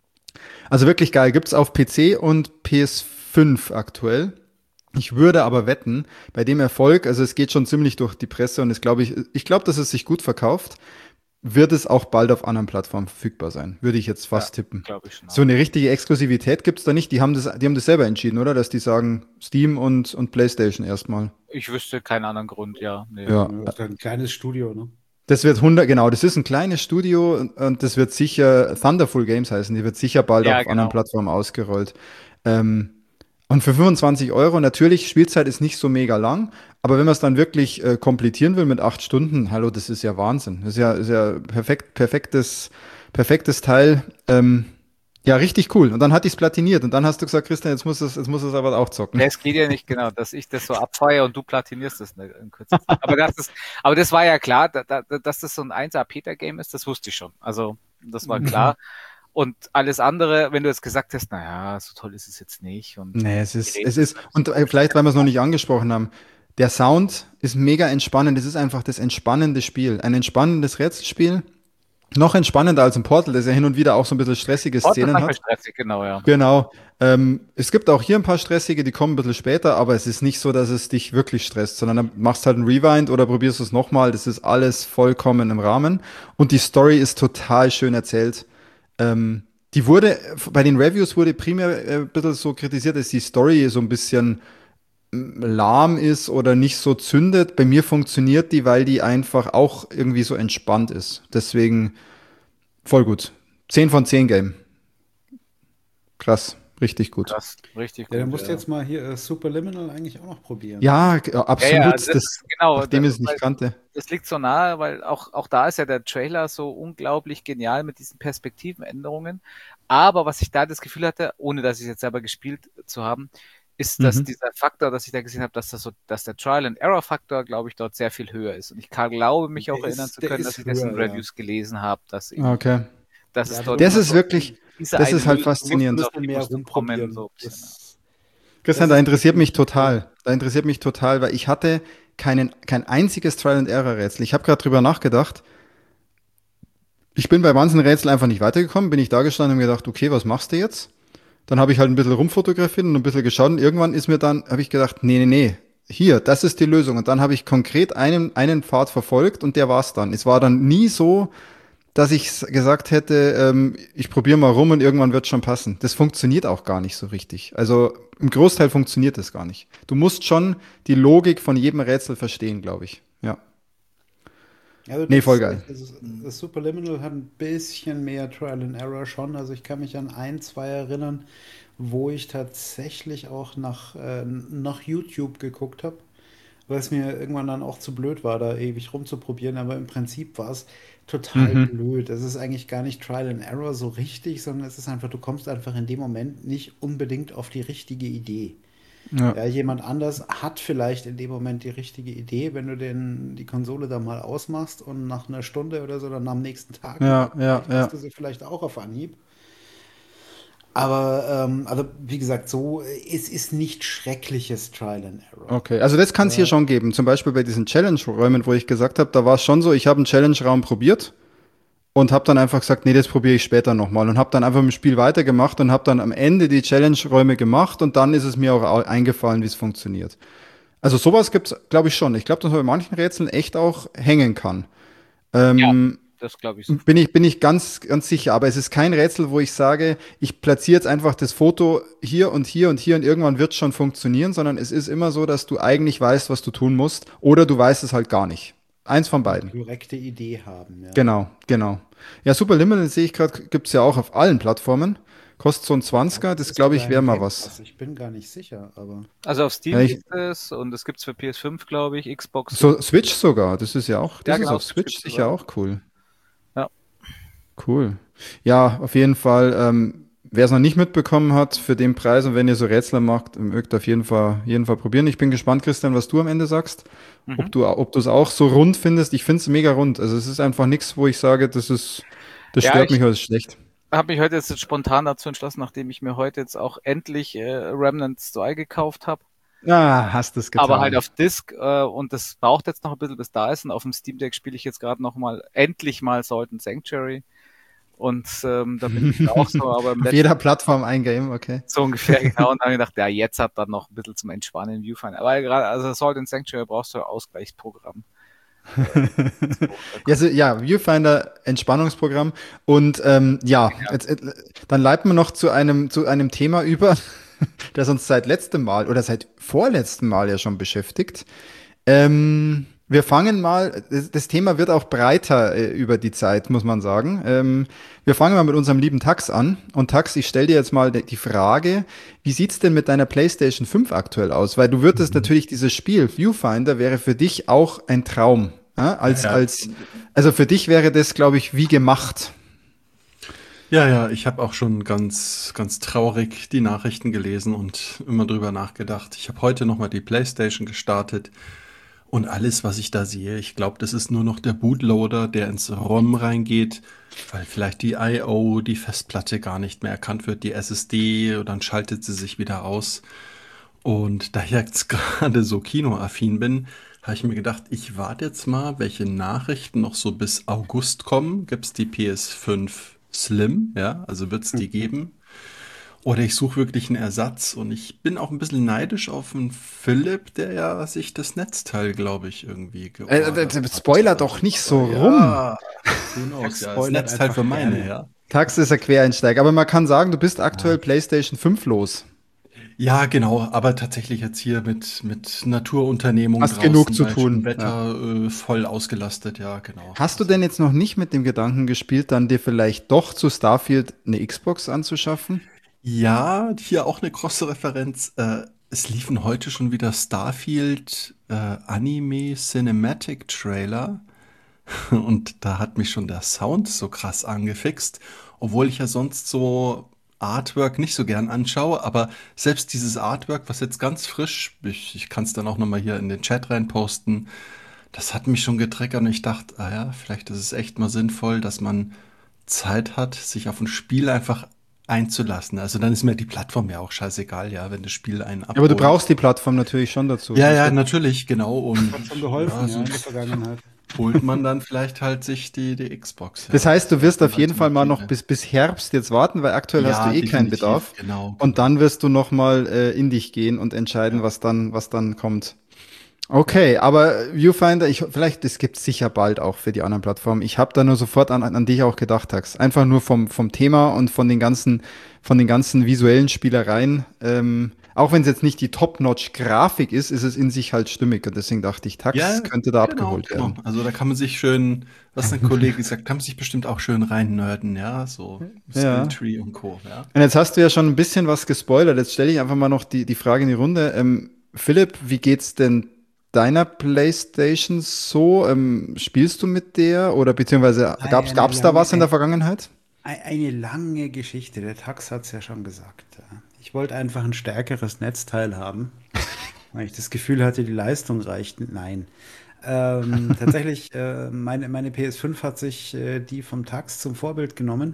Also wirklich geil. Gibt's auf P C und P S fünf aktuell. Ich würde aber wetten, bei dem Erfolg, also es geht schon ziemlich durch die Presse und es glaube ich, ich glaube, dass es sich gut verkauft, wird es auch bald auf anderen Plattformen verfügbar sein. Würde ich jetzt fast Ja, tippen. glaube ich schon. So eine richtige Exklusivität gibt's da nicht. Die haben das, die haben das selber entschieden, oder? Dass die sagen Steam und, und PlayStation erstmal. Ich wüsste keinen anderen Grund, ja. Nee. Ja. Das ist ein kleines Studio, ne? Das wird hundert, genau, das ist ein kleines Studio und, und das wird sicher Thunderful Games heißen. Die wird sicher bald Ja, auf genau. anderen Plattformen ausgerollt. Ähm, und für fünfundzwanzig Euro, natürlich, Spielzeit ist nicht so mega lang, aber wenn man es dann wirklich äh, komplettieren will mit acht Stunden, hallo, das ist ja Wahnsinn. Das ist ja, ist ja perfekt, perfektes, perfektes Teil. Ähm, ja, richtig cool. Und dann hatte ich es platiniert und dann hast du gesagt, Christian, jetzt muss es, jetzt muss es aber auch zocken. Ja, es geht ja nicht genau, dass ich das so abfeuere und du platinierst das in in kürzester Zeit. Aber das ist, aber das war ja klar, da, da, dass das so ein eins A-Peter-Game ist, das wusste ich schon. Also, das war klar. Und alles andere, wenn du jetzt gesagt hast, naja, so toll ist es jetzt nicht. Und Nee, es ist, es ist, und äh, vielleicht, weil wir es noch nicht angesprochen haben, der Sound ist mega entspannend. Es ist einfach das entspannende Spiel. Ein entspannendes Rätselspiel. Noch entspannender als ein Portal, das ja hin und wieder auch so ein bisschen stressige Portal Szenen war hat. stressig, genau, ja. Genau. Ähm, es gibt auch hier ein paar stressige, die kommen ein bisschen später, aber es ist nicht so, dass es dich wirklich stresst, sondern dann machst halt einen Rewind oder probierst es nochmal. Das ist alles vollkommen im Rahmen. Und die Story ist total schön erzählt. Ähm, die wurde, bei den Reviews wurde primär äh, ein bisschen so kritisiert, dass die Story so ein bisschen mm, lahm ist oder nicht so zündet. Bei mir funktioniert die, weil die einfach auch irgendwie so entspannt ist. Deswegen voll gut. zehn von zehn Game. Krass. Richtig gut. Krass, richtig Ja, dann gut. musst du Ja, jetzt mal hier äh, Superliminal eigentlich auch noch probieren. Ja, g- ja, absolut. ja, das Das, ist genau, nachdem da, ich es weil nicht kannte. das liegt so nahe, weil auch, auch da ist ja der Trailer so unglaublich genial mit diesen Perspektivenänderungen. Aber was ich da das Gefühl hatte, ohne dass ich es jetzt selber gespielt zu haben, ist, dass Mhm. dieser Faktor, dass ich da gesehen habe, dass das so, dass der Trial-and-Error-Faktor, glaube ich, dort sehr viel höher ist. Und ich kann, glaube mich auch Der erinnern ist, zu der können, dass ist ich das in höher, ja. Reviews gelesen habe, dass eben, Okay. dass Ja, es aber du dort Das immer ist musst, so wirklich, diese das eine ist halt Lösung du musst ein faszinierend. gibt, auf bisschen die mehr musst du kommen, rumprobieren. so ein bisschen. Ja. Das, Christian, das da ist interessiert mich definitiv so. total. Da interessiert mich total, weil ich hatte keinen, kein einziges Trial-and-Error-Rätsel. Ich habe gerade drüber nachgedacht. Ich bin bei manchen Rätseln einfach nicht weitergekommen, bin ich da gestanden und mir gedacht, okay, was machst du jetzt? Dann habe ich halt ein bisschen rumfotografiert und ein bisschen geschaut und irgendwann ist mir dann, habe ich gedacht, nee, nee, nee, hier, das ist die Lösung. Und dann habe ich konkret einen, einen Pfad verfolgt und der war's dann. Es war dann nie so, dass ich s- gesagt hätte, ähm, ich probiere mal rum und irgendwann wird schon passen. Das funktioniert auch gar nicht so richtig. Also im Großteil funktioniert das gar nicht. Du musst schon die Logik von jedem Rätsel verstehen, glaube ich. Ja. Also Nee, voll das, geil. das, das Superliminal hat ein bisschen mehr Trial and Error schon. Also ich kann mich an ein, zwei erinnern, wo ich tatsächlich auch nach, äh, nach YouTube geguckt habe, weil es mir irgendwann dann auch zu blöd war, da ewig rumzuprobieren. Aber im Prinzip war es total Mhm. blöd. Es ist eigentlich gar nicht Trial and Error so richtig, sondern es ist einfach, du kommst einfach in dem Moment nicht unbedingt auf die richtige Idee. Ja. Ja, jemand anders hat vielleicht in dem Moment die richtige Idee, wenn du den, die Konsole da mal ausmachst und nach einer Stunde oder so dann am nächsten Tag wieder Ja, ja, abgleicht, hast ja. du sie vielleicht auch auf Anhieb. Aber ähm, also wie gesagt, so, es ist nicht schreckliches Trial and Error. Okay, also das kann es hier Aber schon geben. Zum Beispiel bei diesen Challenge-Räumen, wo ich gesagt habe, da war es schon so, ich habe einen Challenge-Raum probiert und habe dann einfach gesagt, nee, das probiere ich später nochmal und habe dann einfach im Spiel weitergemacht und habe dann am Ende die Challenge-Räume gemacht und dann ist es mir auch au- eingefallen, wie es funktioniert. Also sowas gibt's, glaube ich schon. Ich glaube, dass man bei manchen Rätseln echt auch hängen kann. Ja, Ähm, das glaube ich so. bin ich, bin ich ganz, ganz sicher. Aber es ist kein Rätsel, wo ich sage, ich platziere jetzt einfach das Foto hier und hier und hier und irgendwann wird es schon funktionieren, sondern es ist immer so, dass du eigentlich weißt, was du tun musst oder du weißt es halt gar nicht. Eins von eine beiden. korrekte Idee haben, ja. Genau, genau. Ja, Superliminal sehe ich gerade, gibt's ja auch auf allen Plattformen. Kostet so ein Ich glaube, Zwanziger, das das ist glaube sogar ich wäre im mal Game was. Pass. Ich bin gar nicht sicher, aber Also auf Ja, Steam ich, gibt es und es gibt es für P S fünf, glaube ich, Xbox und so Switch sogar, das ist ja auch, ja das ist genau, auf Switch Switch gibt es sicher sogar. auch cool. Ja. Cool. Ja, auf jeden Fall. Ähm, wer es noch nicht mitbekommen hat, für den Preis und wenn ihr so Rätsel macht, mögt auf jeden Fall, jeden Fall probieren. Ich bin gespannt, Christian, was du am Ende sagst. Ob Mhm. du, ob du es auch so rund findest. Ich finde es mega rund. Also es ist einfach nichts, wo ich sage, das ist, das Ja, stört ich mich oder ist schlecht. habe mich heute jetzt spontan dazu entschlossen, nachdem ich mir heute jetzt auch endlich äh, Remnant zwei gekauft habe. Ah, hast es Aber halt getan. auf Disc äh, und das braucht jetzt noch ein bisschen, bis da ist. Und auf dem Steam Deck spiele ich jetzt gerade noch mal, endlich mal Salt and Sanctuary. Und ähm, da bin ich jetzt auch so, aber im Auf letzten jeder Plattform ein Game, okay. so ungefähr genau. Und dann habe ich gedacht, ja, jetzt hat dann noch ein bisschen zum Entspannen Viewfinder. Aber gerade, also Salt and Sanctuary brauchst du ein Ausgleichsprogramm. So, da Ja, kommt, so, ja, Viewfinder, Entspannungsprogramm. Und ähm, ja, ja. jetzt, äh, dann leiten wir noch zu einem, zu einem Thema über, das uns seit letztem Mal oder seit vorletztem Mal ja schon beschäftigt. Ähm, wir fangen mal, das, das Thema wird auch breiter äh, über die Zeit, muss man sagen. Ähm, wir fangen mal mit unserem lieben Tax an. Und Tax, ich stelle dir jetzt mal de- die Frage, wie sieht's denn mit deiner PlayStation fünf aktuell aus? Weil du würdest natürlich dieses Spiel, Viewfinder, wäre für dich auch ein Traum. Ja? Ja, Als, ja. als, also für dich wäre das, glaube ich, wie gemacht. Ja, ja, ich habe auch schon ganz, ganz traurig die Nachrichten gelesen und immer drüber nachgedacht. Ich habe heute nochmal die PlayStation gestartet und alles, was ich da sehe, ich glaube, das ist nur noch der Bootloader, der ins ROM reingeht, weil vielleicht die I O, die Festplatte gar nicht mehr erkannt wird, die S S D, und dann schaltet sie sich wieder aus. Und da ich jetzt gerade so kinoaffin bin, habe ich mir gedacht, ich warte jetzt mal, welche Nachrichten noch so bis August kommen. Gibt es die P S fünf Slim? Ja, also wird es die geben. Oder ich suche wirklich einen Ersatz. Und ich bin auch ein bisschen neidisch auf den Philipp, der ja sich das Netzteil, glaube ich, irgendwie Äh, äh, geordert äh, hat. Spoiler doch nicht so Aber rum. ja, who knows, Tax ja, das spoilert Netzteil einfach für meine, gerne. ja. Tax ist ein Quereinsteiger, aber man kann sagen, du bist aktuell Ja. PlayStation fünf los. Ja, genau, aber tatsächlich jetzt hier mit, mit Naturunternehmung Hast genug draußen zu bei tun. schönem Wetter äh, voll ausgelastet, ja, genau. Hast du denn jetzt noch nicht mit dem Gedanken gespielt, dann dir vielleicht doch zu Starfield eine Xbox anzuschaffen? Ja, hier auch eine große Referenz. Äh, es liefen heute schon wieder Starfield äh, Anime Cinematic Trailer und da hat mich schon der Sound so krass angefixt, obwohl ich ja sonst so Artwork nicht so gern anschaue, aber selbst dieses Artwork, was jetzt ganz frisch, ich, ich kann es dann auch nochmal hier in den Chat rein posten, das hat mich schon getriggert und ich dachte, ah ja, vielleicht ist es echt mal sinnvoll, dass man Zeit hat, sich auf ein Spiel einfach einzulassen. Also dann ist mir die Plattform ja auch scheißegal, ja, wenn das Spiel einen Aber du abholt. brauchst die Plattform natürlich schon dazu. Ja, sonst ja, wird- natürlich, genau. Und Hat schon geholfen, ja, ja, in der sonst Vergangenheit. holt man dann vielleicht halt sich die, die Xbox. Das Ja, heißt, du wirst auf jeden Fall mal noch Alternative. bis, bis Herbst jetzt warten, weil aktuell hast du Ja, eh keinen definitiv, Bedarf. genau, Und genau. dann wirst du noch mal äh, in dich gehen und entscheiden, Ja. was dann, was dann kommt. Okay, aber Viewfinder, ich, vielleicht, es gibt sicher bald auch für die anderen Plattformen. Ich habe da nur sofort an, an dich auch gedacht, Tax. Einfach nur vom, vom Thema und von den ganzen, von den ganzen visuellen Spielereien. Ähm, auch wenn es jetzt nicht die Top-Notch-Grafik ist, ist es in sich halt stimmig. Und deswegen dachte ich, Tax Ja, könnte da genau, abgeholt genau. werden. Also da kann man sich schön, was ein Kollege gesagt, kann man sich bestimmt auch schön reinnörden, ja, so Ja. Skilltree und Co., ja. Und jetzt hast du ja schon ein bisschen was gespoilert. Jetzt stelle ich einfach mal noch die, die Frage in die Runde. Ähm, Philipp, wie geht's denn deiner PlayStation so? Ähm, spielst du mit der oder beziehungsweise gab's, Eine gab's da was in der lange, Vergangenheit? ei- eine lange Geschichte. Der Tax hat es ja schon gesagt. Ja. Ich wollte einfach ein stärkeres Netzteil haben, weil ich das Gefühl hatte, die Leistung reicht. Nein. Ähm, tatsächlich, äh, meine, meine P S fünf hat sich äh, die vom Tax zum Vorbild genommen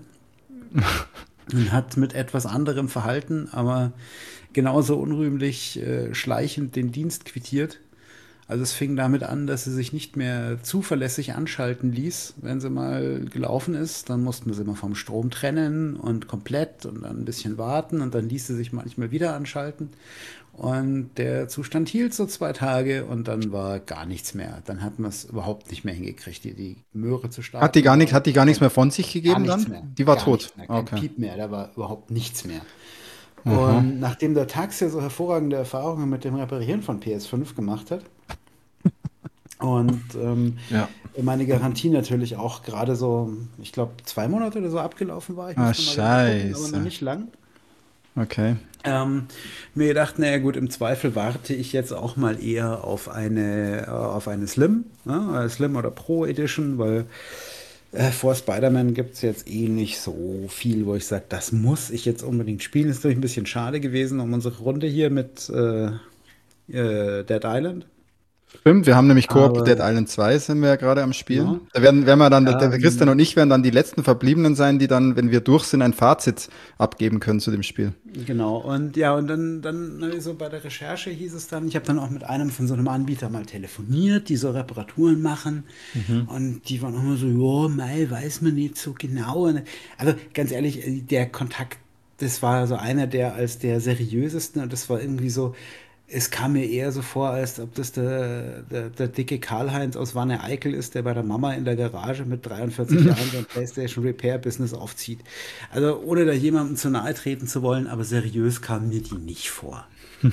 und hat mit etwas anderem Verhalten, aber genauso unrühmlich äh, schleichend den Dienst quittiert. Also es fing damit an, dass sie sich nicht mehr zuverlässig anschalten ließ. Wenn sie mal gelaufen ist, dann mussten wir sie mal vom Strom trennen und komplett und dann ein bisschen warten und dann ließ sie sich manchmal wieder anschalten. Und der Zustand hielt so zwei Tage und dann war gar nichts mehr. Dann hat man es überhaupt nicht mehr hingekriegt, die, die Möhre zu Hat die starten. gar Da nicht, war hat die gar nichts mehr von sich gar gegeben nichts dann? mehr. Die war Gar tot. nichts mehr. Ah, Kein okay. Piep mehr. Da war überhaupt nichts mehr. Aha. Und nachdem der Tax ja so hervorragende Erfahrungen mit dem Reparieren von P S fünf gemacht hat und ähm, Ja. meine Garantie natürlich auch gerade so, ich glaube, zwei Monate oder so abgelaufen war. Ich Ah, musste mal genau gucken, aber noch scheiße. nicht lang. Okay. Ähm, mir gedacht, naja gut, im Zweifel warte ich jetzt auch mal eher auf eine, äh, auf eine Slim, ne? Slim oder Pro Edition, weil äh, vor Spider-Man gibt es jetzt eh nicht so viel, wo ich sage, das muss ich jetzt unbedingt spielen. Ist natürlich ein bisschen schade gewesen um unsere Runde hier mit äh, äh, Dead Island. Stimmt, wir haben nämlich Koop Aber Dead Island zwei sind wir ja gerade am Spielen. ja, Da werden, werden wir dann, der, der Christian ähm, und ich werden dann die letzten Verbliebenen sein, die dann, wenn wir durch sind, ein Fazit abgeben können zu dem Spiel. genau. Und ja, und dann, dann ne, so bei der Recherche hieß es dann, ich habe dann auch mit einem von so einem Anbieter mal telefoniert, die so Reparaturen machen. Und die waren immer so, ja, mei, weiß man nicht so genau. Und, also ganz ehrlich, äh, der Kontakt, das war so einer der als der seriösesten und das war irgendwie so, es kam mir eher so vor, als ob das der, der, der dicke Karl-Heinz aus Wanne-Eickel ist, der bei der Mama in der Garage mit dreiundvierzig Jahren sein PlayStation Repair Business aufzieht. Also ohne da jemandem zu nahe treten zu wollen, aber seriös kam mir die nicht vor.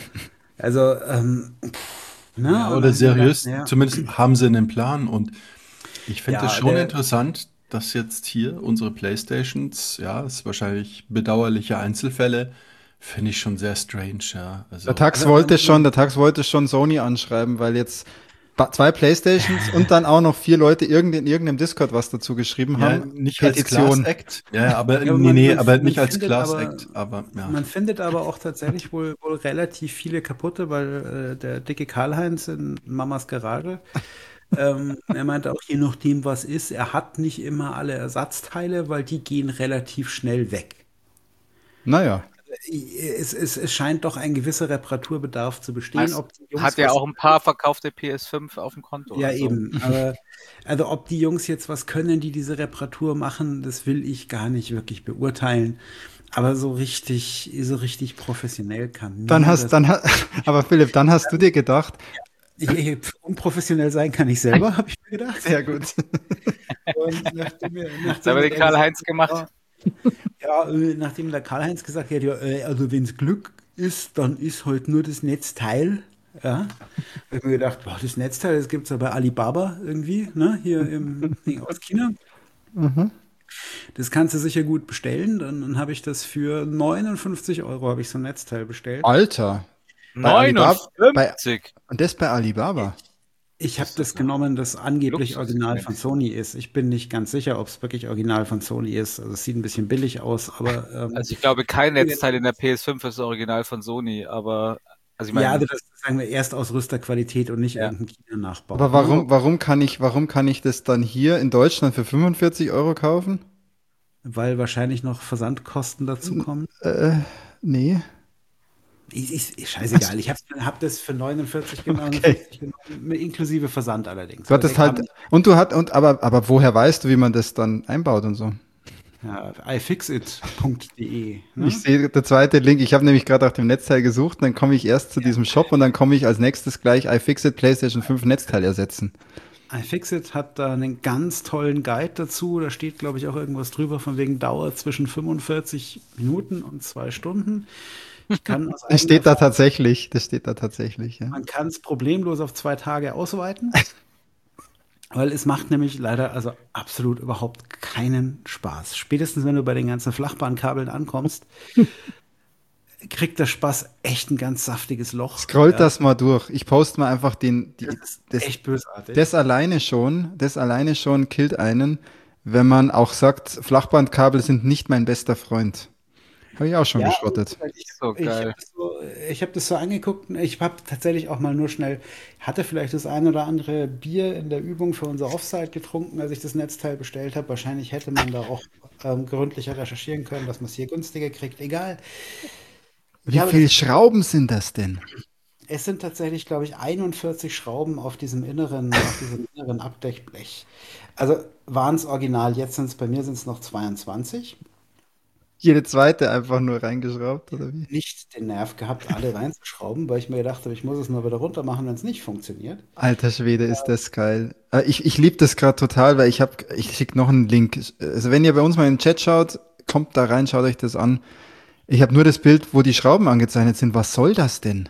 Also, ähm, pff, ne? Ja, Und oder dann hab ich mir gedacht, seriös, naja, zumindest haben sie einen Plan und ich finde es ja, schon der, interessant, dass jetzt hier unsere Playstations, ja, ist wahrscheinlich bedauerliche Einzelfälle, finde ich schon sehr strange, ja. Der Also, Tax also wollte man, schon, man, der Tax wollte schon Sony anschreiben, weil jetzt ba- zwei Playstations und dann auch noch vier Leute irgend, in irgendeinem Discord was dazu geschrieben ja, haben. nicht als Class Petition. Act, ja, ja, aber ja, aber nee, man, nee, man, aber man nicht als findet Class aber, Act, aber ja. man findet aber auch tatsächlich wohl, wohl relativ viele kaputte, weil äh, der dicke Karl-Heinz in Mamas Garage, ähm, er meinte auch, je nachdem was ist, er hat nicht immer alle Ersatzteile, weil die gehen relativ schnell weg. Naja. Es, es, es scheint doch ein gewisser Reparaturbedarf zu bestehen. Es Ob die hat Jungs ja was auch ein paar verkaufte P S fünf auf dem Konto. Ja, Also eben. Aber also ob die Jungs jetzt was können, die diese Reparatur machen, das will ich gar nicht wirklich beurteilen. Aber so richtig, so richtig professionell kann Dann mir hast, das. dann, ha- aber Philipp, dann hast du dir gedacht, Ich, ich, unprofessionell sein kann ich selber, habe ich mir gedacht. sehr gut. Und nachdem, wir, das nachdem haben wir er den da gesagt Karl-Heinz hat, gemacht. ja, ja, äh, nachdem der Karl-Heinz gesagt hat, ja, äh, also wenn es Glück ist, dann ist halt nur das Netzteil. Ja, habe ich mir gedacht, boah, das Netzteil, das gibt es ja bei Alibaba irgendwie, ne, hier im Ding aus China. Mhm. Das kannst du sicher gut bestellen. Dann, dann habe ich das für neunundfünfzig Euro habe ich so ein Netzteil bestellt. Alter. Bei Alibaba, bei, neunundfünfzig. und das bei Alibaba. Ich habe Ist das das noch genommen, das angeblich Luxus, Original nenn von ich's. Sony ist. Ich bin nicht ganz sicher, ob es wirklich Original von Sony ist. Also es sieht ein bisschen billig aus, aber ähm, Also ich glaube, kein Netzteil in der P S fünf ist original von Sony, aber also ich ja, meine, also das ist, sagen wir, Erstausrüsterqualität und nicht ja. irgendein China-Nachbau. Aber warum, warum kann ich, warum kann ich das dann hier in Deutschland für fünfundvierzig Euro kaufen? Weil wahrscheinlich noch Versandkosten dazukommen. Äh, nee. Ist, ist, ist scheißegal. Ich habe hab das für neunundvierzig genommen, Okay. fünfzig genommen, inklusive Versand allerdings. Du hattest Also halt, ich und du hat, und, aber, aber woher weißt du, wie man das dann einbaut und so? hab- ja, ifixit punkt de. Ne? Ich sehe der zweite Link, ich habe nämlich gerade nach dem Netzteil gesucht, dann komme ich erst zu diesem Shop und dann komme ich als nächstes gleich iFixit PlayStation fünf Netzteil ersetzen. iFixit hat da einen ganz tollen Guide dazu. Da steht, glaube ich, auch irgendwas drüber von wegen Dauer zwischen fünfundvierzig Minuten und zwei Stunden. Ich kann aus Das steht da eigener Erfahrung- tatsächlich, das steht da tatsächlich, ja. Man kann es problemlos auf zwei Tage ausweiten, weil es macht nämlich leider also absolut überhaupt keinen Spaß. Spätestens wenn du bei den ganzen Flachbahnkabeln ankommst, kriegt der Spaß echt ein ganz saftiges Loch. Scrollt Ja, das mal durch. Ich poste mal einfach den, die, das ist das, echt bösartig. das alleine schon, das alleine schon killt einen, wenn man auch sagt, Flachbandkabel sind nicht mein bester Freund. Habe ich auch schon Ja, geschrottet. Ich, So ich geil. habe das, so, ich hab das so angeguckt und ich habe tatsächlich auch mal nur schnell, hatte vielleicht das ein oder andere Bier in der Übung für unser Offside getrunken, als ich das Netzteil bestellt habe. Wahrscheinlich hätte man da auch ähm, gründlicher recherchieren können, dass man es hier günstiger kriegt. Egal. Wie Ja, aber viele Schrauben sind das denn? Es sind tatsächlich, glaube ich, einundvierzig Schrauben auf diesem inneren, auf diesem inneren Abdeckblech. Also waren es original, jetzt sind es bei mir sind es noch zweiundzwanzig. Jede zweite einfach nur reingeschraubt, oder wie? Nicht den Nerv gehabt, alle reinzuschrauben, weil ich mir gedacht habe, ich muss es mal wieder runter machen, wenn es nicht funktioniert. Alter Schwede, ist das geil. Äh, Ich, ich liebe das gerade total, weil ich habe, ich schicke noch einen Link. Also wenn ihr bei uns mal in den Chat schaut, kommt da rein, schaut euch das an. Ich habe nur das Bild, wo die Schrauben angezeichnet sind. Was soll das denn?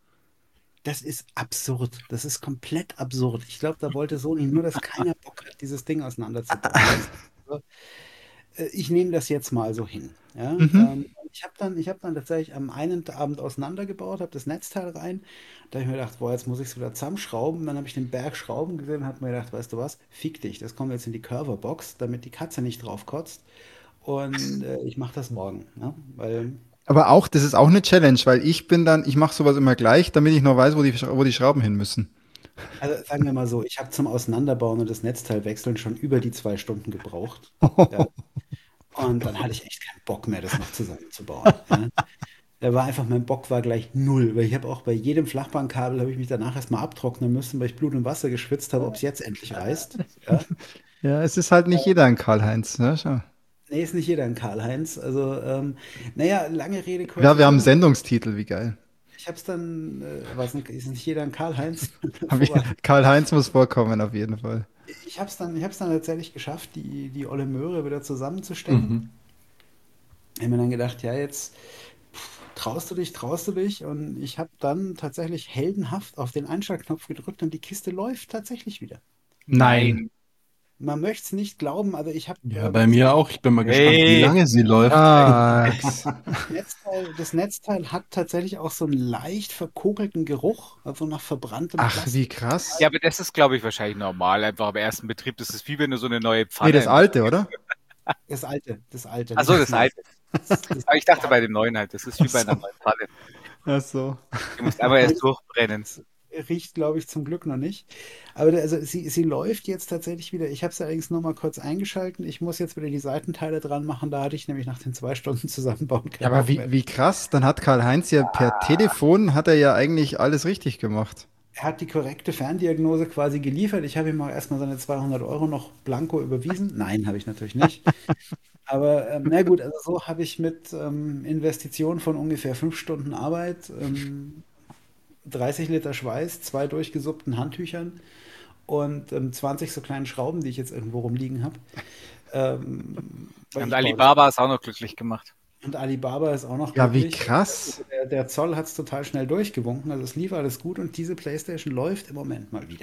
Das ist absurd. Das ist komplett absurd. Ich glaube, da wollte Sony nur, dass keiner Bock hat, dieses Ding auseinanderzubauen. Also, äh, ich nehme das jetzt mal so hin. Ja? Ähm, ich habe dann, ich hab dann tatsächlich am einen Abend auseinandergebaut, habe das Netzteil rein. Da habe ich mir gedacht, boah, jetzt muss ich es wieder zusammenschrauben. Dann habe ich den Berg Schrauben gesehen und habe mir gedacht, weißt du was, fick dich, das kommt jetzt in die Curverbox, damit die Katze nicht drauf kotzt. Und äh, ich mache das morgen. Ne? Weil Aber auch, das ist auch eine Challenge, weil ich bin dann, ich mache sowas immer gleich, damit ich noch weiß, wo die, Schra- wo die Schrauben hin müssen. Also sagen wir mal so, ich habe zum Auseinanderbauen und das Netzteil wechseln schon über die zwei Stunden gebraucht. Ja. Und dann hatte ich echt keinen Bock mehr, das noch zusammenzubauen. Ja. Da war einfach, mein Bock war gleich null, weil ich habe auch bei jedem Flachbandkabel, habe ich mich danach erstmal abtrocknen müssen, weil ich Blut und Wasser geschwitzt habe, ob es jetzt endlich reißt. Ja. Ja, es ist halt nicht jeder ein Karl-Heinz. Ne? Schau. Nee, ist nicht jeder ein Karl-Heinz. Also, ähm, naja, lange Rede, kurzer Ja, wir haben einen Sinn. Sendungstitel, wie geil. Ich habe es dann, äh, was, ist nicht jeder ein Karl-Heinz? Hab ich- Karl-Heinz muss vorkommen, auf jeden Fall. Ich habe es dann, ich hab's dann tatsächlich geschafft, die, die olle Möhre wieder zusammenzustecken. Mhm. Ich habe mir dann gedacht, ja, jetzt pff, traust du dich, traust du dich. Und ich habe dann tatsächlich heldenhaft auf den Einschaltknopf gedrückt und die Kiste läuft tatsächlich wieder. Nein. Man möchte es nicht glauben, aber ich habe Ja, äh, bei das, mir auch. Ich bin mal gespannt, wie Hey. lange sie läuft. Ah, Netzteil, das Netzteil hat tatsächlich auch so einen leicht verkokelten Geruch, also nach verbranntem ach, Plastik. wie krass. Ja, aber das ist, glaube ich, wahrscheinlich normal, einfach am ersten Betrieb. Das ist wie wenn du so eine neue Pfanne. Nee, das alte, oder? Das alte, das alte. Achso, das alte. Das, das, Aber ich dachte bei dem neuen halt, das ist wie bei einer neuen Pfanne. Ach so. Du musst einfach erst durchbrennen. riecht, glaube ich, zum Glück noch nicht. Aber da- also sie, sie läuft jetzt tatsächlich wieder. Ich habe sie allerdings nur mal kurz eingeschalten. Ich muss jetzt wieder die Seitenteile dran machen. Da hatte ich nämlich nach den zwei Stunden zusammenbauen Ja, aber wie, wie krass, dann hat Karl-Heinz ja per Telefon, hat er ja eigentlich alles richtig gemacht. Er hat die korrekte Ferndiagnose quasi geliefert. Ich habe ihm auch erstmal seine zweihundert Euro noch blanko überwiesen. Nein, habe ich natürlich nicht. Aber ähm, na gut, also so habe ich mit ähm, Investitionen von ungefähr fünf Stunden Arbeit, ähm, dreißig Liter Schweiß, zwei durchgesuppten Handtüchern und ähm, zwanzig so kleinen Schrauben, die ich jetzt irgendwo rumliegen habe. Ähm, weil Und ich baue Alibaba ist auch noch glücklich gemacht. das- Und Alibaba ist auch noch Ja, wie glücklich. krass. Der, der Zoll hat es total schnell durchgewunken, also es lief alles gut und diese PlayStation läuft im Moment mal wieder.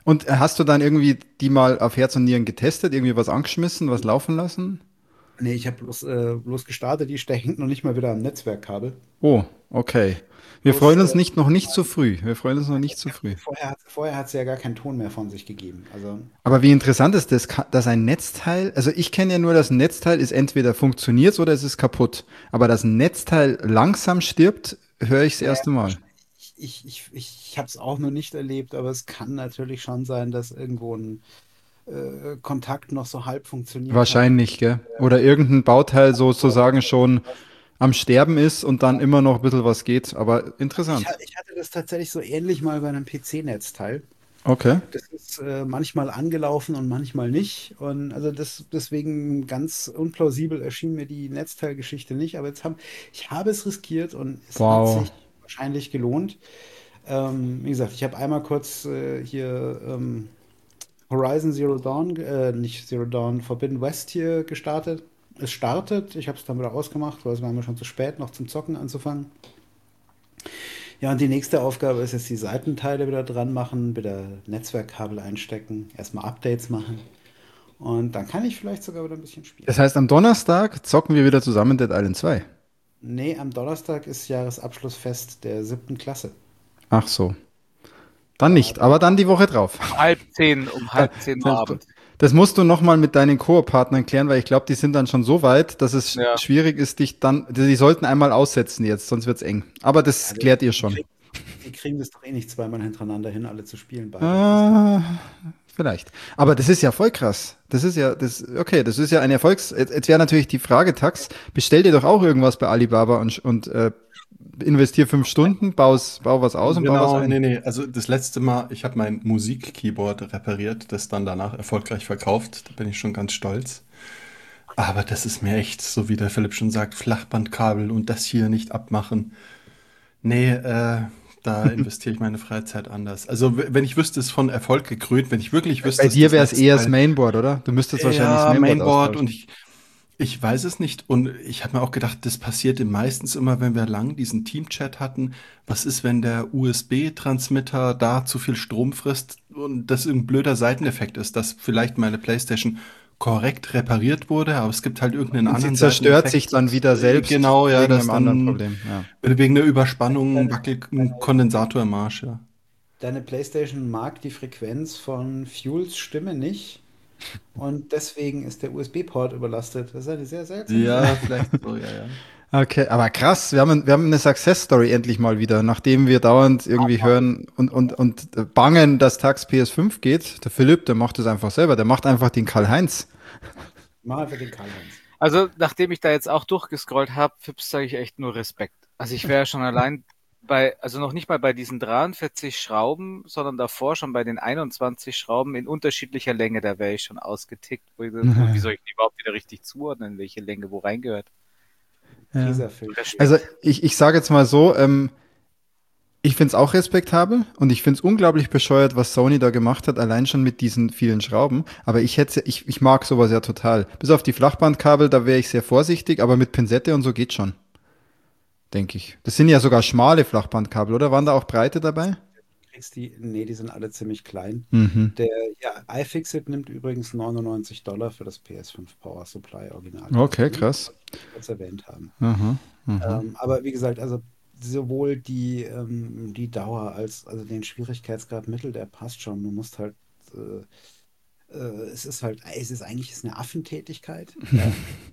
Und hast du dann irgendwie die mal auf Herz und Nieren getestet, irgendwie was angeschmissen, was laufen lassen? Nee, ich habe bloß, äh, bloß gestartet, die hängt noch nicht mal wieder am Netzwerkkabel. Oh, okay. Wir Bloß, freuen uns äh, nicht, noch nicht zu früh. Wir freuen uns noch nicht zu früh. vorher, hat- vorher hat sie ja gar keinen Ton mehr von sich gegeben. Also, Aber wie interessant ist das, ka- dass ein Netzteil, also ich kenne ja nur, dass ein Netzteil ist entweder funktioniert oder es ist kaputt. Aber dass ein Netzteil langsam stirbt, höre ich das naja, erste Mal. ich, ich, ich, ich habe es auch noch nicht erlebt, aber es kann natürlich schon sein, dass irgendwo ein äh, Kontakt noch so halb funktioniert hat. Wahrscheinlich, gell? Oder irgendein Bauteil sozusagen schon am Sterben ist und dann immer noch ein bisschen was geht. Aber Ich, interessant. ha- ich hatte das tatsächlich so ähnlich mal bei einem P C-Netzteil. Okay. Das ist äh, manchmal angelaufen und manchmal nicht. Und also das, deswegen ganz unplausibel erschien mir die Netzteilgeschichte nicht. Aber jetzt haben, ich habe es riskiert und es hat Wow. sich wahrscheinlich gelohnt. Ähm, wie gesagt, ich habe einmal kurz äh, hier ähm, Horizon Zero Dawn, äh, nicht Zero Dawn, Forbidden West hier gestartet. Es startet, ich habe es dann wieder ausgemacht, weil es war mir schon zu spät, noch zum Zocken anzufangen. Ja, und die nächste Aufgabe ist jetzt die Seitenteile wieder dran machen, wieder Netzwerkkabel einstecken, erstmal Updates machen. Und dann kann ich vielleicht sogar wieder ein bisschen spielen. Das heißt, am Donnerstag zocken wir wieder zusammen Dead Island zwei. Nee, am Donnerstag ist Jahresabschlussfest der siebten Klasse. Ach so. Dann Da, nicht, aber dann die Woche drauf. Um halb zehn, um halb zehn Uhr Abend. Das musst du nochmal mit deinen Koop-Partnern klären, weil ich glaube, die sind dann schon so weit, dass es Ja. schwierig ist, dich dann, die sollten einmal aussetzen jetzt, sonst wird's eng. Aber das also, klärt ihr die, schon. krieg, die kriegen das doch eh nicht zweimal hintereinander hin, alle zu spielen beide. Das, Ah, vielleicht. Aber das ist ja voll krass. Das ist ja, das, okay, das ist ja ein Erfolgs. Jetzt, jetzt wäre natürlich die Frage, Tax, bestell dir doch auch irgendwas bei Alibaba und, und äh, investier fünf Stunden, baus, bau was aus und bau was Genau, ein. nee, nee. Also das letzte Mal, ich habe mein Musik-Keyboard repariert, das dann danach erfolgreich verkauft. Da bin ich schon ganz stolz. Aber das ist mir echt, so wie der Philipp schon sagt, Flachbandkabel und das hier nicht abmachen. Nee, äh, da investiere ich meine Freizeit anders. Also w- wenn ich wüsste, es ist von Erfolg gekrönt, wenn ich wirklich wüsste, Bei dass dir das wäre es eher das Netzteil Mainboard, oder? Du müsstest wahrscheinlich das ja, Mainboard Mainboard und austauschen. ich, ich weiß es nicht. Und ich habe mir auch gedacht, das passiert meistens immer, wenn wir lang diesen Teamchat hatten. Was ist, wenn der U S B-Transmitter da zu viel Strom frisst und das ein blöder Seiteneffekt ist, dass vielleicht meine PlayStation korrekt repariert wurde, aber es gibt halt irgendeinen Und sie anderen zerstört sich Seiteneffekt. dann wieder Äh, selbst Genau, ja, wegen dass einem anderen dann Problem. Ja. wegen einer Überspannung wackelt ein Kondensator im Arsch, ja. deine PlayStation mag die Frequenz von Fuels Stimme nicht und deswegen ist der U S B-Port überlastet. Das ist eine sehr seltsame Ja, Sache. vielleicht so, ja, ja. Okay, aber krass, wir haben, wir haben eine Success-Story endlich mal wieder, nachdem wir dauernd irgendwie hören und, und, und bangen, dass Tax P S fünf geht. Der Philipp, der macht das einfach selber, der macht einfach den Karl-Heinz. Mach einfach den Karl-Heinz. Also, nachdem ich da jetzt auch durchgescrollt habe, Fips, sage ich echt nur Respekt. Also ich wäre ja schon allein bei, also noch nicht mal bei diesen dreiundvierzig Schrauben, sondern davor schon bei den einundzwanzig Schrauben in unterschiedlicher Länge, da wäre ich schon ausgetickt. Wo ich, wie soll ich die überhaupt wieder richtig zuordnen, welche Länge wo reingehört? Ja. Tesafilm. Respekt. Also ich, ich sage jetzt mal so, ähm, ich finde es auch respektabel und ich finde es unglaublich bescheuert, was Sony da gemacht hat, allein schon mit diesen vielen Schrauben. Aber ich hätte, ich, ich mag sowas ja total. Bis auf die Flachbandkabel, da wäre ich sehr vorsichtig, aber mit Pinzette und so geht schon, denke ich. Das sind ja sogar schmale Flachbandkabel, oder? Waren da auch breite dabei? Kriegst die, nee, die sind alle ziemlich klein. Mhm. Der, ja, iFixit nimmt übrigens neunundneunzig Dollar für das P S fünf Power Supply Original. Okay, krass. Das kurz erwähnt haben. Aha, aha. Ähm, aber wie gesagt, also sowohl die, ähm, die Dauer als also den Schwierigkeitsgrad Mittel, der passt schon. Du musst halt, äh, äh, es ist halt, es ist eigentlich ist eine Affentätigkeit. Ja.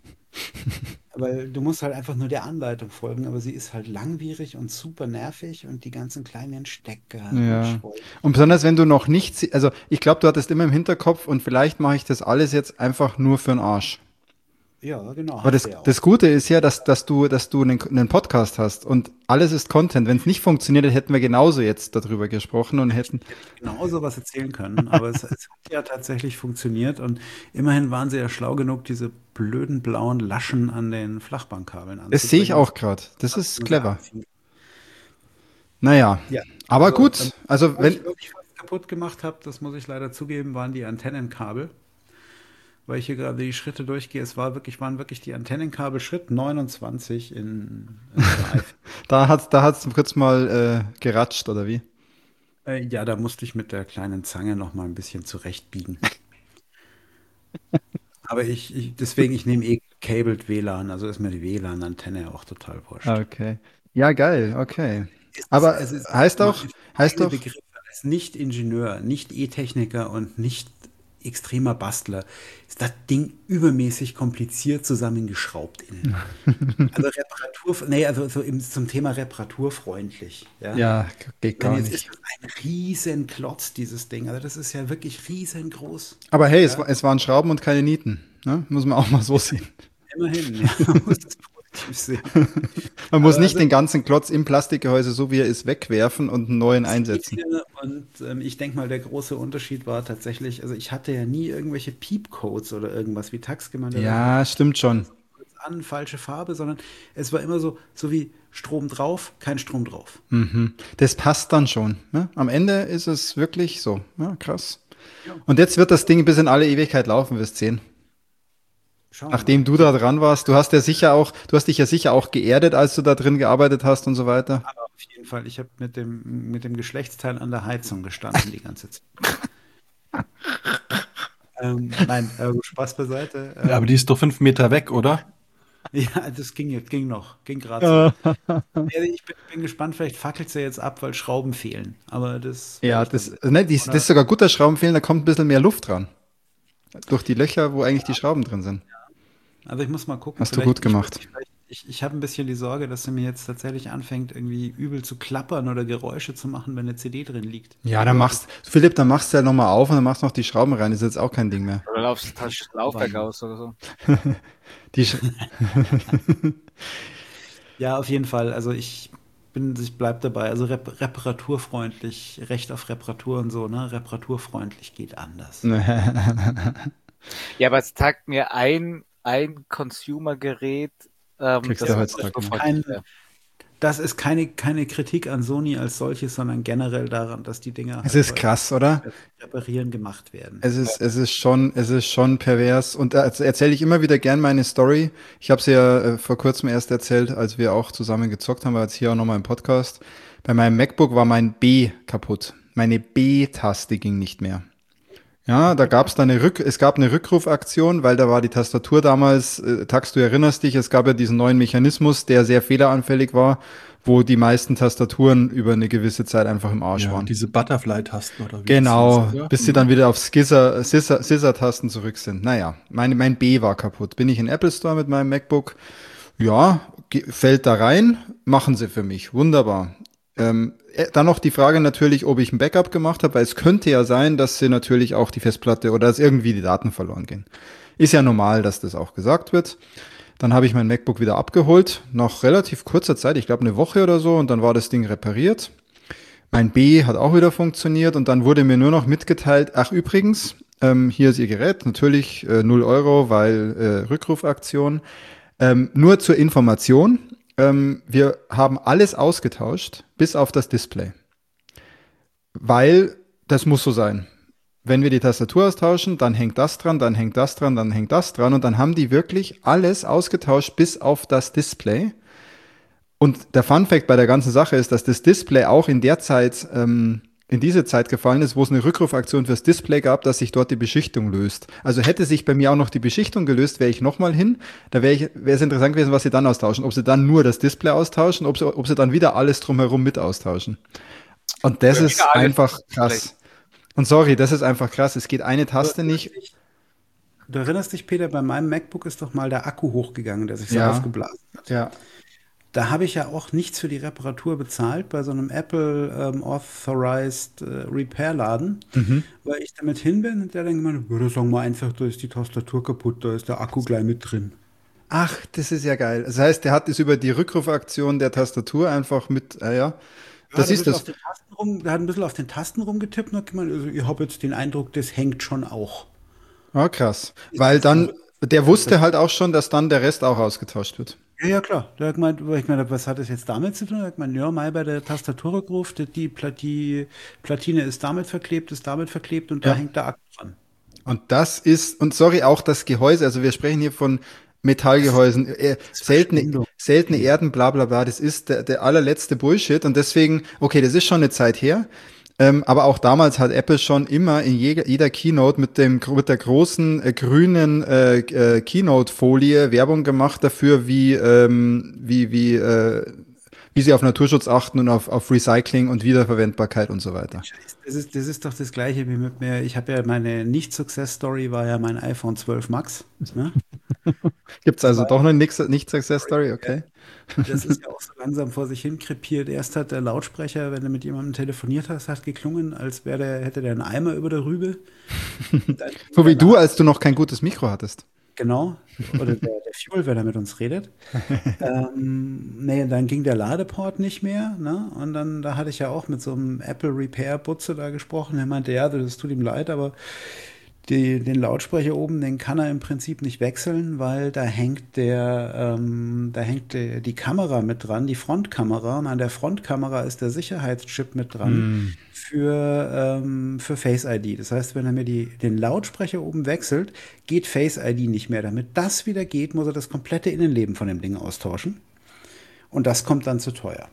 Weil du musst halt einfach nur der Anleitung folgen, aber sie ist halt langwierig und super nervig und die ganzen kleinen Stecker und Ja. Schrauben. Und besonders wenn du noch nicht, sie- also ich glaube, du hattest immer im Hinterkopf und vielleicht mache ich das alles jetzt einfach nur für den Arsch. Ja, genau. Aber hast das, du ja auch. das Gute ist ja, dass, dass du, dass du einen, einen Podcast hast und alles ist Content. Wenn es nicht funktioniert, dann hätten wir genauso jetzt darüber gesprochen und hätten. Genauso was erzählen können, aber es, es hat ja tatsächlich funktioniert und immerhin waren sie ja schlau genug, diese blöden blauen Laschen an den Flachbandkabeln Das sehe ich anzubringen. auch gerade. Das ist Und clever. anziehen. Naja, Ja, aber also, gut. ähm, Also was wenn, ich wirklich fast kaputt gemacht habe, das muss ich leider zugeben, waren die Antennenkabel. Weil ich hier gerade die Schritte durchgehe, es war wirklich, waren wirklich die Antennenkabel Schritt neunundzwanzig in, in der iPhone. da hat da hat's kurz mal äh, geratscht oder wie? Äh, ja, da musste ich mit der kleinen Zange noch mal ein bisschen zurechtbiegen. Aber ich, ich deswegen, ich nehme eh Cabled W L A N, also ist mir die W L A N-Antenne auch total wurscht. Okay. Ja, geil, okay. Es ist, Aber es ist heißt mal auch, für heißt meine doch, Begriffe als Nicht-Ingenieur, Nicht-E-Techniker und nicht extremer Bastler ist das Ding übermäßig kompliziert zusammengeschraubt innen. Also Reparatur, nee, also so im, zum Thema reparaturfreundlich, ja. ja, geht Wenn gar jetzt ist nicht. das ein riesen Klotz, dieses Ding. Also das ist ja wirklich riesengroß. Aber hey, es, Ja, war- es waren Schrauben und keine Nieten. Ne? Muss man auch mal so sehen. immerhin, ja, man muss das positiv sehen. Man muss Aber nicht also den ganzen Klotz im Plastikgehäuse, so wie er ist, wegwerfen und einen neuen das geht einsetzen. hier und ähm, ich denke mal, der große Unterschied war tatsächlich, also ich hatte ja nie irgendwelche Piepcodes oder irgendwas, wie Tax gemeint hat, also Ja, stimmt schon. kurz an, falsche Farbe, sondern es war immer so, so wie Strom drauf, kein Strom drauf. Mhm. Das passt dann schon. Ne? Am Ende ist es wirklich so. Ja, krass. Ja, Und jetzt wird das Ding bis in alle Ewigkeit laufen, wirst sehen. schauen wir Nachdem mal. du da dran warst, du hast ja sicher auch, du hast dich ja sicher auch geerdet, als du da drin gearbeitet hast und so weiter. Aber auf jeden Fall, ich habe mit dem, mit dem Geschlechtsteil an der Heizung gestanden die ganze Zeit. Ähm, nein, äh, Spaß beiseite. Ja, aber Ähm, die ist doch fünf Meter weg, oder? ja, das ging jetzt, ging noch, ging gerade so. Äh, Ja, ich bin, bin gespannt, vielleicht fackelt es ja jetzt ab, weil Schrauben fehlen. Aber das werde Ja, ich dann das, sehen. ne, die, das Oder, ist sogar gut, dass Schrauben fehlen, da kommt ein bisschen mehr Luft dran. Durch die Löcher, wo eigentlich die Schrauben drin sind. also ich muss mal gucken, Hast du vielleicht, gut ich, gemacht. ich, vielleicht- ich, ich habe ein bisschen die Sorge, dass sie mir jetzt tatsächlich anfängt, irgendwie übel zu klappern oder Geräusche zu machen, wenn eine C D drin liegt. Ja, dann machst, Philipp, dann machst du ja nochmal auf und dann machst du noch die Schrauben rein. Ist jetzt auch kein Ding mehr. Oder laufst du das Laufwerk aus oder so. Die, Sch Ja, auf jeden Fall. Also ich bin, ich bleib dabei. Also rep reparaturfreundlich, Recht auf Reparatur und so, ne? Reparaturfreundlich geht anders. Ja, aber es zeigt mir ein, ein Consumer-Gerät, ähm, Kriegst das du halt heutzutage so nicht. freundlich wäre. Das ist keine, keine Kritik an Sony als solches, sondern generell daran, dass die Dinger Es halt ist bei krass, oder? Reparieren gemacht werden. Es ist, es ist schon, es ist schon pervers. Und da erzähle ich immer wieder gern meine Story. Ich habe sie ja äh, vor kurzem erst erzählt, als wir auch zusammen gezockt haben, war jetzt hier auch nochmal im Podcast. Bei meinem MacBook war mein B kaputt. Meine B-Taste ging nicht mehr. Ja, da gab es dann eine Rück, es gab eine Rückrufaktion, weil da war die Tastatur damals, äh, Tax, du erinnerst dich, es gab ja diesen neuen Mechanismus, der sehr fehleranfällig war, wo die meisten Tastaturen über eine gewisse Zeit einfach im Arsch Ja, waren. diese Butterfly-Tasten oder wie Genau, das hieß, oder? bis sie dann wieder auf Scissor, Scissor, Scissor-Tasten zurück sind. Naja, mein, mein B war kaputt. Bin ich in Apple Store mit meinem MacBook? Ja, ge- fällt da rein, machen sie für mich. Wunderbar. Ähm, äh, dann noch die Frage natürlich, ob ich ein Backup gemacht habe, weil es könnte ja sein, dass sie natürlich auch die Festplatte oder dass irgendwie die Daten verloren gehen. Ist ja normal, dass das auch gesagt wird. Dann habe ich mein MacBook wieder abgeholt, nach relativ kurzer Zeit, ich glaube eine Woche oder so, und dann war das Ding repariert. Mein B hat auch wieder funktioniert und dann wurde mir nur noch mitgeteilt, ach übrigens, ähm, hier ist Ihr Gerät, natürlich äh, null Euro, weil äh, Rückrufaktion. Ähm, nur zur Information, ähm, wir haben alles ausgetauscht, bis auf das Display. Weil das muss so sein. Wenn wir die Tastatur austauschen, dann hängt das dran, dann hängt das dran, dann hängt das dran und dann haben die wirklich alles ausgetauscht bis auf das Display. Und der Fun Fact bei der ganzen Sache ist, dass das Display auch in der Zeit, ähm, in diese Zeit gefallen ist, wo es eine Rückrufaktion fürs Display gab, dass sich dort die Beschichtung löst. Also hätte sich bei mir auch noch die Beschichtung gelöst, wäre ich nochmal hin. Da wäre ich, wäre es interessant gewesen, was sie dann austauschen. Ob sie dann nur das Display austauschen, ob sie, ob sie dann wieder alles drumherum mit austauschen. Und das Oder ist wieder alles einfach krass. Display. Und sorry, das ist einfach krass. Es geht eine Du Taste erinnerst nicht. dich, du erinnerst dich, Peter, bei meinem MacBook ist doch mal der Akku hochgegangen, der sich so Ja. aufgeblasen hat. Ja. Da habe ich ja auch nichts für die Reparatur bezahlt bei so einem Apple ähm, Authorized äh, Repair Laden, Mhm. weil ich damit hin bin und der dann gemeint, ja, sagen wir einfach, da ist die Tastatur kaputt, da ist der Akku gleich mit drin. Ach, das ist ja geil. Das heißt, der hat es über die Rückrufaktion der Tastatur einfach mit, äh, ja. Ja, Das der ist hat ein bisschen das. auf den Tasten rum, der hat ein bisschen auf den Tasten rumgetippt und hat gemeint, also ich habe jetzt den Eindruck, das hängt schon auch. Ah, krass. Weil dann, der wusste halt auch schon, dass dann der Rest auch ausgetauscht wird. Ja, ja, klar. Der hat gemeint, weil ich meine, was hat das jetzt damit zu tun? Er hat gemeint, ja, mal bei der Tastaturrückruf, die, die, Pla- die Platine ist damit verklebt, ist damit verklebt und da Ja. hängt der Akku dran. Und das ist, und sorry, auch das Gehäuse, also wir sprechen hier von Metallgehäusen, äh, seltene, Verschwendung. seltene Erden, bla bla bla, das ist der, der allerletzte Bullshit und deswegen, okay, das ist schon eine Zeit her. Ähm, aber auch damals hat Apple schon immer in jeder, jeder Keynote mit dem mit der großen äh, grünen äh, äh, Keynote-Folie Werbung gemacht dafür, wie ähm, wie wie äh, wie sie auf Naturschutz achten und auf, auf Recycling und Wiederverwendbarkeit und so weiter. Das ist, das ist doch das Gleiche wie mit mir. Ich habe ja meine Nicht-Success-Story war ja mein iPhone zwölf Max. Ne? Gibt's also doch eine Nicht-Success-Story, okay. Das ist ja auch so langsam vor sich hin krepiert. Erst hat der Lautsprecher, wenn du mit jemandem telefoniert hast, hat geklungen, als wäre der, hätte der einen Eimer über der Rübe. Dann, So wie du, als du noch kein gutes Mikro hattest. Genau. Oder der, der Fuel, wenn er mit uns redet. ähm, nee, dann ging der Ladeport nicht mehr. Ne? Und dann, da hatte ich ja auch mit so einem Apple Repair Butze da gesprochen. Er meinte, ja, das tut ihm leid, aber die, den Lautsprecher oben, den kann er im Prinzip nicht wechseln, weil da hängt der, ähm, da hängt der, die Kamera mit dran, die Frontkamera. Und an der Frontkamera ist der Sicherheitschip mit dran für, ähm, für Face I D. Das heißt, wenn er mir die, den Lautsprecher oben wechselt, geht Face I D nicht mehr. Damit das wieder geht, muss er das komplette Innenleben von dem Ding austauschen. Und das kommt dann zu teuer.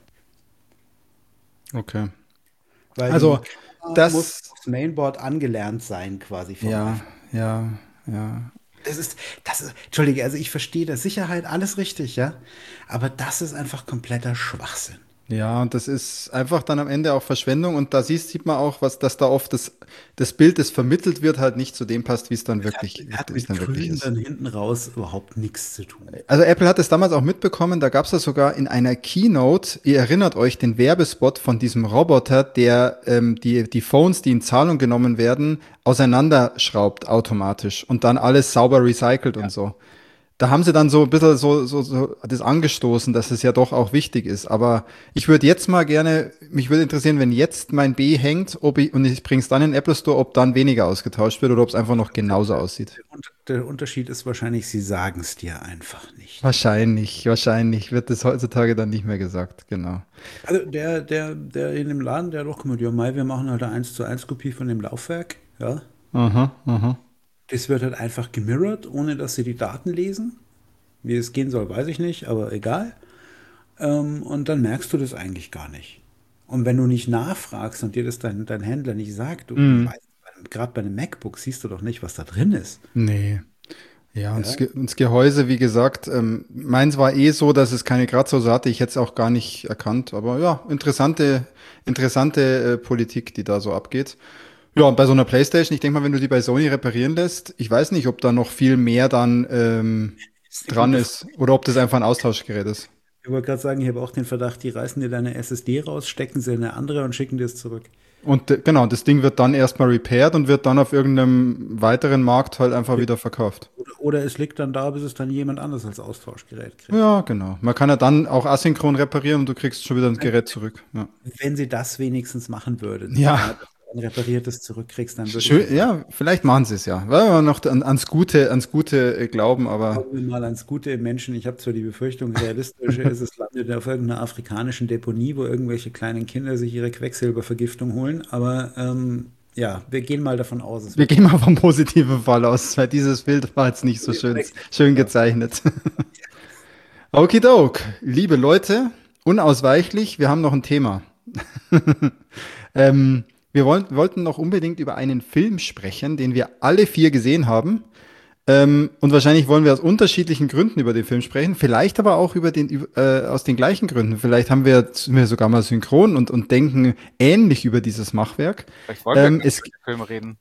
Okay. Weil Also, die Kamera das- muss aufs Mainboard angelernt sein, quasi. vom Ja, ja, ja. Das ist, das ist, Entschuldige, also ich verstehe das, Sicherheit, alles richtig, ja. Aber das ist einfach kompletter Schwachsinn. Ja, und das ist einfach dann am Ende auch Verschwendung und da siehst, sieht man auch, was, dass da oft das, das Bild, das vermittelt wird, halt nicht zu dem passt, wie es dann wirklich, Hat wie mit es dann wirklich Grün ist. dann hinten raus überhaupt nichts zu tun. Also Apple hat es damals auch mitbekommen, da gab es das sogar in einer Keynote, ihr erinnert euch, den Werbespot von diesem Roboter, der ähm, die, die Phones, die in Zahlung genommen werden, auseinanderschraubt automatisch und dann alles sauber recycelt und so. Da haben sie dann so ein bisschen so, so, so das angestoßen, dass es ja doch auch wichtig ist. Aber ich würde jetzt mal gerne, mich würde interessieren, wenn jetzt mein B hängt, ob ich, und ich bringe es dann in den Apple Store, ob dann weniger ausgetauscht wird oder ob es einfach noch genauso aussieht. Und der Unterschied ist wahrscheinlich, sie sagen es dir einfach nicht. Wahrscheinlich, wahrscheinlich wird das heutzutage dann nicht mehr gesagt, genau. Also der, der, der in dem Laden, der hat doch gemeint, ja, Mai, wir machen halt eine eins zu eins Kopie von dem Laufwerk, ja. Aha, aha. Das wird halt einfach gemirrored, ohne dass sie die Daten lesen. Wie es gehen soll, weiß ich nicht, aber egal. Ähm, und dann merkst du das eigentlich gar nicht. Und wenn du nicht nachfragst und dir das dein, dein Händler nicht sagt, du Mhm. weißt, gerade bei einem MacBook siehst du doch nicht, was da drin ist. Nee. Ja, und, Das, Ge und das Gehäuse, wie gesagt, ähm, meins war eh so, dass es keine Kratzhose hatte. Ich hätte es auch gar nicht erkannt. Aber ja, interessante, interessante äh, Politik, die da so abgeht. Ja, und bei so einer PlayStation, ich denke mal, wenn du die bei Sony reparieren lässt, ich weiß nicht, ob da noch viel mehr dann ähm, dran ist oder ob das einfach ein Austauschgerät ist. Ich wollte gerade sagen, ich habe auch den Verdacht, die reißen dir deine S S D raus, stecken sie in eine andere und schicken dir es zurück. Und äh, genau, das Ding wird dann erstmal repaired und wird dann auf irgendeinem weiteren Markt halt einfach wieder verkauft. Oder, oder es liegt dann da, bis es dann jemand anderes als Austauschgerät kriegt. Ja, genau. Man kann ja dann auch asynchron reparieren und du kriegst schon wieder ein Gerät zurück. Ja. Wenn sie das wenigstens machen würden, Ja. ein repariertes zurückkriegst, dann würde Schön, ich ja, vielleicht machen sie es ja. Weil wir noch an, ans Gute, ans Gute äh, glauben, aber Schauen wir mal ans Gute im Menschen. Ich habe zwar die Befürchtung, realistisch ist, es landet auf irgendeiner afrikanischen Deponie, wo irgendwelche kleinen Kinder sich ihre Quecksilbervergiftung holen, aber ähm, ja, wir gehen mal davon aus, es wir wird gehen mal vom positiven Fall aus, weil dieses Bild war jetzt nicht so schön, schön gezeichnet. Okidok, liebe Leute, unausweichlich, wir haben noch ein Thema. ähm, wir wollen, wollten noch unbedingt über einen Film sprechen, den wir alle vier gesehen haben. Ähm, und wahrscheinlich wollen wir aus unterschiedlichen Gründen über den Film sprechen, vielleicht aber auch über den, äh, aus den gleichen Gründen. Vielleicht haben wir, sind wir sogar mal synchron und, und denken ähnlich über dieses Machwerk. Vielleicht wollen wir Ähm, ähm, es- über den Film reden.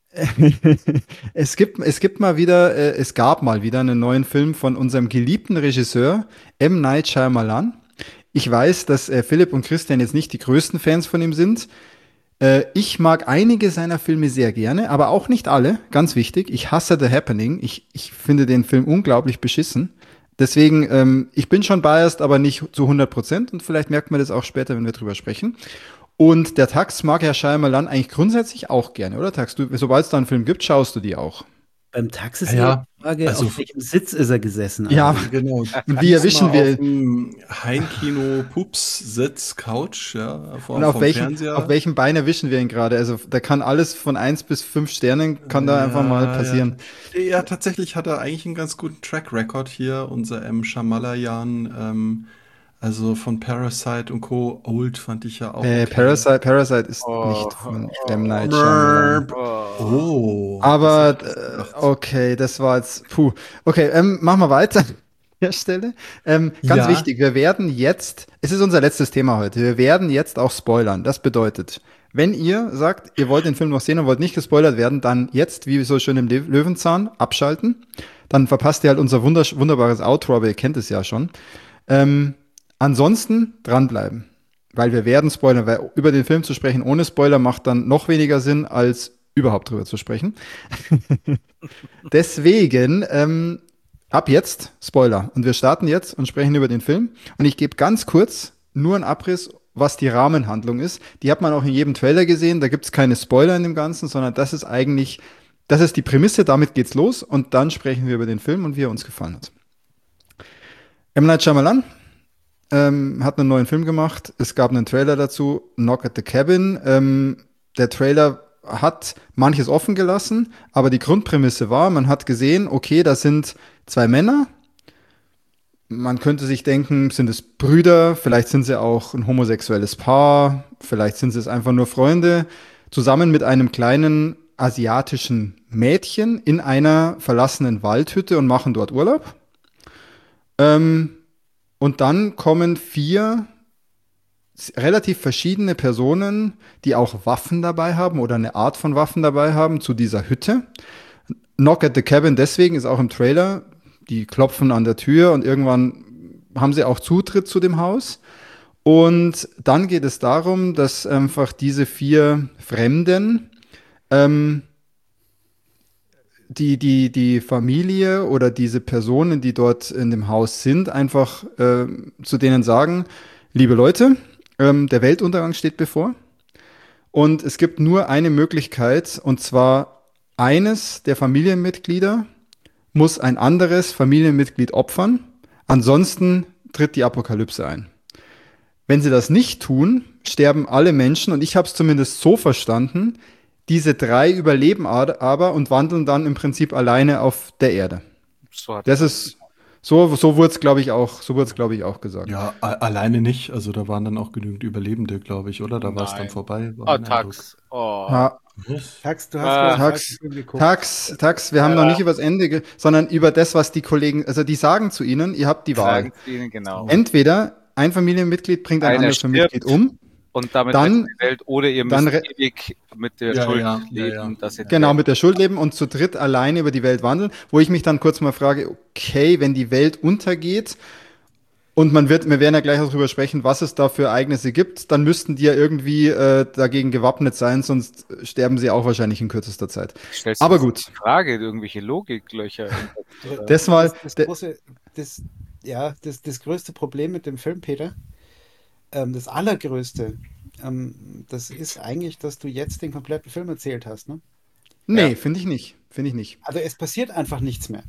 es gibt, es gibt mal wieder, äh, es gab mal wieder einen neuen Film von unserem geliebten Regisseur M. Night Shyamalan. Ich weiß, dass äh, Philipp und Christian jetzt nicht die größten Fans von ihm sind. Äh, ich mag einige seiner Filme sehr gerne, aber auch nicht alle. Ganz wichtig. Ich hasse The Happening. Ich, ich finde den Film unglaublich beschissen. Deswegen, ähm, ich bin schon biased, aber nicht zu hundert Prozent. Und vielleicht merkt man das auch später, wenn wir drüber sprechen. Und der Tax mag Herr Shyamalan eigentlich grundsätzlich auch gerne, oder Tax? Du, sobald es da einen Film gibt, schaust du die auch. beim Taxi ist Ja, ja die Frage, also- auf welchem Sitz ist er gesessen? Ja. Also, Genau. Und wie erwischen Mal wir- Auf dem Heimkino Pups Sitz Couch, ja, vor, Und auf vom welchem, Fernseher. auf welchem Bein erwischen wir ihn gerade? Also da kann alles von eins bis fünf Sternen, kann da einfach mal Ja, passieren. Ja. ja, tatsächlich hat er eigentlich einen ganz guten Track Record hier, unser M. Shamalayan. Ähm, Also von Parasite und Co. Old fand ich ja auch Äh, okay. Parasite, Parasite ist Oh, nicht von oh, M. Night Shyamalan. Merp. Oh. Oh, Aber, das hätte ich äh, gedacht. okay, das war jetzt, puh. Okay, ähm, machen wir weiter an der Stelle. Ähm, ganz Ja. wichtig, wir werden jetzt, es ist unser letztes Thema heute, wir werden jetzt auch spoilern. Das bedeutet, wenn ihr sagt, ihr wollt den Film noch sehen und wollt nicht gespoilert werden, dann jetzt, wie so schön im Le Löwenzahn, abschalten. Dann verpasst ihr halt unser wundersch- wunderbares Outro, aber ihr kennt es ja schon. Ähm, ansonsten dranbleiben. Weil wir werden spoilern, weil über den Film zu sprechen ohne Spoiler macht dann noch weniger Sinn, als überhaupt drüber zu sprechen. Deswegen, ähm, ab jetzt Spoiler. Und wir starten jetzt und sprechen über den Film. Und ich gebe ganz kurz nur einen Abriss, was die Rahmenhandlung ist. Die hat man auch in jedem Trailer gesehen. Da gibt es keine Spoiler in dem Ganzen, sondern das ist eigentlich, das ist die Prämisse, damit geht's los. Und dann sprechen wir über den Film und wie er uns gefallen hat. M. Night Shyamalan ähm, hat einen neuen Film gemacht. Es gab einen Trailer dazu, Knock at the Cabin. Ähm, der Trailer hat manches offen gelassen, aber die Grundprämisse war, man hat gesehen, okay, da sind zwei Männer. Man könnte sich denken, sind es Brüder, vielleicht sind sie auch ein homosexuelles Paar, vielleicht sind sie es einfach nur Freunde, zusammen mit einem kleinen asiatischen Mädchen in einer verlassenen Waldhütte und machen dort Urlaub. Ähm, und dann kommen vier relativ verschiedene Personen, die auch Waffen dabei haben oder eine Art von Waffen dabei haben, zu dieser Hütte. Knock at the Cabin deswegen ist auch im Trailer. Die klopfen an der Tür und irgendwann haben sie auch Zutritt zu dem Haus. Und dann geht es darum, dass einfach diese vier Fremden ähm, die, die, die Familie oder diese Personen, die dort in dem Haus sind, einfach äh, zu denen sagen, liebe Leute, ähm, der Weltuntergang steht bevor. Und es gibt nur eine Möglichkeit, und zwar eines der Familienmitglieder muss ein anderes Familienmitglied opfern. Ansonsten tritt die Apokalypse ein. Wenn sie das nicht tun, sterben alle Menschen, und ich habe es zumindest so verstanden, diese drei überleben aber und wandeln dann im Prinzip alleine auf der Erde. So hat Das ist, so, so wurde es, glaube ich, auch, so wurde es, glaube ich, auch gesagt. Ja, a- alleine nicht. Also da waren dann auch genügend Überlebende, glaube ich, oder? Da war es dann Nein. vorbei. War Oh, mein Eindruck. Tax. Oh. Ha, Tax, du hast Ah, wohl den Tax, falschen Film geguckt. Tax, Tax, wir haben noch nicht über das Ende, ge sondern über das, was die Kollegen, also die sagen zu ihnen, ihr habt die Wahl. Sagen Sie Ihnen genau. Entweder ein Familienmitglied bringt ein Einer anderes stirbt. Familienmitglied um. Und damit Dann- rettet die Welt, oder ihr dann müsst re- ewig mit der Ja, Schuld ja, ja, leben, ja. dass ihr Genau, mit der Schuld leben und zu dritt alleine über die Welt wandeln, wo ich mich dann kurz mal frage, okay, wenn die Welt untergeht und man wird, wir werden ja gleich auch darüber sprechen, was es da für Ereignisse gibt, dann müssten die ja irgendwie äh, dagegen gewappnet sein, sonst sterben sie auch wahrscheinlich in kürzester Zeit. Stellst Aber du gut. die Frage, irgendwelche Logiklöcher. Oder- Das mal, das, das, de- große, das, ja, das, das größte Problem mit dem Film, Peter, ähm, das allergrößte, ähm, das ist eigentlich, dass du jetzt den kompletten Film erzählt hast, ne? nee, Ja. finde ich nicht, finde ich nicht. Also es passiert einfach nichts mehr.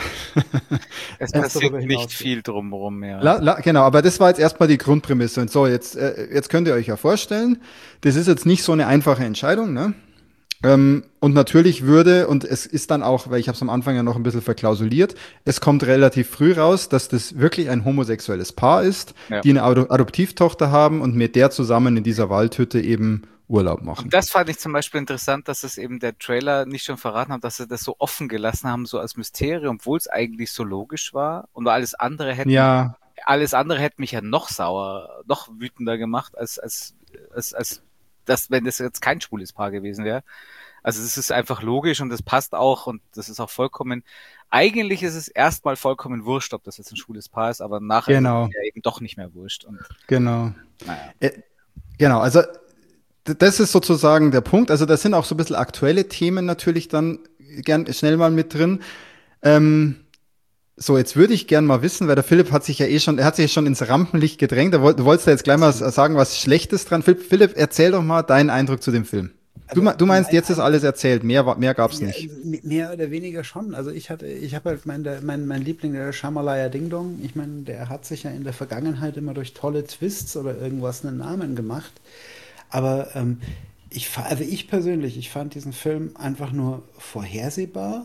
Es Was passiert darüber nicht hinausgeht. viel drumherum mehr. La, la, genau, aber das war jetzt erstmal die Grundprämisse. Und so, jetzt, äh, jetzt könnt ihr euch ja vorstellen, das ist jetzt nicht so eine einfache Entscheidung, ne? Ähm, und natürlich würde, und es ist dann auch, weil ich habe es am Anfang ja noch ein bisschen verklausuliert, es kommt relativ früh raus, dass das wirklich ein homosexuelles Paar ist, Ja. die eine Ado Adoptivtochter haben und mit der zusammen in dieser Waldhütte eben Urlaub machen. Und das fand ich zum Beispiel interessant, dass es eben der Trailer nicht schon verraten hat, dass sie das so offen gelassen haben, so als Mysterium, obwohl es eigentlich so logisch war. Und alles andere hätte Ja, alles andere hätte mich ja noch sauer, noch wütender gemacht, als, als, als, als das, wenn das jetzt kein schwules Paar gewesen wäre. Also es ist einfach logisch und das passt auch und das ist auch vollkommen, eigentlich ist es erstmal vollkommen wurscht, ob das jetzt ein schwules Paar ist, aber nachher Genau. ist es ja eben doch nicht mehr wurscht. Und genau. naja. Äh, genau, also d- das ist sozusagen der Punkt. Also da sind auch so ein bisschen aktuelle Themen natürlich dann gern schnell mal mit drin. Ähm, so, jetzt würde ich gern mal wissen, weil der Philipp hat sich ja eh schon, er hat sich schon ins Rampenlicht gedrängt. Er wollt, du wolltest ja jetzt gleich mal sagen, was Schlechtes dran. Philipp, Philipp, erzähl doch mal deinen Eindruck zu dem Film. Du, Also, me- du meinst, mein jetzt ist alles erzählt, mehr, wa- mehr gab's Ja, nicht. m- mehr oder weniger schon. Also ich hatte, ich habe halt mein, der- mein, mein Liebling, der Shamalaya Ding Dong. Ich meine, der hat sich ja in der Vergangenheit immer durch tolle Twists oder irgendwas einen Namen gemacht. Aber ähm, ich, fa- also ich persönlich, ich fand diesen Film einfach nur vorhersehbar,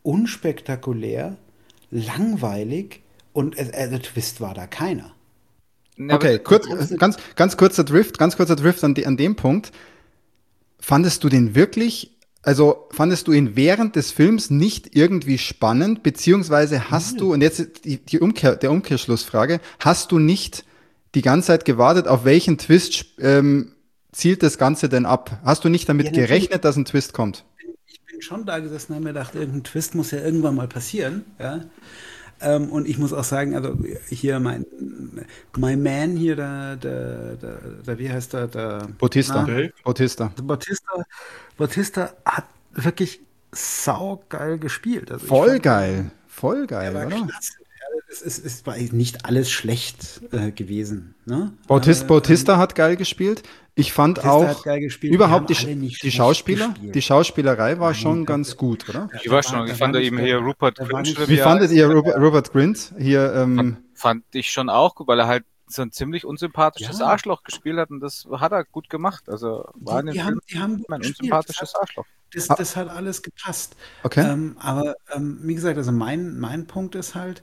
unspektakulär, langweilig und es, äh, der Twist war da keiner. Ja, Okay, aber- kurz, ganz, ganz kurzer Drift, ganz kurzer Drift an, de, an dem Punkt. Fandest du den wirklich, also fandest du ihn während des Films nicht irgendwie spannend, beziehungsweise hast du, und jetzt die, die Umkehr, der Umkehrschlussfrage, hast du nicht die ganze Zeit gewartet, auf welchen Twist ähm, zielt das Ganze denn ab? Hast du nicht damit Ja, natürlich. gerechnet, dass ein Twist kommt? Ich bin schon da gesessen und habe mir gedacht, irgendein Twist muss ja irgendwann mal passieren. Ja? Ähm, und ich muss auch sagen, also hier mein, mein Man hier, der, der, der, der wie heißt der, der Bautista. na, Okay. Bautista. Bautista, Bautista hat wirklich saugeil gespielt. Also ich Voll fand, geil. Voll er geil, war oder? klasse. Ja, es, ist, es war nicht alles schlecht äh, gewesen. Ne? Bautista, Aber, Bautista hat geil gespielt. Ich fand Bautista auch hat geil gespielt. Die überhaupt haben die, alle nicht die schlecht Schauspieler, gespielt. die Schauspielerei war Nein, schon da- ganz gut, oder? da- Ich da war war- schon, da ich war fand nicht eben der- hier Rupert da war Grint, nicht- oder Wie er fandet heißt, ihr der- Robert, Robert Grint hier? Ähm, fand, fand ich schon auch gut, weil er halt so ein ziemlich unsympathisches Ja. Arschloch gespielt hat und das hat er gut gemacht. Also war in Die, dem die, Film haben, die haben gut ein gespielt. unsympathisches Arschloch. Das, hat, das, das hat alles gepasst. okay. Ähm, aber ähm, wie gesagt, also mein, mein Punkt ist halt,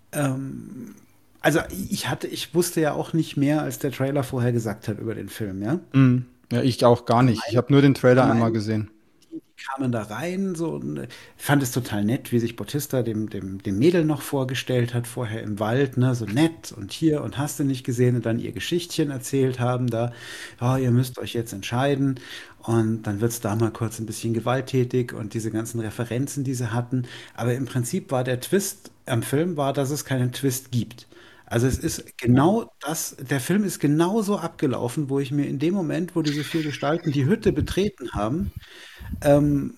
ähm, also ich hatte, ich wusste ja auch nicht mehr, als der Trailer vorher gesagt hat über den Film, ja. Mm, ja, ich auch gar nicht. Ich habe nur den Trailer mein- einmal gesehen. Die kamen da rein, so und äh, ich fand es total nett, wie sich Bautista dem, dem, dem Mädel noch vorgestellt hat, vorher im Wald, ne, so nett und hier und hast du nicht gesehen und dann ihr Geschichtchen erzählt haben, da, ja, ihr müsst euch jetzt entscheiden und dann wird es da mal kurz ein bisschen gewalttätig und diese ganzen Referenzen, die sie hatten, aber im Prinzip war der Twist am Film, war, dass es keinen Twist gibt. Also es ist genau das, der Film ist genauso abgelaufen, wo ich mir in dem Moment, wo diese vier Gestalten die Hütte betreten haben, ähm,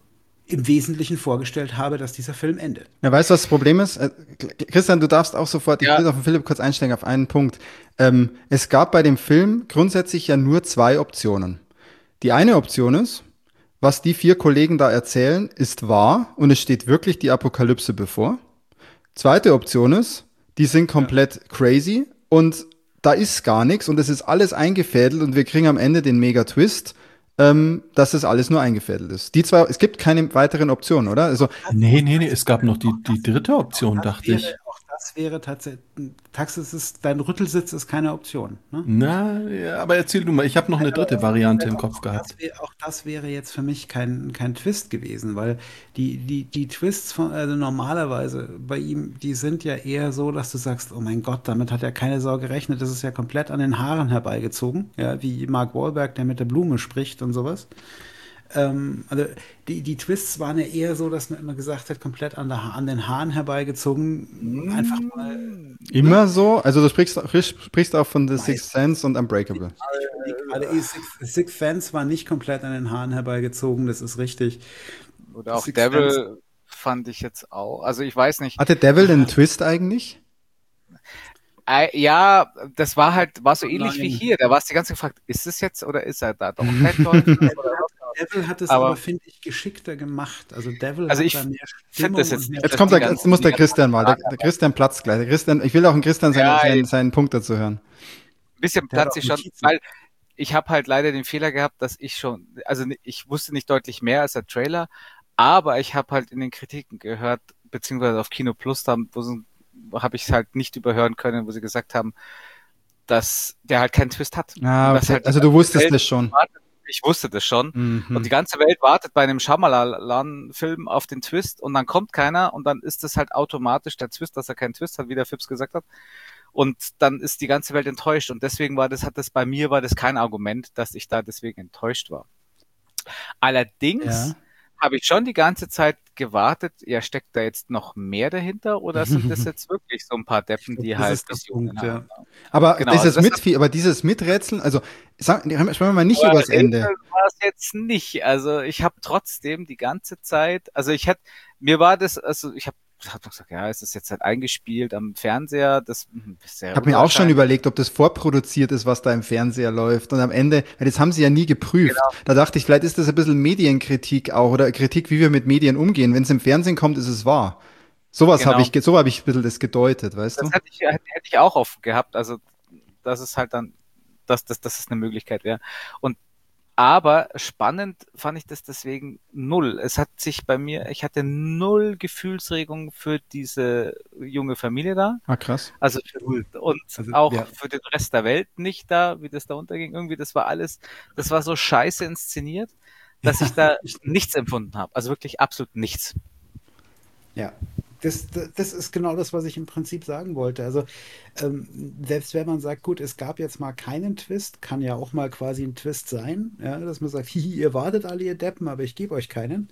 im Wesentlichen vorgestellt habe, dass dieser Film endet. Ja, weißt du, was das Problem ist? Äh, Christian, du darfst auch sofort, ich Ja. will auf den Philipp kurz einsteigen auf einen Punkt. Ähm, es gab bei dem Film grundsätzlich ja nur zwei Optionen. Die eine Option ist, was die vier Kollegen da erzählen, ist wahr und es steht wirklich die Apokalypse bevor. Zweite Option ist, die sind komplett crazy und da ist gar nichts und es ist alles eingefädelt und wir kriegen am Ende den Mega-Twist, ähm, dass es alles nur eingefädelt ist. Die zwei, es gibt keine weiteren Optionen, oder? Also, Nee, nee, nee, es gab noch die, die dritte Option, dachte ich. Wäre, auch das wäre tatsächlich, Taxis ist, dein Rüttelsitz ist keine Option. Ne? Na, ja, aber erzähl du mal, ich habe noch eine dritte Variante im Kopf gehabt. Das wär, auch das wäre jetzt für mich kein, kein Twist gewesen, weil die, die, die Twists von, also normalerweise bei ihm, die sind ja eher so, dass du sagst, oh mein Gott, damit hat ja keine Sau gerechnet, das ist ja komplett an den Haaren herbeigezogen, ja, wie Mark Wahlberg, der mit der Blume spricht und sowas. Ähm, also die, die Twists waren ja eher so, dass man immer gesagt hat, komplett an, der, Ha- an den Haaren herbeigezogen, einfach mal immer so? Also du sprichst, sprichst auch von The Sixth Sense und Unbreakable. Gerade Six, Six Fans war nicht komplett an den Haaren herbeigezogen, das ist richtig. Oder auch Six Devil fand ich jetzt auch. Also ich weiß nicht. Hatte Devil einen Twist eigentlich? Äh, ja, das war halt, war so ähnlich Nein. wie hier. Da warst du die ganze Zeit gefragt, ist es jetzt oder ist er da doch kein Teufel? Devil hat es Aber- aber, finde ich, geschickter gemacht. Also Devil Also hat ich da mehr finde das Stimmung jetzt- und mehr- Jetzt Das kommt die der, ganzen- jetzt muss der die Christian mal. Der, ganzen- der Christian platzt gleich. Der Christian, ich will auch einen Christian seinen, Ja, seinen, ich- seinen Punkt dazu hören. Ein bisschen Der hat Platz ich auch schon, Notizen. weil ich habe halt leider den Fehler gehabt, dass ich schon, also ni- ich wusste nicht deutlich mehr als der Trailer, aber ich habe halt in den Kritiken gehört, beziehungsweise auf Kino Plus, da habe ich es halt nicht überhören können, wo sie gesagt haben, dass der halt keinen Twist hat. Ah, Und das okay. halt die Also du ganze wusstest Welt das schon. wartet. Ich wusste das schon. Mhm. Und die ganze Welt wartet bei einem Shyamalan-Film auf den Twist und dann kommt keiner und dann ist das halt automatisch der Twist, dass er keinen Twist hat, wie der Fips gesagt hat. Und dann ist die ganze Welt enttäuscht und deswegen war das, hat das bei mir war das kein Argument, dass ich da deswegen enttäuscht war. Allerdings Ja. habe ich schon die ganze Zeit gewartet, ja, steckt da jetzt noch mehr dahinter oder sind das jetzt wirklich so ein paar Deppen, die Das halt ist der Visionen Punkt, ja. haben? Aber Genau, dieses also das- Mit, aber dieses Miträtseln, also sag, sprechen wir mal nicht Aber übers Ende. Rätsel war es jetzt nicht. Also ich habe trotzdem die ganze Zeit, also ich hätte, mir war das, also ich habe hab gesagt, ja, ist das jetzt halt eingespielt am Fernseher? Das hm, ist sehr Ich habe mir auch schon unwahrscheinlich. überlegt, ob das vorproduziert ist, was da im Fernseher läuft. Und am Ende, weil das haben sie ja nie geprüft. Da dachte ich, vielleicht ist das ein bisschen Medienkritik auch oder Kritik, wie wir mit Medien umgehen. Wenn es im Fernsehen kommt, ist es wahr. Sowas Genau. habe ich, ge- so habe ich ein bisschen das gedeutet, weißt Das du? hätte ich, hätte hätte ich auch offen gehabt. Also das ist halt dann, dass das, dass es eine Möglichkeit wäre. Und Aber spannend fand ich das deswegen null. Es hat sich bei mir, ich hatte null Gefühlsregung für diese junge Familie da. Ah, krass. Also für, und Also, auch ja. für den Rest der Welt nicht da, wie das da unterging. Irgendwie, das war alles, das war so scheiße inszeniert, dass ich da nichts empfunden habe. Also wirklich absolut nichts. Ja, das, das, das ist genau das, was ich im Prinzip sagen wollte. Also, ähm, selbst wenn man sagt, gut, es gab jetzt mal keinen Twist, kann ja auch mal quasi ein Twist sein, ja, dass man sagt, hihi, ihr wartet alle, ihr Deppen, aber ich gebe euch keinen.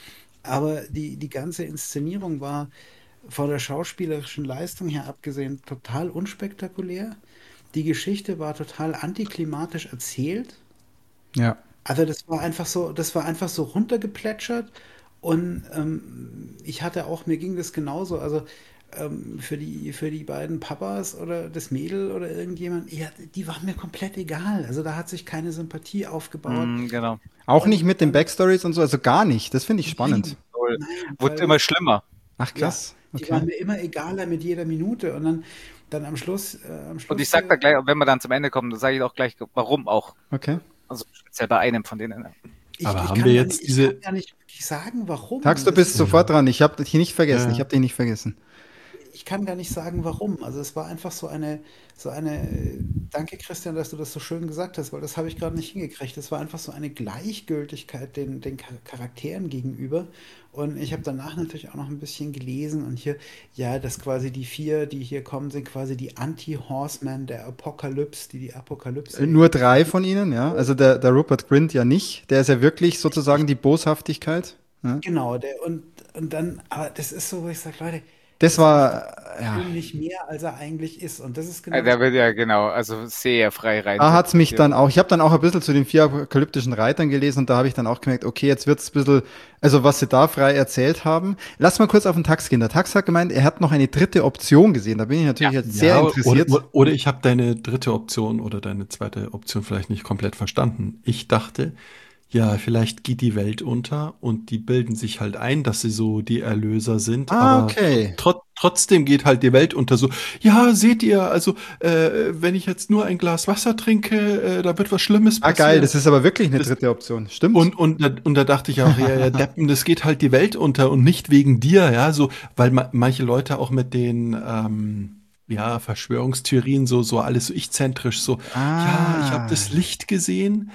Aber die, die ganze Inszenierung war von der schauspielerischen Leistung her abgesehen total unspektakulär. Die Geschichte war total antiklimatisch erzählt. Ja. Also das war einfach so, das war einfach so runtergeplätschert und ähm, ich hatte auch, mir ging das genauso, also ähm, für die, für die beiden Papas oder das Mädel oder irgendjemand, ja, die waren mir komplett egal. Also da hat sich keine Sympathie aufgebaut. Mm, genau. Auch nicht mit den Backstories und so, also gar nicht. Das finde ich spannend. Null. Nein, Wurde weil- immer schlimmer. Ach, krass. Die waren Okay. mir immer egaler mit jeder Minute und dann, dann am Schluss, äh, am Schluss Und ich sag da äh, gleich, wenn wir dann zum Ende kommen, dann sage ich auch gleich, warum auch. Okay. Also speziell bei einem von denen. ich, Aber ich haben kann wir gar jetzt nicht, diese- ich kann gar nicht wirklich sagen, warum. Sagst du, Das bist ist- sofort dran. Ich habe dich nicht vergessen. Ja. Ich habe dich nicht vergessen. Ich kann gar nicht sagen, warum. Also es war einfach so eine, so eine, danke Christian, dass du das so schön gesagt hast, weil das habe ich gerade nicht hingekriegt. Es war einfach so eine Gleichgültigkeit den, den Char- Charakteren gegenüber. Und ich habe danach natürlich auch noch ein bisschen gelesen und hier, ja, dass quasi die vier, die hier kommen, sind quasi die Anti-Horsemen der Apokalypse, die die Apokalypse. Äh, Nur drei von ihnen, ja. Also der, der Rupert Grint ja nicht. Der ist ja wirklich sozusagen die Boshaftigkeit. Ja. Genau, der, und, und dann, aber das ist so, wo ich sage, Leute, Das war, ja. Film nicht mehr, als er eigentlich ist. Und das ist genau Also, der wird ja genau, also sehr frei rein. Da hat's mich dann auch, ich habe dann auch ein bisschen zu den vier apokalyptischen Reitern gelesen und da habe ich dann auch gemerkt, okay, jetzt wird's ein bisschen, also was sie da frei erzählt haben. Lass mal kurz auf den Tax gehen. Der Tax hat gemeint, er hat noch eine dritte Option gesehen. Da bin ich natürlich Ja. jetzt sehr Ja, interessiert. Oder, oder ich habe deine dritte Option oder deine zweite Option vielleicht nicht komplett verstanden. Ich dachte, ja, vielleicht geht die Welt unter und die bilden sich halt ein, dass sie so die Erlöser sind. Ah, aber okay. tro trotzdem geht halt die Welt unter. So, ja, seht ihr, also äh, wenn ich jetzt nur ein Glas Wasser trinke, äh, da wird was Schlimmes Ah, passieren. geil, das ist aber wirklich eine Das- dritte Option. Stimmt. Und, und, da- und da dachte ich auch, ja, ja, Deppen, das geht halt die Welt unter und nicht wegen dir, ja, so, weil ma manche Leute auch mit den, ähm, ja, Verschwörungstheorien so, so alles so ich-zentrisch, so, ja, ich habe das Licht gesehen,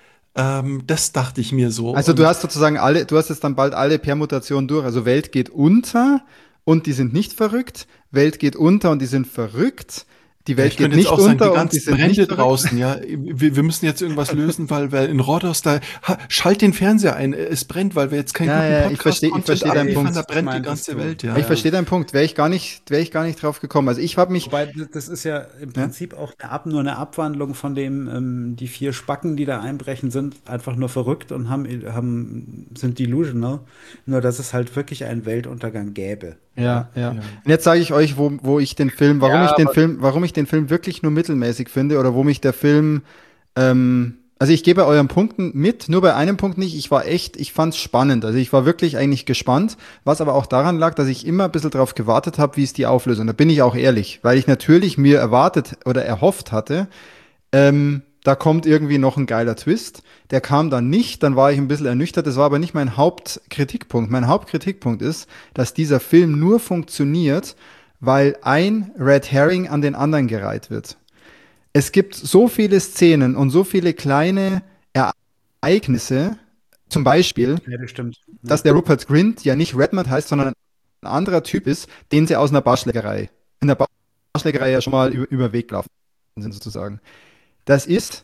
ähm, das dachte ich mir so. Also du Und- hast sozusagen alle, du hast jetzt dann bald alle Permutationen durch. Also Welt geht unter und die sind nicht verrückt. Welt geht unter und die sind verrückt. Die Ja, Welt ich geht könnte nicht jetzt auch sagen, unter die und ganzen die sind Brände nicht verrückt. draußen, ja. Wir, wir müssen jetzt irgendwas lösen, weil, weil in Rhodos da, ha, schalt den Fernseher ein, es brennt, weil wir jetzt keinen Ja, guten ja, ich Podcast verstehe- ich Content verstehe deinen abliefern, Punkt. da brennt die Meintest ganze du? Welt, ja. Ich verstehe deinen Punkt. Wäre ich gar nicht, wäre ich gar nicht drauf gekommen. Also ich habe mich, Wobei, das ist ja im Prinzip auch eine Ab nur eine Abwandlung von dem, ähm, die vier Spacken, die da einbrechen, sind einfach nur verrückt und haben, haben, sind delusional. Nur, dass es halt wirklich einen Weltuntergang gäbe. ja, ja. Und jetzt sage ich euch, wo, wo ich den Film, warum Ja, ich den aber- Film, warum ich den Film wirklich nur mittelmäßig finde oder wo mich der Film, ähm, also ich gebe euren Punkten mit, nur bei einem Punkt nicht. Ich war echt, ich fand's spannend. Also ich war wirklich eigentlich gespannt, was aber auch daran lag, dass ich immer ein bisschen drauf gewartet habe, wie ist die Auflösung. Da bin ich auch ehrlich, weil ich natürlich mir erwartet oder erhofft hatte, ähm, da kommt irgendwie noch ein geiler Twist. Der kam dann nicht, dann war ich ein bisschen ernüchtert. Das war aber nicht mein Hauptkritikpunkt. Mein Hauptkritikpunkt ist, dass dieser Film nur funktioniert, weil ein Red Herring an den anderen gereiht wird. Es gibt so viele Szenen und so viele kleine Ereignisse, zum Beispiel, Ja, das stimmt. dass der Rupert Grint ja nicht Redmond heißt, sondern ein anderer Typ ist, den sie aus einer Barschlägerei, in der Barschlägerei ja schon mal über, über den Weg gelaufen sind, sozusagen. Das ist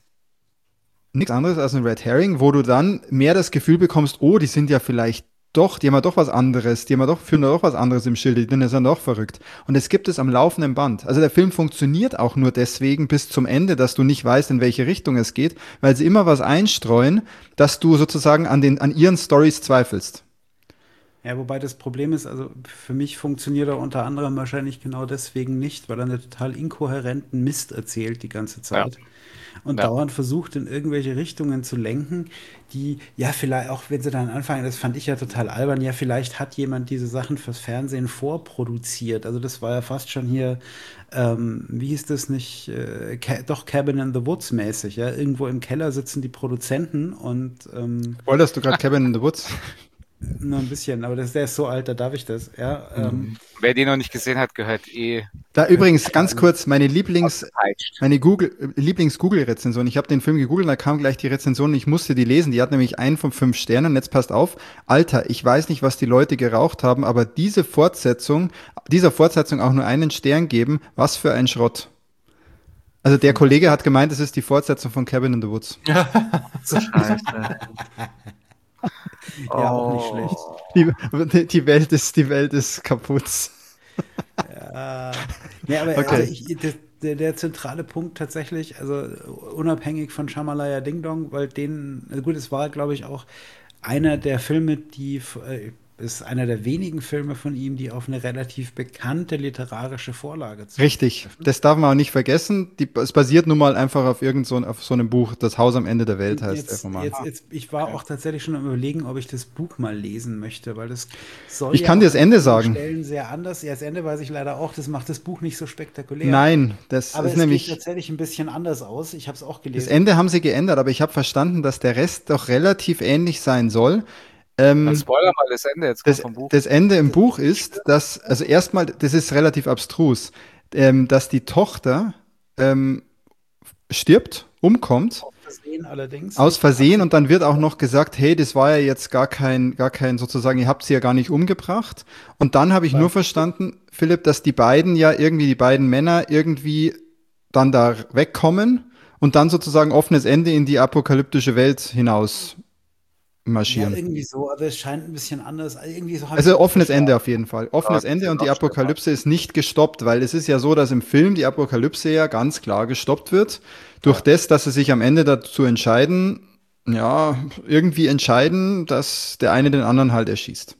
nichts anderes als ein Red Herring, wo du dann mehr das Gefühl bekommst, oh, die sind ja vielleicht doch, die haben ja doch was anderes, die haben ja doch, führen ja doch was anderes im Schilde, die sind ja doch verrückt. Und es gibt es am laufenden Band. Also der Film funktioniert auch nur deswegen bis zum Ende, dass du nicht weißt, in welche Richtung es geht, weil sie immer was einstreuen, dass du sozusagen an den, an ihren Storys zweifelst. Ja, wobei das Problem ist, also für mich funktioniert er unter anderem wahrscheinlich genau deswegen nicht, weil er einen total inkohärenten Mist erzählt die ganze Zeit. und Ja. dauernd versucht, in irgendwelche Richtungen zu lenken, die, ja, vielleicht, auch wenn sie dann anfangen, das fand ich ja total albern, ja, vielleicht hat jemand diese Sachen fürs Fernsehen vorproduziert. Also das war ja fast schon hier, ähm, wie hieß das nicht, äh, Ca doch Cabin in the Woods mäßig, ja. Irgendwo im Keller sitzen die Produzenten und ähm, Wolltest du gerade Cabin in the Woods? nur ein bisschen, aber das, der ist so alt, da darf ich das, ja. Ähm, Wer den noch nicht gesehen hat, gehört eh Da übrigens ganz kurz meine Lieblings, ausgepeitscht. meine Google, Lieblings-Google-Rezension. Ich habe den Film gegoogelt, da kam gleich die Rezension und ich musste die lesen. Die hat nämlich einen von fünf Sternen. Jetzt passt auf. Alter, ich weiß nicht, was die Leute geraucht haben, aber diese Fortsetzung, dieser Fortsetzung auch nur einen Stern geben, was für ein Schrott. Also der Kollege hat gemeint, es ist die Fortsetzung von Cabin in the Woods. Scheiße. Ja, auch nicht Oh. schlecht. Die, die Welt ist, die Welt ist kaputt. Ja, nee, aber Okay. also ich, das, der, der zentrale Punkt tatsächlich, also unabhängig von Shamalaya Ding Dong, weil den, also gut, es war, glaube ich, auch einer der Filme, die, äh, ist einer der wenigen Filme von ihm, die auf eine relativ bekannte literarische Vorlage Richtig, das darf man auch nicht vergessen. Die, es basiert nun mal einfach auf irgend so, auf so einem Buch. Das Haus am Ende der Welt heißt der Jetzt, Roman. jetzt, jetzt, ich war auch tatsächlich schon am Überlegen, ob ich das Buch mal lesen möchte, weil das soll Ich ja kann auch dir das an Ende vielen sagen. Stellen sehr anders. Ja, das Ende weiß ich leider auch, das macht das Buch nicht so spektakulär. Nein, das Aber ist es nämlich. geht tatsächlich ein bisschen anders aus. Ich habe es auch Das gelesen. Ende haben sie geändert, aber ich habe verstanden, dass der Rest doch relativ ähnlich sein soll. Ähm, Dann spoiler mal das Ende jetzt das, vom Buch. das Ende im Buch ist, dass, also erstmal, das ist relativ abstrus, ähm, dass die Tochter ähm, stirbt, umkommt, Aus Versehen allerdings. aus Versehen, und dann wird auch noch gesagt, hey, das war ja jetzt gar kein, gar kein sozusagen, ihr habt sie ja gar nicht umgebracht. Und dann habe ich nur verstanden, Philipp, dass die beiden ja irgendwie, die beiden Männer irgendwie dann da wegkommen und dann sozusagen offenes Ende in die apokalyptische Welt hinaus Ja, marschieren. irgendwie so, aber es scheint ein bisschen anders. Also irgendwie so habe ich Also das offenes verstanden. Ende auf jeden Fall. Offenes Ja, Ende und die noch schlimmer. Apokalypse ist nicht gestoppt, weil es ist ja so, dass im Film die Apokalypse ja ganz klar gestoppt wird. Durch das, dass sie sich am Ende dazu entscheiden, ja, irgendwie entscheiden, dass der eine den anderen halt erschießt.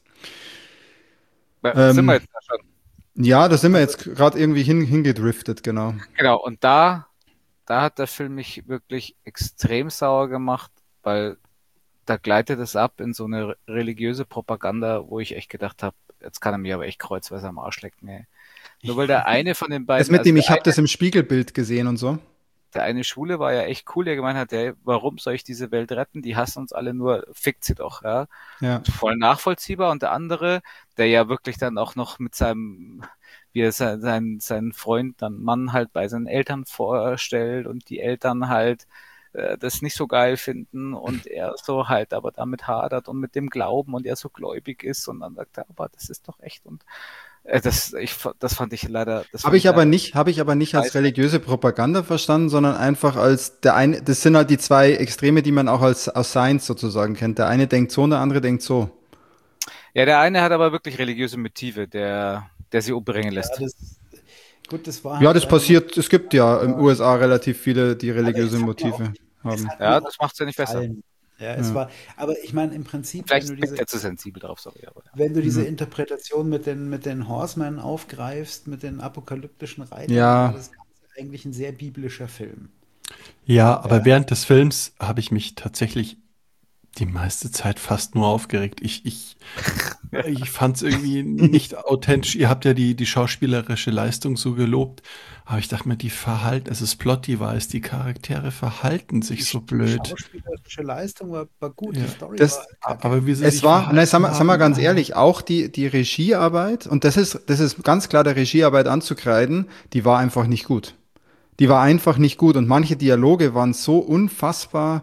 Da sind ähm, wir jetzt da schon. Ja, da sind wir jetzt gerade irgendwie hin, hingedriftet, genau. Genau, und da, da hat der Film mich wirklich extrem sauer gemacht, weil da gleitet es ab in so eine religiöse Propaganda, wo ich echt gedacht habe, jetzt kann er mich aber echt kreuzweise am Arsch lecken, ey. Nur weil der eine von den beiden, Das mit also dem, der ich habe eine, das im Spiegelbild gesehen und so. der eine Schwule war ja echt cool, der gemeint hat, ey, warum soll ich diese Welt retten? Die hassen uns alle nur, fickt sie doch, ja. Ja. Voll nachvollziehbar. Und der andere, der ja wirklich dann auch noch mit seinem, wie er sein, sein, seinen Freund, dann Mann halt bei seinen Eltern vorstellt und die Eltern halt äh, das nicht so geil finden und er so halt aber damit hadert und mit dem Glauben und er so gläubig ist und dann sagt er, aber das ist doch echt und äh, das, ich, das fand ich leider, das fand Habe ich aber leider- nicht, habe ich aber nicht als Weiß- religiöse Propaganda verstanden, sondern einfach als der eine, das sind halt die zwei Extreme, die man auch als aus Science sozusagen kennt. Der eine denkt so und der andere denkt so. Ja, der eine hat aber wirklich religiöse Motive, der, der sie umbringen Ja, lässt. das, gut, das war Ja, halt das dann- passiert, es gibt ja im U S A relativ viele, die Aber religiöse es hat mir Motive auch- es haben. hat Ja, mir das auch macht's ja nicht besser. gefallen. Ja, es Ja. war, aber ich meine, im Prinzip, Vielleicht wenn du bin ich diese, ja zu sensibel drauf, sorry. Aber ja. wenn du diese Mhm. Interpretation mit den, mit den Horsemen aufgreifst, mit den apokalyptischen Reitern, Ja. war das Ganze eigentlich ein sehr biblischer Film. Ja, aber Ja. während des Films habe ich mich tatsächlich die meiste Zeit fast nur aufgeregt. Ich, ich, ich fand es irgendwie nicht authentisch. Ihr habt ja die, die schauspielerische Leistung so gelobt, aber ich dachte mir, die verhalten, es ist Plot-Device, die Charaktere verhalten sich so Die blöd. schauspielerische Leistung war, war gut, Ja. die Story Das- war kacke. Aber wie sie Es sich war, verhalten nein, sag mal, sag mal haben, ganz ah. ehrlich, auch die, die Regiearbeit, und das ist, das ist ganz klar der Regiearbeit anzukreiden, die war einfach nicht gut. Die war einfach nicht gut und manche Dialoge waren so unfassbar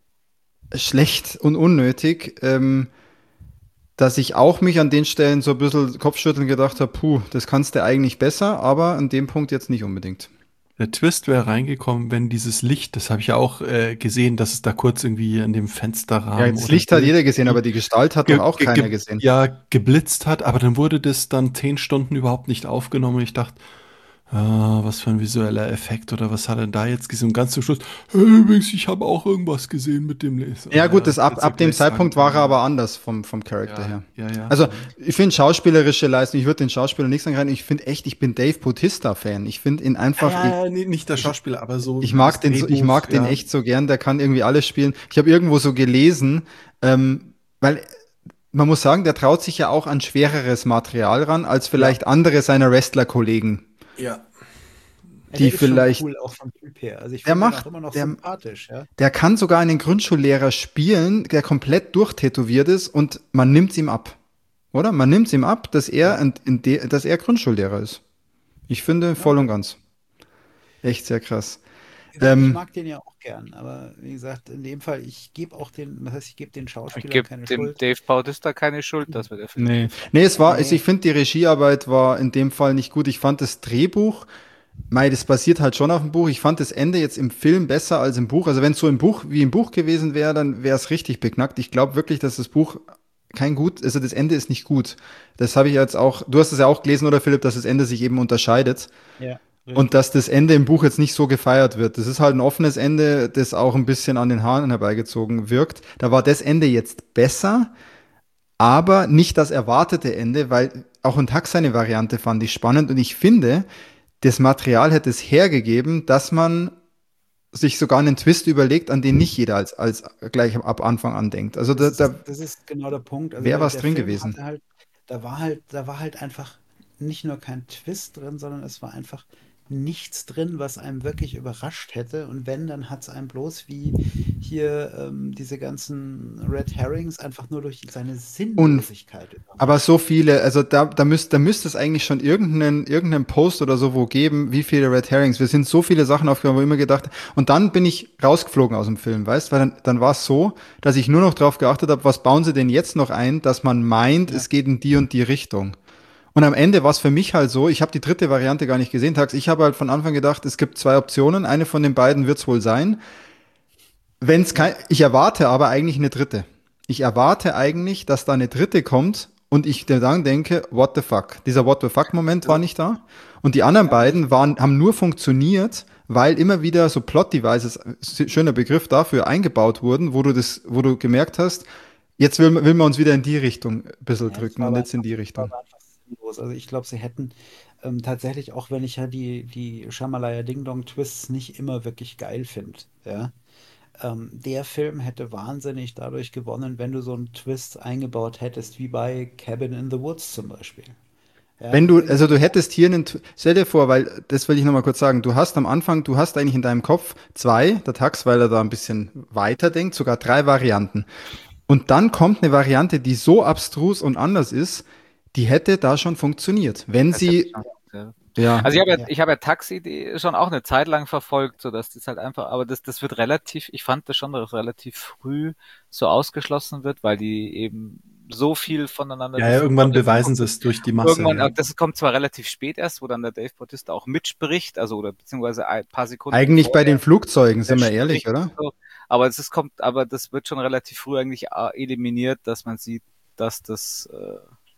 schlecht und unnötig, ähm, dass ich auch mich an den Stellen so ein bisschen Kopfschütteln gedacht habe, puh, das kannst du eigentlich besser, aber an dem Punkt jetzt nicht unbedingt. Der Twist wäre reingekommen, wenn dieses Licht, das habe ich ja auch äh, gesehen, dass es da kurz irgendwie an dem Fensterrahmen. Ja, das oder Licht hat Bild jeder gesehen, aber die Gestalt hat ge- doch auch ge- keiner ge- gesehen. Ja, geblitzt hat, aber dann wurde das dann zehn Stunden überhaupt nicht aufgenommen. Ich dachte, ah, was für ein visueller Effekt oder was hat er da jetzt gesehen? Und ganz zum Schluss, hey, übrigens, ich habe auch irgendwas gesehen mit dem Laser. Ja, gut, Ja, das ab, jetzt ab dem gleich sagen, Zeitpunkt war er ja, aber anders vom, vom Charakter ja, her. ja, ja. Also, ich finde schauspielerische Leistung, ich würde den Schauspieler nichts angreifen. Ich finde echt, ich bin Dave Bautista-Fan. Ich finde ihn einfach, Ja, ja, ja, nee, nicht der Schauspieler, aber so ich mag das den so, ich Drehbuch, mag den ja. echt so gern, der kann irgendwie alles spielen. Ich habe irgendwo so gelesen, ähm, weil man muss sagen, der traut sich ja auch an schwereres Material ran, als vielleicht andere seiner Wrestler-Kollegen, Ja. Ja, die der ist schon vielleicht, cool, auch vom Typ her. Also ich der finde ihn auch macht, immer noch der, sympathisch, ja. der kann sogar einen Grundschullehrer spielen, der komplett durchtätowiert ist und man nimmt's ihm ab. Oder? Man nimmt's ihm ab, dass er, in, in de, dass er Grundschullehrer ist. Ich finde voll und ganz. Echt sehr krass. Wie gesagt, ich Ähm, mag den ja auch gern, aber wie gesagt, in dem Fall, ich gebe auch den, was heißt, ich gebe den Ich Schauspielern gebe keine dem Schuld. Dave Bautista keine Schuld, dass mir der Film nicht nee. gefällt. Nee, es war, also Nee, ich finde, die Regiearbeit war in dem Fall nicht gut. Ich fand das Drehbuch, mei, das basiert halt schon auf dem Buch. Ich fand das Ende jetzt im Film besser als im Buch. Also wenn es so im Buch wie im Buch gewesen wäre, dann wäre es richtig beknackt. Ich glaube wirklich, dass das Buch kein gut, also das Ende ist nicht gut. Das habe ich jetzt auch, du hast es ja auch gelesen, oder Philipp, dass das Ende sich eben unterscheidet. ja, Und richtig. dass das Ende im Buch jetzt nicht so gefeiert wird. Das ist halt ein offenes Ende, das auch ein bisschen an den Haaren herbeigezogen wirkt. Da war das Ende jetzt besser, aber nicht das erwartete Ende, weil auch ein Tag seine Variante fand ich spannend und ich finde, das Material hätte es hergegeben, dass man sich sogar einen Twist überlegt, an den nicht jeder als, als gleich ab Anfang an denkt. Also da, Das ist, da das ist genau der Punkt. Also wäre der, was der drin Film gewesen. hatte halt, da war halt, da war halt einfach nicht nur kein Twist drin, sondern es war einfach nichts drin, was einem wirklich überrascht hätte. Und wenn, dann hat es einem bloß wie hier ähm, diese ganzen Red Herrings einfach nur durch seine Und Sinnlosigkeit aber überrascht. so viele, also da, da müsste da müsste es eigentlich schon irgendeinen, irgendeinen Post oder so wo geben, wie viele Red Herrings. Wir sind so viele Sachen aufgegangen, wo ich immer gedacht, und dann bin ich rausgeflogen aus dem Film, weißt, weil dann, dann war es so, dass ich nur noch drauf geachtet habe, was bauen sie denn jetzt noch ein, dass man meint, Ja. es geht in die und die Richtung. Und am Ende war es für mich halt so, ich habe die dritte Variante gar nicht gesehen, Tags. Ich habe halt von Anfang gedacht, es gibt zwei Optionen, eine von den beiden wird es wohl sein. Wenn's kein, ich erwarte aber eigentlich eine dritte. Ich erwarte eigentlich, dass da eine dritte kommt und ich dann denke, what the fuck? Dieser what the fuck Moment war nicht da. Und die anderen Ja, und ich, beiden waren, haben nur funktioniert, weil immer wieder so Plot-Devices, schöner Begriff dafür, eingebaut wurden, wo du das, wo du gemerkt hast, jetzt will, will man uns wieder in die Richtung ein bisschen ja, es drücken war und aber jetzt in einfach, die war Richtung. aber einfach sinnlos. Also ich glaube, sie hätten ähm, tatsächlich, auch wenn ich ja die, die Shamalaya Ding Dong Twists nicht immer wirklich geil finde, ja, ähm, der Film hätte wahnsinnig dadurch gewonnen, wenn du so einen Twist eingebaut hättest, wie bei Cabin in the Woods zum Beispiel. Ja, Wenn du, irgendwie also du so. hättest hier einen, Tw- stell dir vor, weil, das will ich nochmal kurz sagen, du hast am Anfang, du hast eigentlich in deinem Kopf zwei, der Tax, weil er da ein bisschen weiter denkt, sogar drei Varianten. Und dann kommt eine Variante, die so abstrus und anders ist, die hätte da schon funktioniert. Wenn Das hätte sie, schon, ja. ja, Also ich habe ja, Ja, ich habe ja Taxi schon auch eine Zeit lang verfolgt, so dass das halt einfach, aber das, das wird relativ, ich fand das schon, dass es relativ früh so ausgeschlossen wird, weil die eben so viel voneinander Ja, ja, wissen. irgendwann Und es beweisen kommt sie es durch die Masse, irgendwann, ja. äh, das kommt zwar relativ spät erst, wo dann der Dave Bautista auch mitspricht, also oder beziehungsweise ein paar Sekunden eigentlich bei vorher den Flugzeugen, er sind wir ehrlich, spricht und oder? so. Aber es ist, kommt, aber das wird schon relativ früh eigentlich äh, eliminiert, dass man sieht, dass das, äh,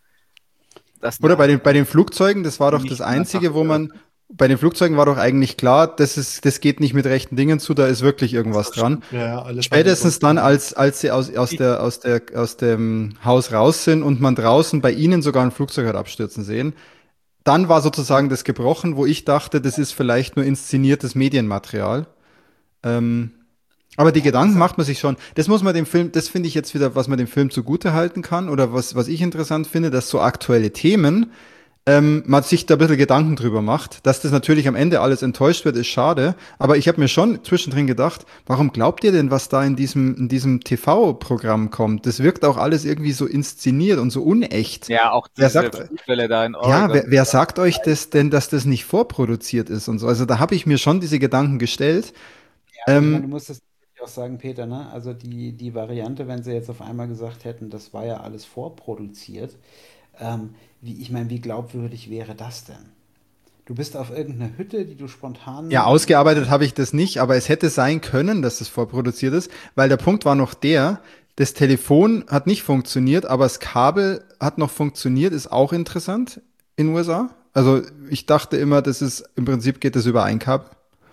dass die Oder bei den, bei anderen den Flugzeugen, das war doch das nicht einfach Einzige, wo äh, man, bei den Flugzeugen war doch eigentlich klar, das ist, das geht nicht mit rechten Dingen zu, da ist wirklich irgendwas Das dran. stimmt. Ja, ja, alles hat einen Spätestens Grund. dann, Ja. als, als sie aus, aus der, aus der, aus dem Haus raus sind und man draußen bei ihnen sogar ein Flugzeug hat abstürzen sehen, dann war sozusagen das gebrochen, wo ich dachte, das ist vielleicht nur inszeniertes Medienmaterial. Ähm, aber die ja, das Gedanken ist auch, macht man sich schon. Das muss man dem Film, das finde ich jetzt wieder, was man dem Film zugute halten kann oder was, was ich interessant finde, dass so aktuelle Themen ähm, man sich da ein bisschen Gedanken drüber macht. Dass das natürlich am Ende alles enttäuscht wird, ist schade. Aber ich habe mir schon zwischendrin gedacht, warum glaubt ihr denn, was da in diesem, in diesem T V-Programm kommt? Das wirkt auch alles irgendwie so inszeniert und so unecht. ja, auch Wer diese sagt, Flugwelle da in ja, wer, Oregon. wer sagt euch das denn, dass das nicht vorproduziert ist und so? Also da habe ich mir schon diese Gedanken gestellt. und ich meine, du Ähm, musst es natürlich auch sagen, Peter, ne? Also die, die Variante, wenn sie jetzt auf einmal gesagt hätten, das war ja alles vorproduziert, ähm, wie, ich meine, wie glaubwürdig wäre das denn? Du bist auf irgendeiner Hütte, die du Ja, spontan, ausgearbeitet habe ich das nicht, aber es hätte sein können, dass das vorproduziert ist, weil der Punkt war noch der, das Telefon hat nicht funktioniert, aber das Kabel hat noch funktioniert, ist auch interessant in den U S A. Also ich dachte immer, das ist, im Prinzip geht das über ein Kabel.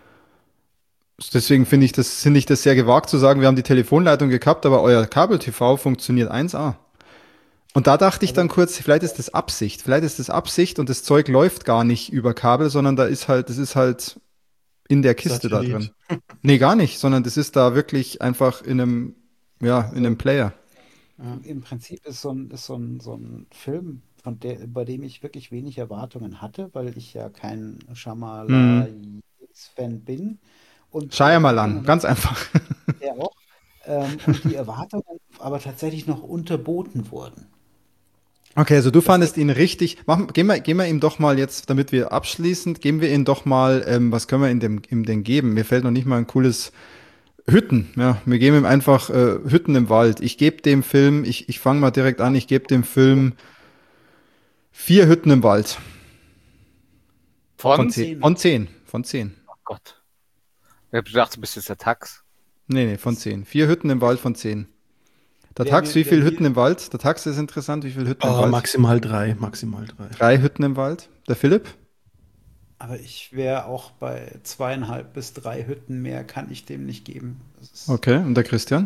Deswegen finde ich das, finde ich das sehr gewagt zu sagen, wir haben die Telefonleitung gekappt, aber euer Kabel-T V funktioniert eins A. Und da dachte ich dann kurz, vielleicht ist das Absicht, vielleicht ist das Absicht und das Zeug läuft gar nicht über Kabel, sondern da ist halt, das ist halt in der Kiste da drin. Satellit. Nee, gar nicht, sondern das ist da wirklich einfach in einem, ja, in einem Player. Ja, im Prinzip ist so ein, ist so ein, so ein Film, von der, bei dem ich wirklich wenig Erwartungen hatte, weil ich ja kein Shyamalan-Fan bin. Und die Shyamalan, Erwartungen, ganz einfach. er auch, ähm, und die Erwartungen aber tatsächlich noch unterboten wurden. Okay, also du Das fandest ihn richtig. Machen, gehen wir, gehen wir ihm doch mal jetzt, damit wir abschließend, geben wir ihm doch mal, ähm, was können wir ihm dem, ihm denn geben? Mir fällt noch nicht mal ein cooles Hütten. Ja, wir geben ihm einfach äh, Hütten im Wald. Ich gebe dem Film, ich, ich fange mal direkt an, ich gebe dem Film vier Hütten im Wald. Von Von? zehn. zehn. Von zehn. Von zehn. Oh Gott. Ich hab gedacht, du bist jetzt der Tax. Nee, nee, von zehn. Vier Hütten im Wald von zehn. Der Wer Tax, mir, wie wer viele mir, Hütten im Wald? Der Tax ist interessant, wie viele Hütten im Oh, Wald? maximal drei, maximal drei. Drei Hütten im Wald. Der Philipp? aber ich wäre auch bei zweieinhalb bis drei Hütten mehr, kann ich dem nicht geben. Das ist, Okay, und der Christian?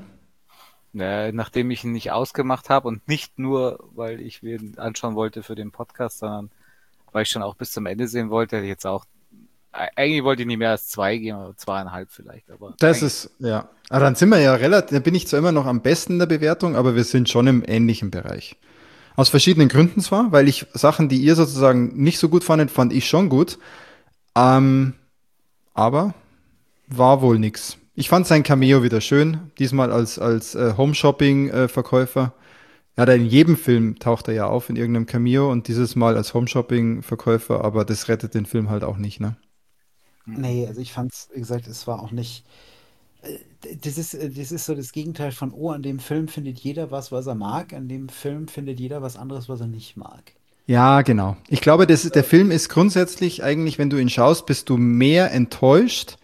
Äh, nachdem ich ihn nicht ausgemacht habe und nicht nur, weil ich mir ihn anschauen wollte für den Podcast, sondern weil ich schon auch bis zum Ende sehen wollte, hätte ich jetzt auch, e- eigentlich wollte ich nicht mehr als zwei geben, aber zweieinhalb vielleicht, aber Das eigentlich, ist, ja. Aber dann sind wir ja relativ, da bin ich zwar immer noch am besten in der Bewertung, aber wir sind schon im ähnlichen Bereich. Aus verschiedenen Gründen zwar, weil ich Sachen, die ihr sozusagen nicht so gut fandet, fand ich schon gut. Ähm, aber war wohl nix. Ich fand sein Cameo wieder schön, diesmal als, als äh, Home-Shopping-Verkäufer. Ja, da in jedem Film taucht er ja auf in irgendeinem Cameo und dieses Mal als Home-Shopping-Verkäufer, aber das rettet den Film halt auch nicht, ne? nee, also ich fand es, wie gesagt, es war auch nicht. äh, Das ist, äh, das ist so das Gegenteil von, oh, an dem Film findet jeder was, was er mag, an dem Film findet jeder was anderes, was er nicht mag. Ja, genau. Ich glaube, das ist, der Film ist grundsätzlich eigentlich, wenn du ihn schaust, bist du mehr enttäuscht,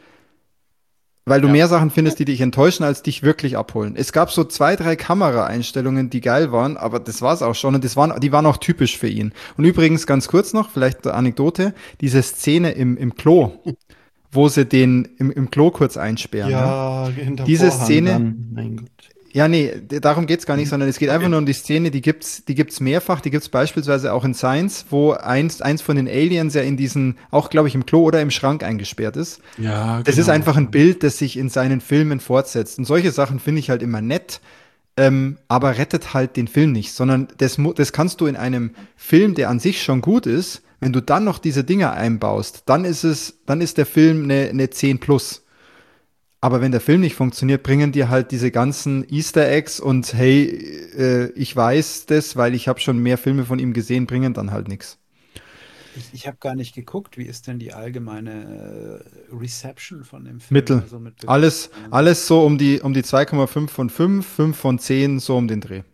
weil du ja. mehr Sachen findest, die dich enttäuschen, als dich wirklich abholen. Es gab so zwei, drei Kameraeinstellungen, die geil waren, aber das war's auch schon und das waren, die waren auch typisch für ihn. Und übrigens ganz kurz noch, vielleicht eine Anekdote, diese Szene im, im Klo, wo sie den im, im Klo kurz einsperren. Ne? Ja, hinterm Diese Vorhang Szene, dann. Mein Gott. ja, nee, d- darum geht's gar nicht, sondern es geht einfach nur um die Szene, die gibt's, die gibt's mehrfach, die gibt's beispielsweise auch in Science, wo eins, eins von den Aliens ja in diesen, auch glaube ich im Klo oder im Schrank eingesperrt ist. Ja, Das ist genau. einfach ein Bild, das sich in seinen Filmen fortsetzt. Und solche Sachen finde ich halt immer nett, ähm, aber rettet halt den Film nicht, sondern das, mu- das kannst du in einem Film, der an sich schon gut ist, wenn du dann noch diese Dinge einbaust, dann ist es, dann ist der Film eine, eine zehn plus. Aber wenn der Film nicht funktioniert, bringen dir halt diese ganzen Easter Eggs und hey, äh, ich weiß das, weil ich habe schon mehr Filme von ihm gesehen, bringen dann halt nichts. Ich, ich habe gar nicht geguckt, wie ist denn die allgemeine äh, Reception von dem Film? Mittel. Also mit Alles, Bewertungen. alles so um die, um die zwei Komma fünf von fünf, fünf von zehn, so um den Dreh.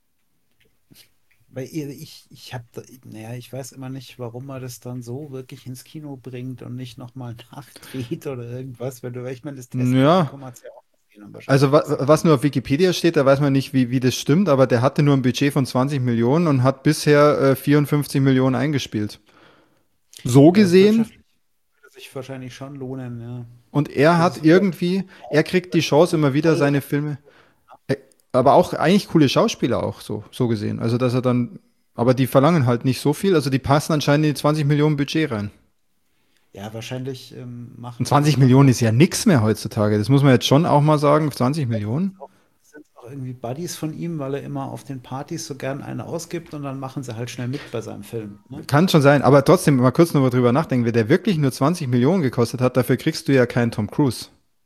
Weil ihr- ich, ich habe, naja, ich weiß immer nicht, warum man das dann so wirklich ins Kino bringt und nicht nochmal nachdreht oder irgendwas. Wenn du, ich meine, das Ja. Testpublikum hat es ja auch gesehen und Also wahrscheinlich wa was nur auf Wikipedia steht, da weiß man nicht, wie, wie das stimmt, aber der hatte nur ein Budget von zwanzig Millionen und hat bisher äh, vierundfünfzig Millionen eingespielt. So ja, gesehen, wirtschaftlich würde sich wahrscheinlich schon lohnen, ja. und er Das hat ist irgendwie, er kriegt die Chance immer wieder seine Filme, äh, aber auch eigentlich coole Schauspieler auch so, so gesehen. Also dass er dann, aber die verlangen halt nicht so viel, also die passen anscheinend in die zwanzig Millionen Budget rein. ja, wahrscheinlich ähm, machen Und die zwanzig das auch, Millionen ist ja nix mehr heutzutage, das muss man jetzt schon auch mal sagen, zwanzig Millionen. sind auch irgendwie Buddies von ihm, weil er immer auf den Partys so gern eine ausgibt und dann machen sie halt schnell mit bei seinem Film. Ne? Kann schon sein, aber trotzdem mal kurz noch mal drüber nachdenken, wenn der wirklich nur zwanzig Millionen gekostet hat, dafür kriegst du ja keinen Tom Cruise.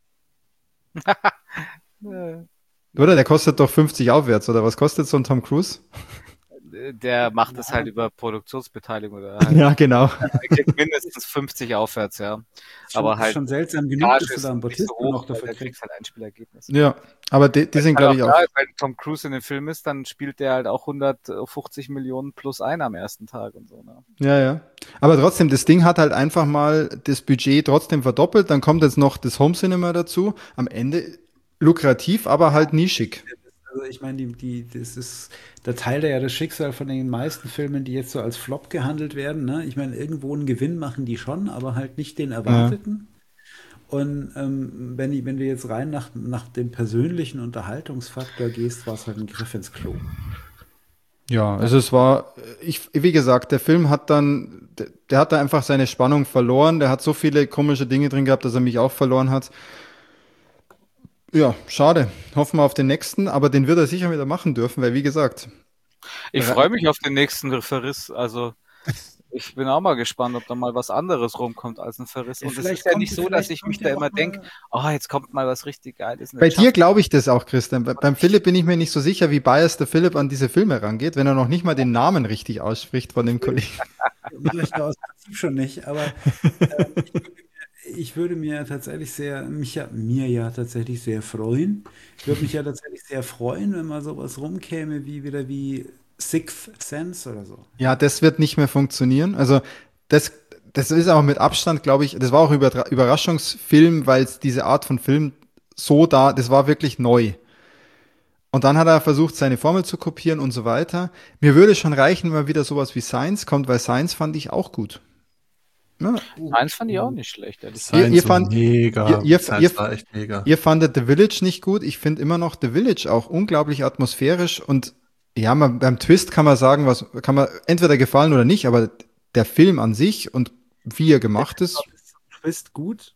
Äh, Oder? Der kostet doch fünfzig aufwärts, oder was kostet so ein Tom Cruise? Der macht es halt über Produktionsbeteiligung oder halt, Ja, genau. der kriegt mindestens fünfzig aufwärts, ja. Schon, Aber ist halt, schon seltsam die genug, Gage dass du ist da einen nicht so Bautisten noch hoch, weil dafür der kriegst. kriegst halt Einspielergebnis. Ja, aber die, die sind, Halt glaube auch ich, auch. da, wenn Tom Cruise in dem Film ist, dann spielt der halt auch hundertfünfzig Millionen plus ein am ersten Tag und so, ne? Ja, ja. Aber trotzdem, das Ding hat halt einfach mal das Budget trotzdem verdoppelt. Dann kommt jetzt noch das Home Cinema dazu. Am Ende lukrativ, aber halt nischig. Also ich meine, die, die, das ist, da teilt er ja das Schicksal von den meisten Filmen, die jetzt so als Flop gehandelt werden. Ne? Ich meine, irgendwo einen Gewinn machen die schon, aber halt nicht den Ja. erwarteten. Und ähm, wenn, die- wenn du jetzt rein nach, nach dem persönlichen Unterhaltungsfaktor gehst, war es halt ein Griff ins Klo. Ja, also es war, ich, wie gesagt, der Film hat dann, der, der hat da einfach seine Spannung verloren. Der hat so viele komische Dinge drin gehabt, dass er mich auch verloren hat. Ja, schade. Hoffen wir auf den nächsten, aber den wird er sicher wieder machen dürfen, weil wie gesagt, Ich Ra- freue mich auf den nächsten Verriss. Also ich bin auch mal gespannt, ob da mal was anderes rumkommt als ein Verriss. Ja, Und es vielleicht ist ja kommt nicht ja- so, dass vielleicht ich kommt mich ja da auch immer mal- denke, oh, jetzt kommt mal was richtig Geiles. bei dir glaube ich das auch, Christian. Bei, beim Philipp bin ich mir nicht so sicher, wie biased der Philipp an diese Filme rangeht, wenn er noch nicht mal den Namen richtig ausspricht von dem Kollegen. Mache ich da aus Prinzip schon nicht, aber ähm, ich, würde mir, ich würde mir tatsächlich sehr, mich ja, mir ja tatsächlich sehr freuen. Ich würde mich ja tatsächlich sehr freuen, wenn mal sowas rumkäme wie wieder wie Sixth Sense oder so. Ja, das wird nicht mehr funktionieren. Also das, das ist auch mit Abstand, glaube ich, das war auch Übertra Überraschungsfilm, weil es diese Art von Film so da, das war wirklich neu. Und dann hat er versucht, seine Formel zu kopieren und so weiter. Mir würde schon reichen, wenn mal wieder sowas wie Science kommt, weil Science fand ich auch gut. Ja, Eins fand ich auch nicht schlecht, ehrlich gesagt. Ihr- Science ihr so fand- mega. ihr- ihr- Science ihr- war echt mega. ihr fandet The Village nicht gut. Ich finde immer noch The Village auch unglaublich atmosphärisch und ja, man, beim Twist kann man sagen, was kann man entweder gefallen oder nicht, aber der Film an sich und wie er gemacht ist, Twist gut.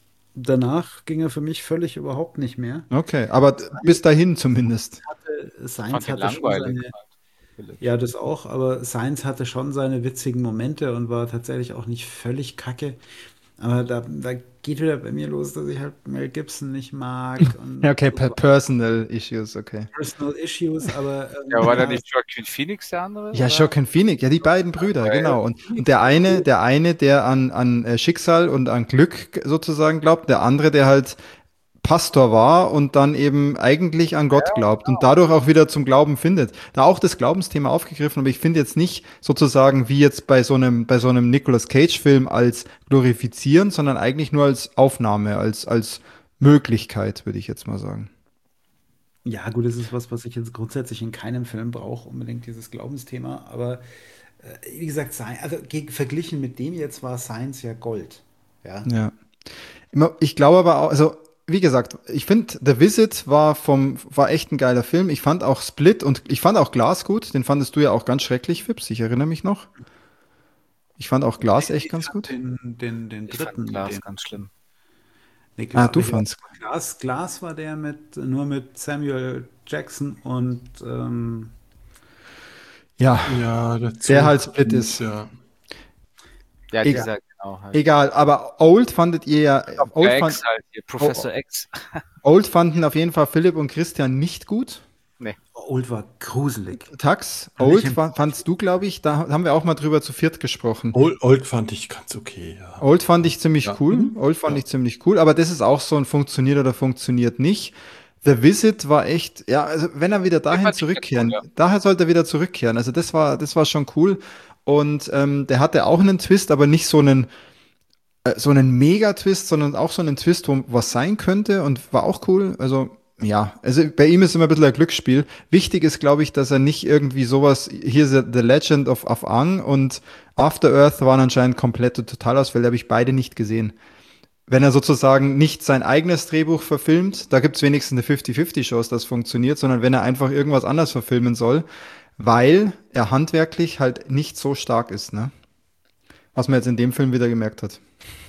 Danach ging er für mich völlig überhaupt nicht mehr. okay, aber bis dahin zumindest. Hatte, Ich fand Science den hatte schon langweilig. seine, ja, das auch, aber Science hatte schon seine witzigen Momente und war tatsächlich auch nicht völlig kacke. Aber da, da geht wieder bei mir los, dass ich halt Mel Gibson nicht mag. Und Ja, okay, per personal issues, okay. Personal Issues, aber ähm, Ja, war da nicht Joaquin Phoenix der andere? Ja, oder? Joaquin Phoenix, ja, die beiden Brüder, genau. Und, und der eine, der eine, der an, an äh, Schicksal und an Glück sozusagen glaubt, der andere, der halt Pastor war und dann eben eigentlich an Gott glaubt und dadurch auch wieder zum Glauben findet. Da auch das Glaubensthema aufgegriffen, aber ich finde jetzt nicht sozusagen wie jetzt bei so einem, bei so einem Nicolas Cage-Film als glorifizieren, sondern eigentlich nur als Aufnahme, als, als Möglichkeit, würde ich jetzt mal sagen. ja, gut, das ist was, was ich jetzt grundsätzlich in keinem Film brauche, unbedingt dieses Glaubensthema. Aber äh, wie gesagt, Sci- also geg- verglichen mit dem jetzt war Science ja Gold. Ja. Ja. Immer- Ich glaube aber auch, also wie gesagt, ich finde, The Visit war vom, war echt ein geiler Film. Ich fand auch Split und ich fand auch Glass gut. Den fandest du ja auch ganz schrecklich, Fips. Ich erinnere mich noch. Ich fand auch Glass echt ganz gut. Den, den, den Ich dritten. fand Glas den, ganz schlimm. nee, Ah, du aber fandst. Glas, Glas war der mit nur mit Samuel Jackson und ähm, Ja, Ja, der, Der Zug- halt Split ist. Ja. Ja, Egal. dieser, genau. Halt. egal. Aber Old fandet ihr ja, Old, X fand, halt hier, Professor Oh, X. Old fanden auf jeden Fall Philipp und Christian nicht gut. Old war gruselig. Tax, Kann ich Old empfehlen. fa- fandst du, glaube ich, da haben wir auch mal drüber zu viert gesprochen. Old, Old fand ich ganz okay, ja. Old fand ich ziemlich Ja. cool. Mhm. Old fand Ja. ich ziemlich cool, aber das ist auch so ein funktioniert oder funktioniert nicht. The Visit war echt, ja, also wenn er wieder dahin fand ich ganz zurückkehren, cool, ja. daher sollte er wieder zurückkehren. Also das war, das war schon cool. Und ähm, der hatte auch einen Twist, aber nicht so einen, äh, so einen Mega-Twist, sondern auch so einen Twist, wo was sein könnte und war auch cool. Also ja, also bei ihm ist immer ein bisschen ein Glücksspiel. Wichtig ist, glaube ich, dass er nicht irgendwie sowas, hier ist The Legend of, of Aang und After Earth waren anscheinend komplette Totalausfälle, habe ich beide nicht gesehen. Wenn er sozusagen nicht sein eigenes Drehbuch verfilmt, da gibt's wenigstens eine fünfzig fünfzig Chance, dass funktioniert, sondern wenn er einfach irgendwas anders verfilmen soll, weil er handwerklich halt nicht so stark ist, ne? Was man jetzt in dem Film wieder gemerkt hat.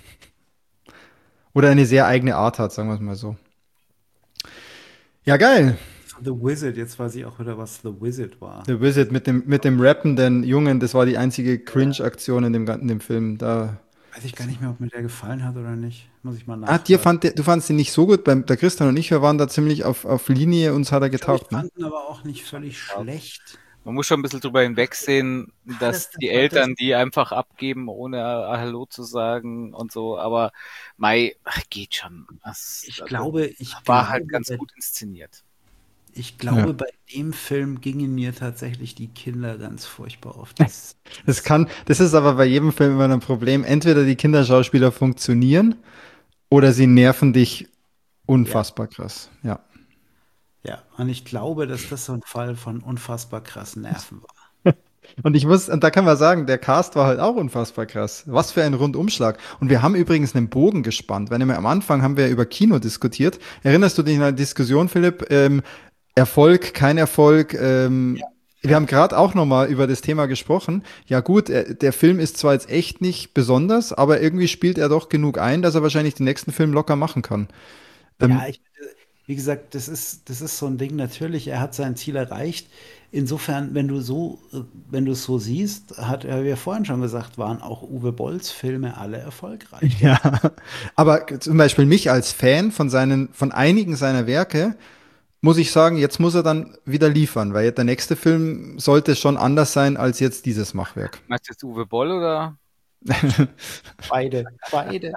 Oder eine sehr eigene Art hat, sagen wir es mal so. Ja, geil. The Wizard, jetzt weiß ich auch wieder, was The Wizard war. The Wizard mit dem, mit dem rappenden Jungen, das war die einzige Cringe-Aktion in dem, gan- in dem Film. Da, Weiß ich gar nicht mehr, ob mir der gefallen hat oder nicht. Muss ich mal ah, nachschauen. dir fand, der- du fandst ihn nicht so gut. Beim, der Christian und ich, wir waren da ziemlich auf, auf Linie, uns hat er Ich glaube, ich getaugt. Ne? fand ihn aber auch nicht völlig schlecht. Man muss schon ein bisschen drüber hinwegsehen, dass das- die das- Eltern die einfach abgeben, ohne Hallo zu sagen und so, aber Mai, ach, geht schon. Das, Ich also, glaube, ich war glaube, halt ganz bei, gut inszeniert. ich glaube, Ja. bei dem Film gingen mir tatsächlich die Kinder ganz furchtbar auf das. Das kann, das ist aber bei jedem Film immer ein Problem. Entweder die Kinderschauspieler funktionieren oder sie nerven dich unfassbar krass. Ja. Ja, und ich glaube, dass das so ein Fall von unfassbar krassen Nerven war. Und ich muss, und da kann man sagen, der Cast war halt auch unfassbar krass. Was für ein Rundumschlag. Und wir haben übrigens einen Bogen gespannt. Wenn wir am Anfang haben wir über Kino diskutiert. Erinnerst du dich an eine Diskussion, Philipp? Ähm, Erfolg, kein Erfolg. Ähm, wir haben gerade auch nochmal über das Thema gesprochen. Ja gut, äh, der Film ist zwar jetzt echt nicht besonders, aber irgendwie spielt er doch genug ein, dass er wahrscheinlich den nächsten Film locker machen kann. Ähm, Ja, ich, wie gesagt, das ist, das ist so ein Ding. Natürlich, er hat sein Ziel erreicht. Insofern, wenn du so, äh, wenn du es so siehst, hat er, wie wir vorhin schon gesagt, waren auch Uwe Bolls Filme alle erfolgreich. ja, aber zum Beispiel mich als Fan von seinen, von einigen seiner Werke, muss ich sagen, jetzt muss er dann wieder liefern, weil der nächste Film sollte schon anders sein als jetzt dieses Machwerk. Meinst du jetzt Uwe Boll oder? Beide, beide.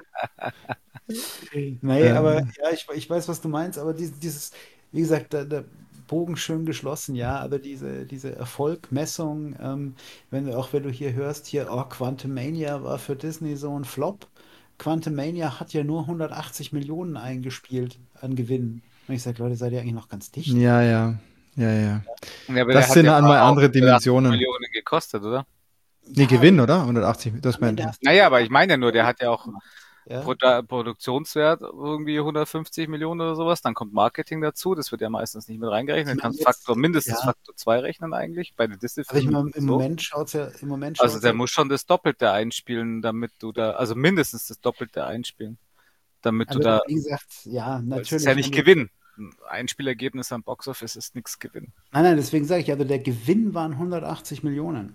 Nee, aber Ähm, ja, ich, ich weiß, was du meinst, aber dieses, dieses wie gesagt, der, der Bogen schön geschlossen, ja, aber diese, diese Erfolgmessung, ähm, wenn du, auch wenn du hier hörst, hier, oh, Quantumania war für Disney so ein Flop. Quantumania hat ja nur hundertachtzig Millionen eingespielt an Gewinn. Und ich sage, Leute, seid ihr eigentlich noch ganz dicht? ja, ja, ja, ja. Ja, aber der Das hat sind ja einmal auch andere hundertachtzig Dimensionen. Millionen gekostet, oder? Nee, Ja, Gewinn, oder? hundertachtzig, das am Ende meint. hast du Naja, ja aber auch ich meine ja nur, der hat ja auch gemacht. Ja, Produ Produktionswert irgendwie hundertfünfzig Millionen oder sowas. Dann kommt Marketing dazu. Das wird ja meistens nicht mit ich reingerechnet. Du meine kannst jetzt, Faktor, mindestens ja, Faktor zwei rechnen eigentlich. Bei den aber ich Disney-Filmen meine, im so. Moment schaut's ja, im Moment Also schaut's der ja, muss schon das Doppelte einspielen, damit du da, also mindestens das Doppelte einspielen, damit du aber da, wie gesagt, ja, es ist ja natürlich, wenn nicht du, Gewinn. Ein Einspielergebnis am Boxoffice ist nichts Gewinn. nein, nein, deswegen sage ich, also der Gewinn waren hundertachtzig Millionen.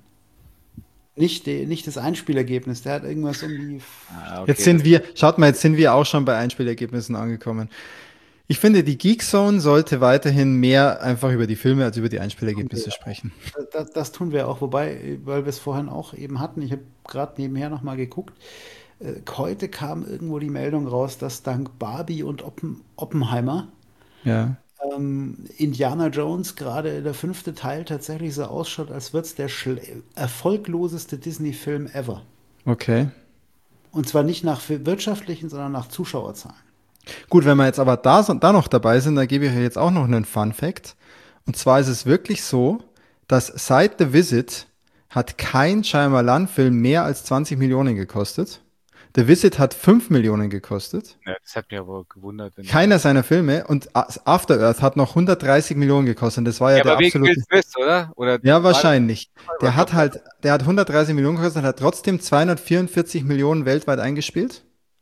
Nicht, die, nicht das Einspielergebnis, der hat irgendwas um die, Ah, Jetzt okay, das, sind wir, schaut mal, jetzt sind wir auch schon bei Einspielergebnissen angekommen. Ich finde, die Geekzone sollte weiterhin mehr einfach über die Filme als über die Einspielergebnisse sprechen. das, das tun wir auch, wobei, weil wir es vorhin auch eben hatten, ich habe gerade nebenher nochmal geguckt, äh, heute kam irgendwo die Meldung raus, dass dank Barbie und Oppen, Oppenheimer Ja, ähm, Indiana Jones, gerade der fünfte Teil, tatsächlich so ausschaut, als würde es der schle- erfolgloseste Disney-Film ever. okay. Und zwar nicht nach wirtschaftlichen, sondern nach Zuschauerzahlen. Gut, wenn wir jetzt aber da, so- da noch dabei sind, dann gebe ich euch jetzt auch noch einen Fun Fact. Und zwar ist es wirklich so, dass seit The Visit hat kein Shyamalan-Film mehr als zwanzig Millionen gekostet. The Visit hat fünf Millionen gekostet. ja, das hat mich aber gewundert. Wenn Keiner seiner Filme. Und After Earth hat noch hundertdreißig Millionen gekostet. Das war ja ja, der aber wegen Will absolute. Smith, oder? Oder Ja, war das wahrscheinlich. Der hat doppelt? halt, der hat hundertdreißig Millionen gekostet und hat trotzdem zweihundertvierundvierzig Millionen weltweit eingespielt.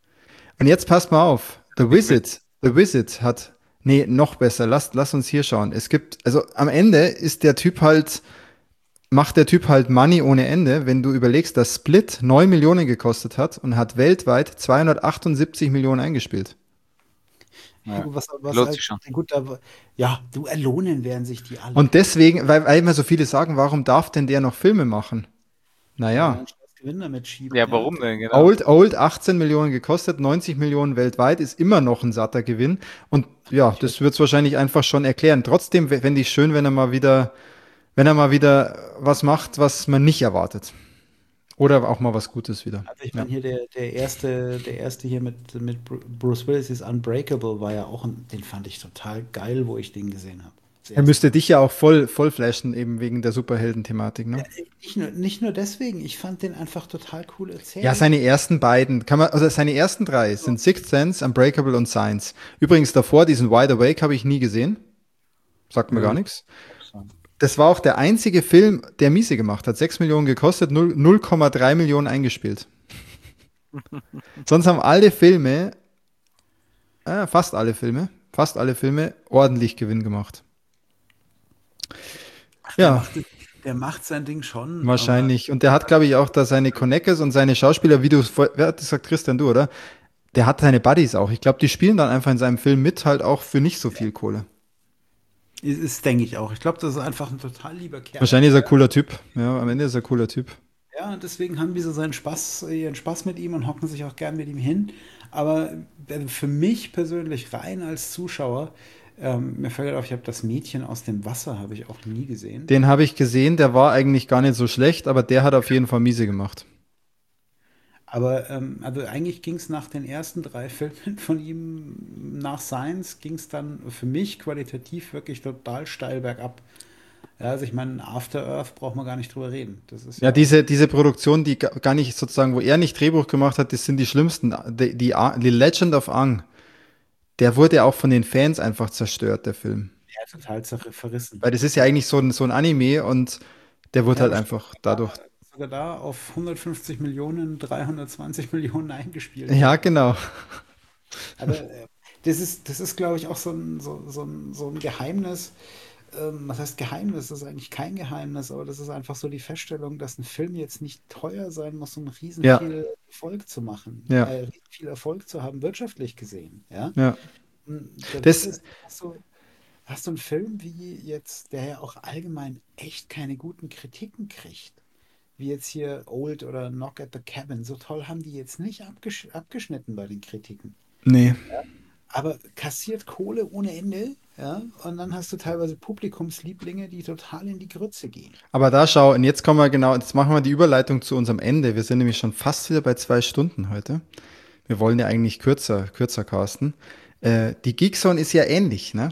Und jetzt passt mal auf. The Wegen Will Visit, The Visit hat, nee, noch besser. Lass, lass uns hier schauen. Es gibt, also am Ende ist der Typ halt, macht der Typ halt Money ohne Ende, wenn du überlegst, dass Split neun Millionen gekostet hat und hat weltweit zweihundertachtundsiebzig Millionen eingespielt. Ja, Ja, was, was lohnt halt, sich schon. gut, da, ja, du, erlohnen werden sich die alle. Und deswegen, weil, weil immer so viele sagen, warum darf denn der noch Filme machen? Ja, weil er Naja, einen scheiß Gewinn damit schiebt, Ja, ja. warum denn, genau? Old, Old achtzehn Millionen gekostet, neunzig Millionen weltweit, ist immer noch ein satter Gewinn. Und ja, das wird es wahrscheinlich einfach schon erklären. Trotzdem fände ich schön, wenn er mal wieder, wenn er mal wieder was macht, was man nicht erwartet. Oder auch mal was Gutes wieder. Also ich Ja. meine hier der, der erste, der erste hier mit, mit Bru- Bruce Willis ist Unbreakable, war ja auch ein, den fand ich total geil, wo ich den gesehen habe. Das Er erste müsste Mal. dich ja auch voll, voll flashen, eben wegen der Superhelden-Thematik, ne? Nicht nur, nicht nur deswegen, ich fand den einfach total cool erzählt. Ja, seine ersten beiden, kann man, also seine ersten drei sind Sixth Sense, Unbreakable und Signs. Übrigens davor, diesen Wide Awake habe ich nie gesehen. Sagt mir Nö. gar nichts. Das war auch der einzige Film, der miese gemacht hat. sechs Millionen gekostet, null Komma drei Millionen eingespielt. Sonst haben alle Filme, äh, fast alle Filme, fast alle Filme ordentlich Gewinn gemacht. Der Ja, macht, der macht sein Ding schon, aber wahrscheinlich. Und der hat, glaube ich, auch da seine Connectors und seine Schauspieler, wie du es vor- wer hat das gesagt, Christian, du, oder? Der hat seine Buddies auch. Ich glaube, die spielen dann einfach in seinem Film mit, halt auch für nicht so viel Kohle. ist, ist denke ich auch. Ich glaube, das ist einfach ein total lieber Kerl. Wahrscheinlich ist er ein cooler Typ. Ja, am Ende ist er ein cooler Typ. Ja, und deswegen haben die so seinen Spaß, ihren Spaß mit ihm und hocken sich auch gern mit ihm hin. Aber äh, für mich persönlich rein als Zuschauer, ähm, mir fällt auf, ich habe das Mädchen aus dem Wasser, habe ich auch nie gesehen. Den habe ich gesehen, der war eigentlich gar nicht so schlecht, aber der hat auf jeden Fall miese gemacht. Aber ähm, also eigentlich ging es nach den ersten drei Filmen von ihm, nach Science, ging es dann für mich qualitativ wirklich total steil bergab. Ja, also ich meine, After Earth braucht man gar nicht drüber reden. Das ist Ja, ja, diese, diese Produktion, die ga- gar nicht sozusagen, wo er nicht Drehbuch gemacht hat, das sind die schlimmsten. Die, die, A- die Legend of Aang, der wurde auch von den Fans einfach zerstört, der Film. ja total zer- verrissen. Weil das ist ja eigentlich so ein, so ein Anime und der wurde Ja, halt aber einfach dadurch. sogar da auf hundertfünfzig Millionen, dreihundertzwanzig Millionen eingespielt. Ja, genau. Aber äh, das ist, das ist, glaube ich, auch so ein, so, so ein, so ein Geheimnis. Ähm, was heißt Geheimnis? Das ist eigentlich kein Geheimnis, aber das ist einfach so die Feststellung, dass ein Film jetzt nicht teuer sein muss, um riesen Ja, viel Erfolg zu machen, ja, äh, riesen viel Erfolg zu haben, wirtschaftlich gesehen. Ja? ja. Und der Witz Das, ist, hast du, hast du einen Film wie jetzt, der ja auch allgemein echt keine guten Kritiken kriegt, wie jetzt hier Old oder Knock at the Cabin, so toll haben die jetzt nicht abgesch abgeschnitten bei den Kritiken. nee. Aber kassiert Kohle ohne Ende, ja, und dann hast du teilweise Publikumslieblinge, die total in die Grütze gehen. Aber da schau, und jetzt kommen wir genau, jetzt machen wir die Überleitung zu unserem Ende. Wir sind nämlich schon fast wieder bei zwei Stunden heute. Wir wollen ja eigentlich kürzer, kürzer casten. Äh, die Geekzone ist ja ähnlich, ne?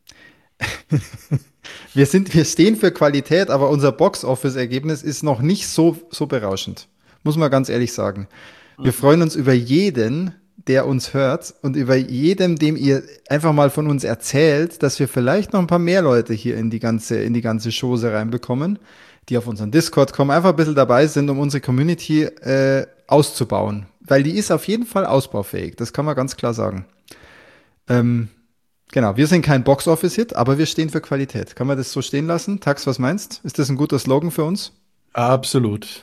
Wir sind, wir stehen für Qualität, aber unser Box-Office-Ergebnis ist noch nicht so, so berauschend. Muss man ganz ehrlich sagen. Wir freuen uns über jeden, der uns hört und über jedem, dem ihr einfach mal von uns erzählt, dass wir vielleicht noch ein paar mehr Leute hier in die ganze, in die ganze Chose reinbekommen, die auf unseren Discord kommen, einfach ein bisschen dabei sind, um unsere Community äh, auszubauen. Weil die ist auf jeden Fall ausbaufähig. Das kann man ganz klar sagen. Ähm, Genau, wir sind kein Box-Office-Hit, aber wir stehen für Qualität. Kann man das so stehen lassen? Tax, was meinst? Ist das ein guter Slogan für uns? Absolut.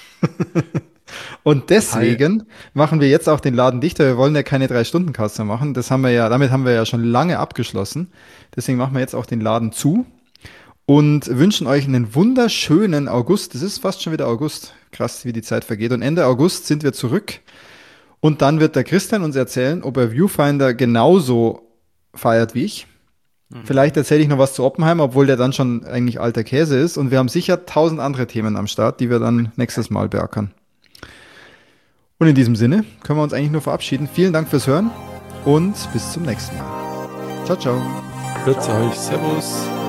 Und deswegen machen wir jetzt auch den Laden dichter. Wir wollen ja keine Drei-Stunden-Caster machen. Das haben wir ja, damit haben wir ja schon lange abgeschlossen. Deswegen machen wir jetzt auch den Laden zu und wünschen euch einen wunderschönen August. Das ist fast schon wieder August. Krass, wie die Zeit vergeht. Und Ende August sind wir zurück. Und dann wird der Christian uns erzählen, ob er Viewfinder genauso feiert wie ich. Vielleicht erzähle ich noch was zu Oppenheimer, obwohl der dann schon eigentlich alter Käse ist. Und wir haben sicher tausend andere Themen am Start, die wir dann nächstes Mal beackern. Und in diesem Sinne können wir uns eigentlich nur verabschieden. Vielen Dank fürs Hören und bis zum nächsten Mal. Ciao, ciao. Grüß euch. Servus.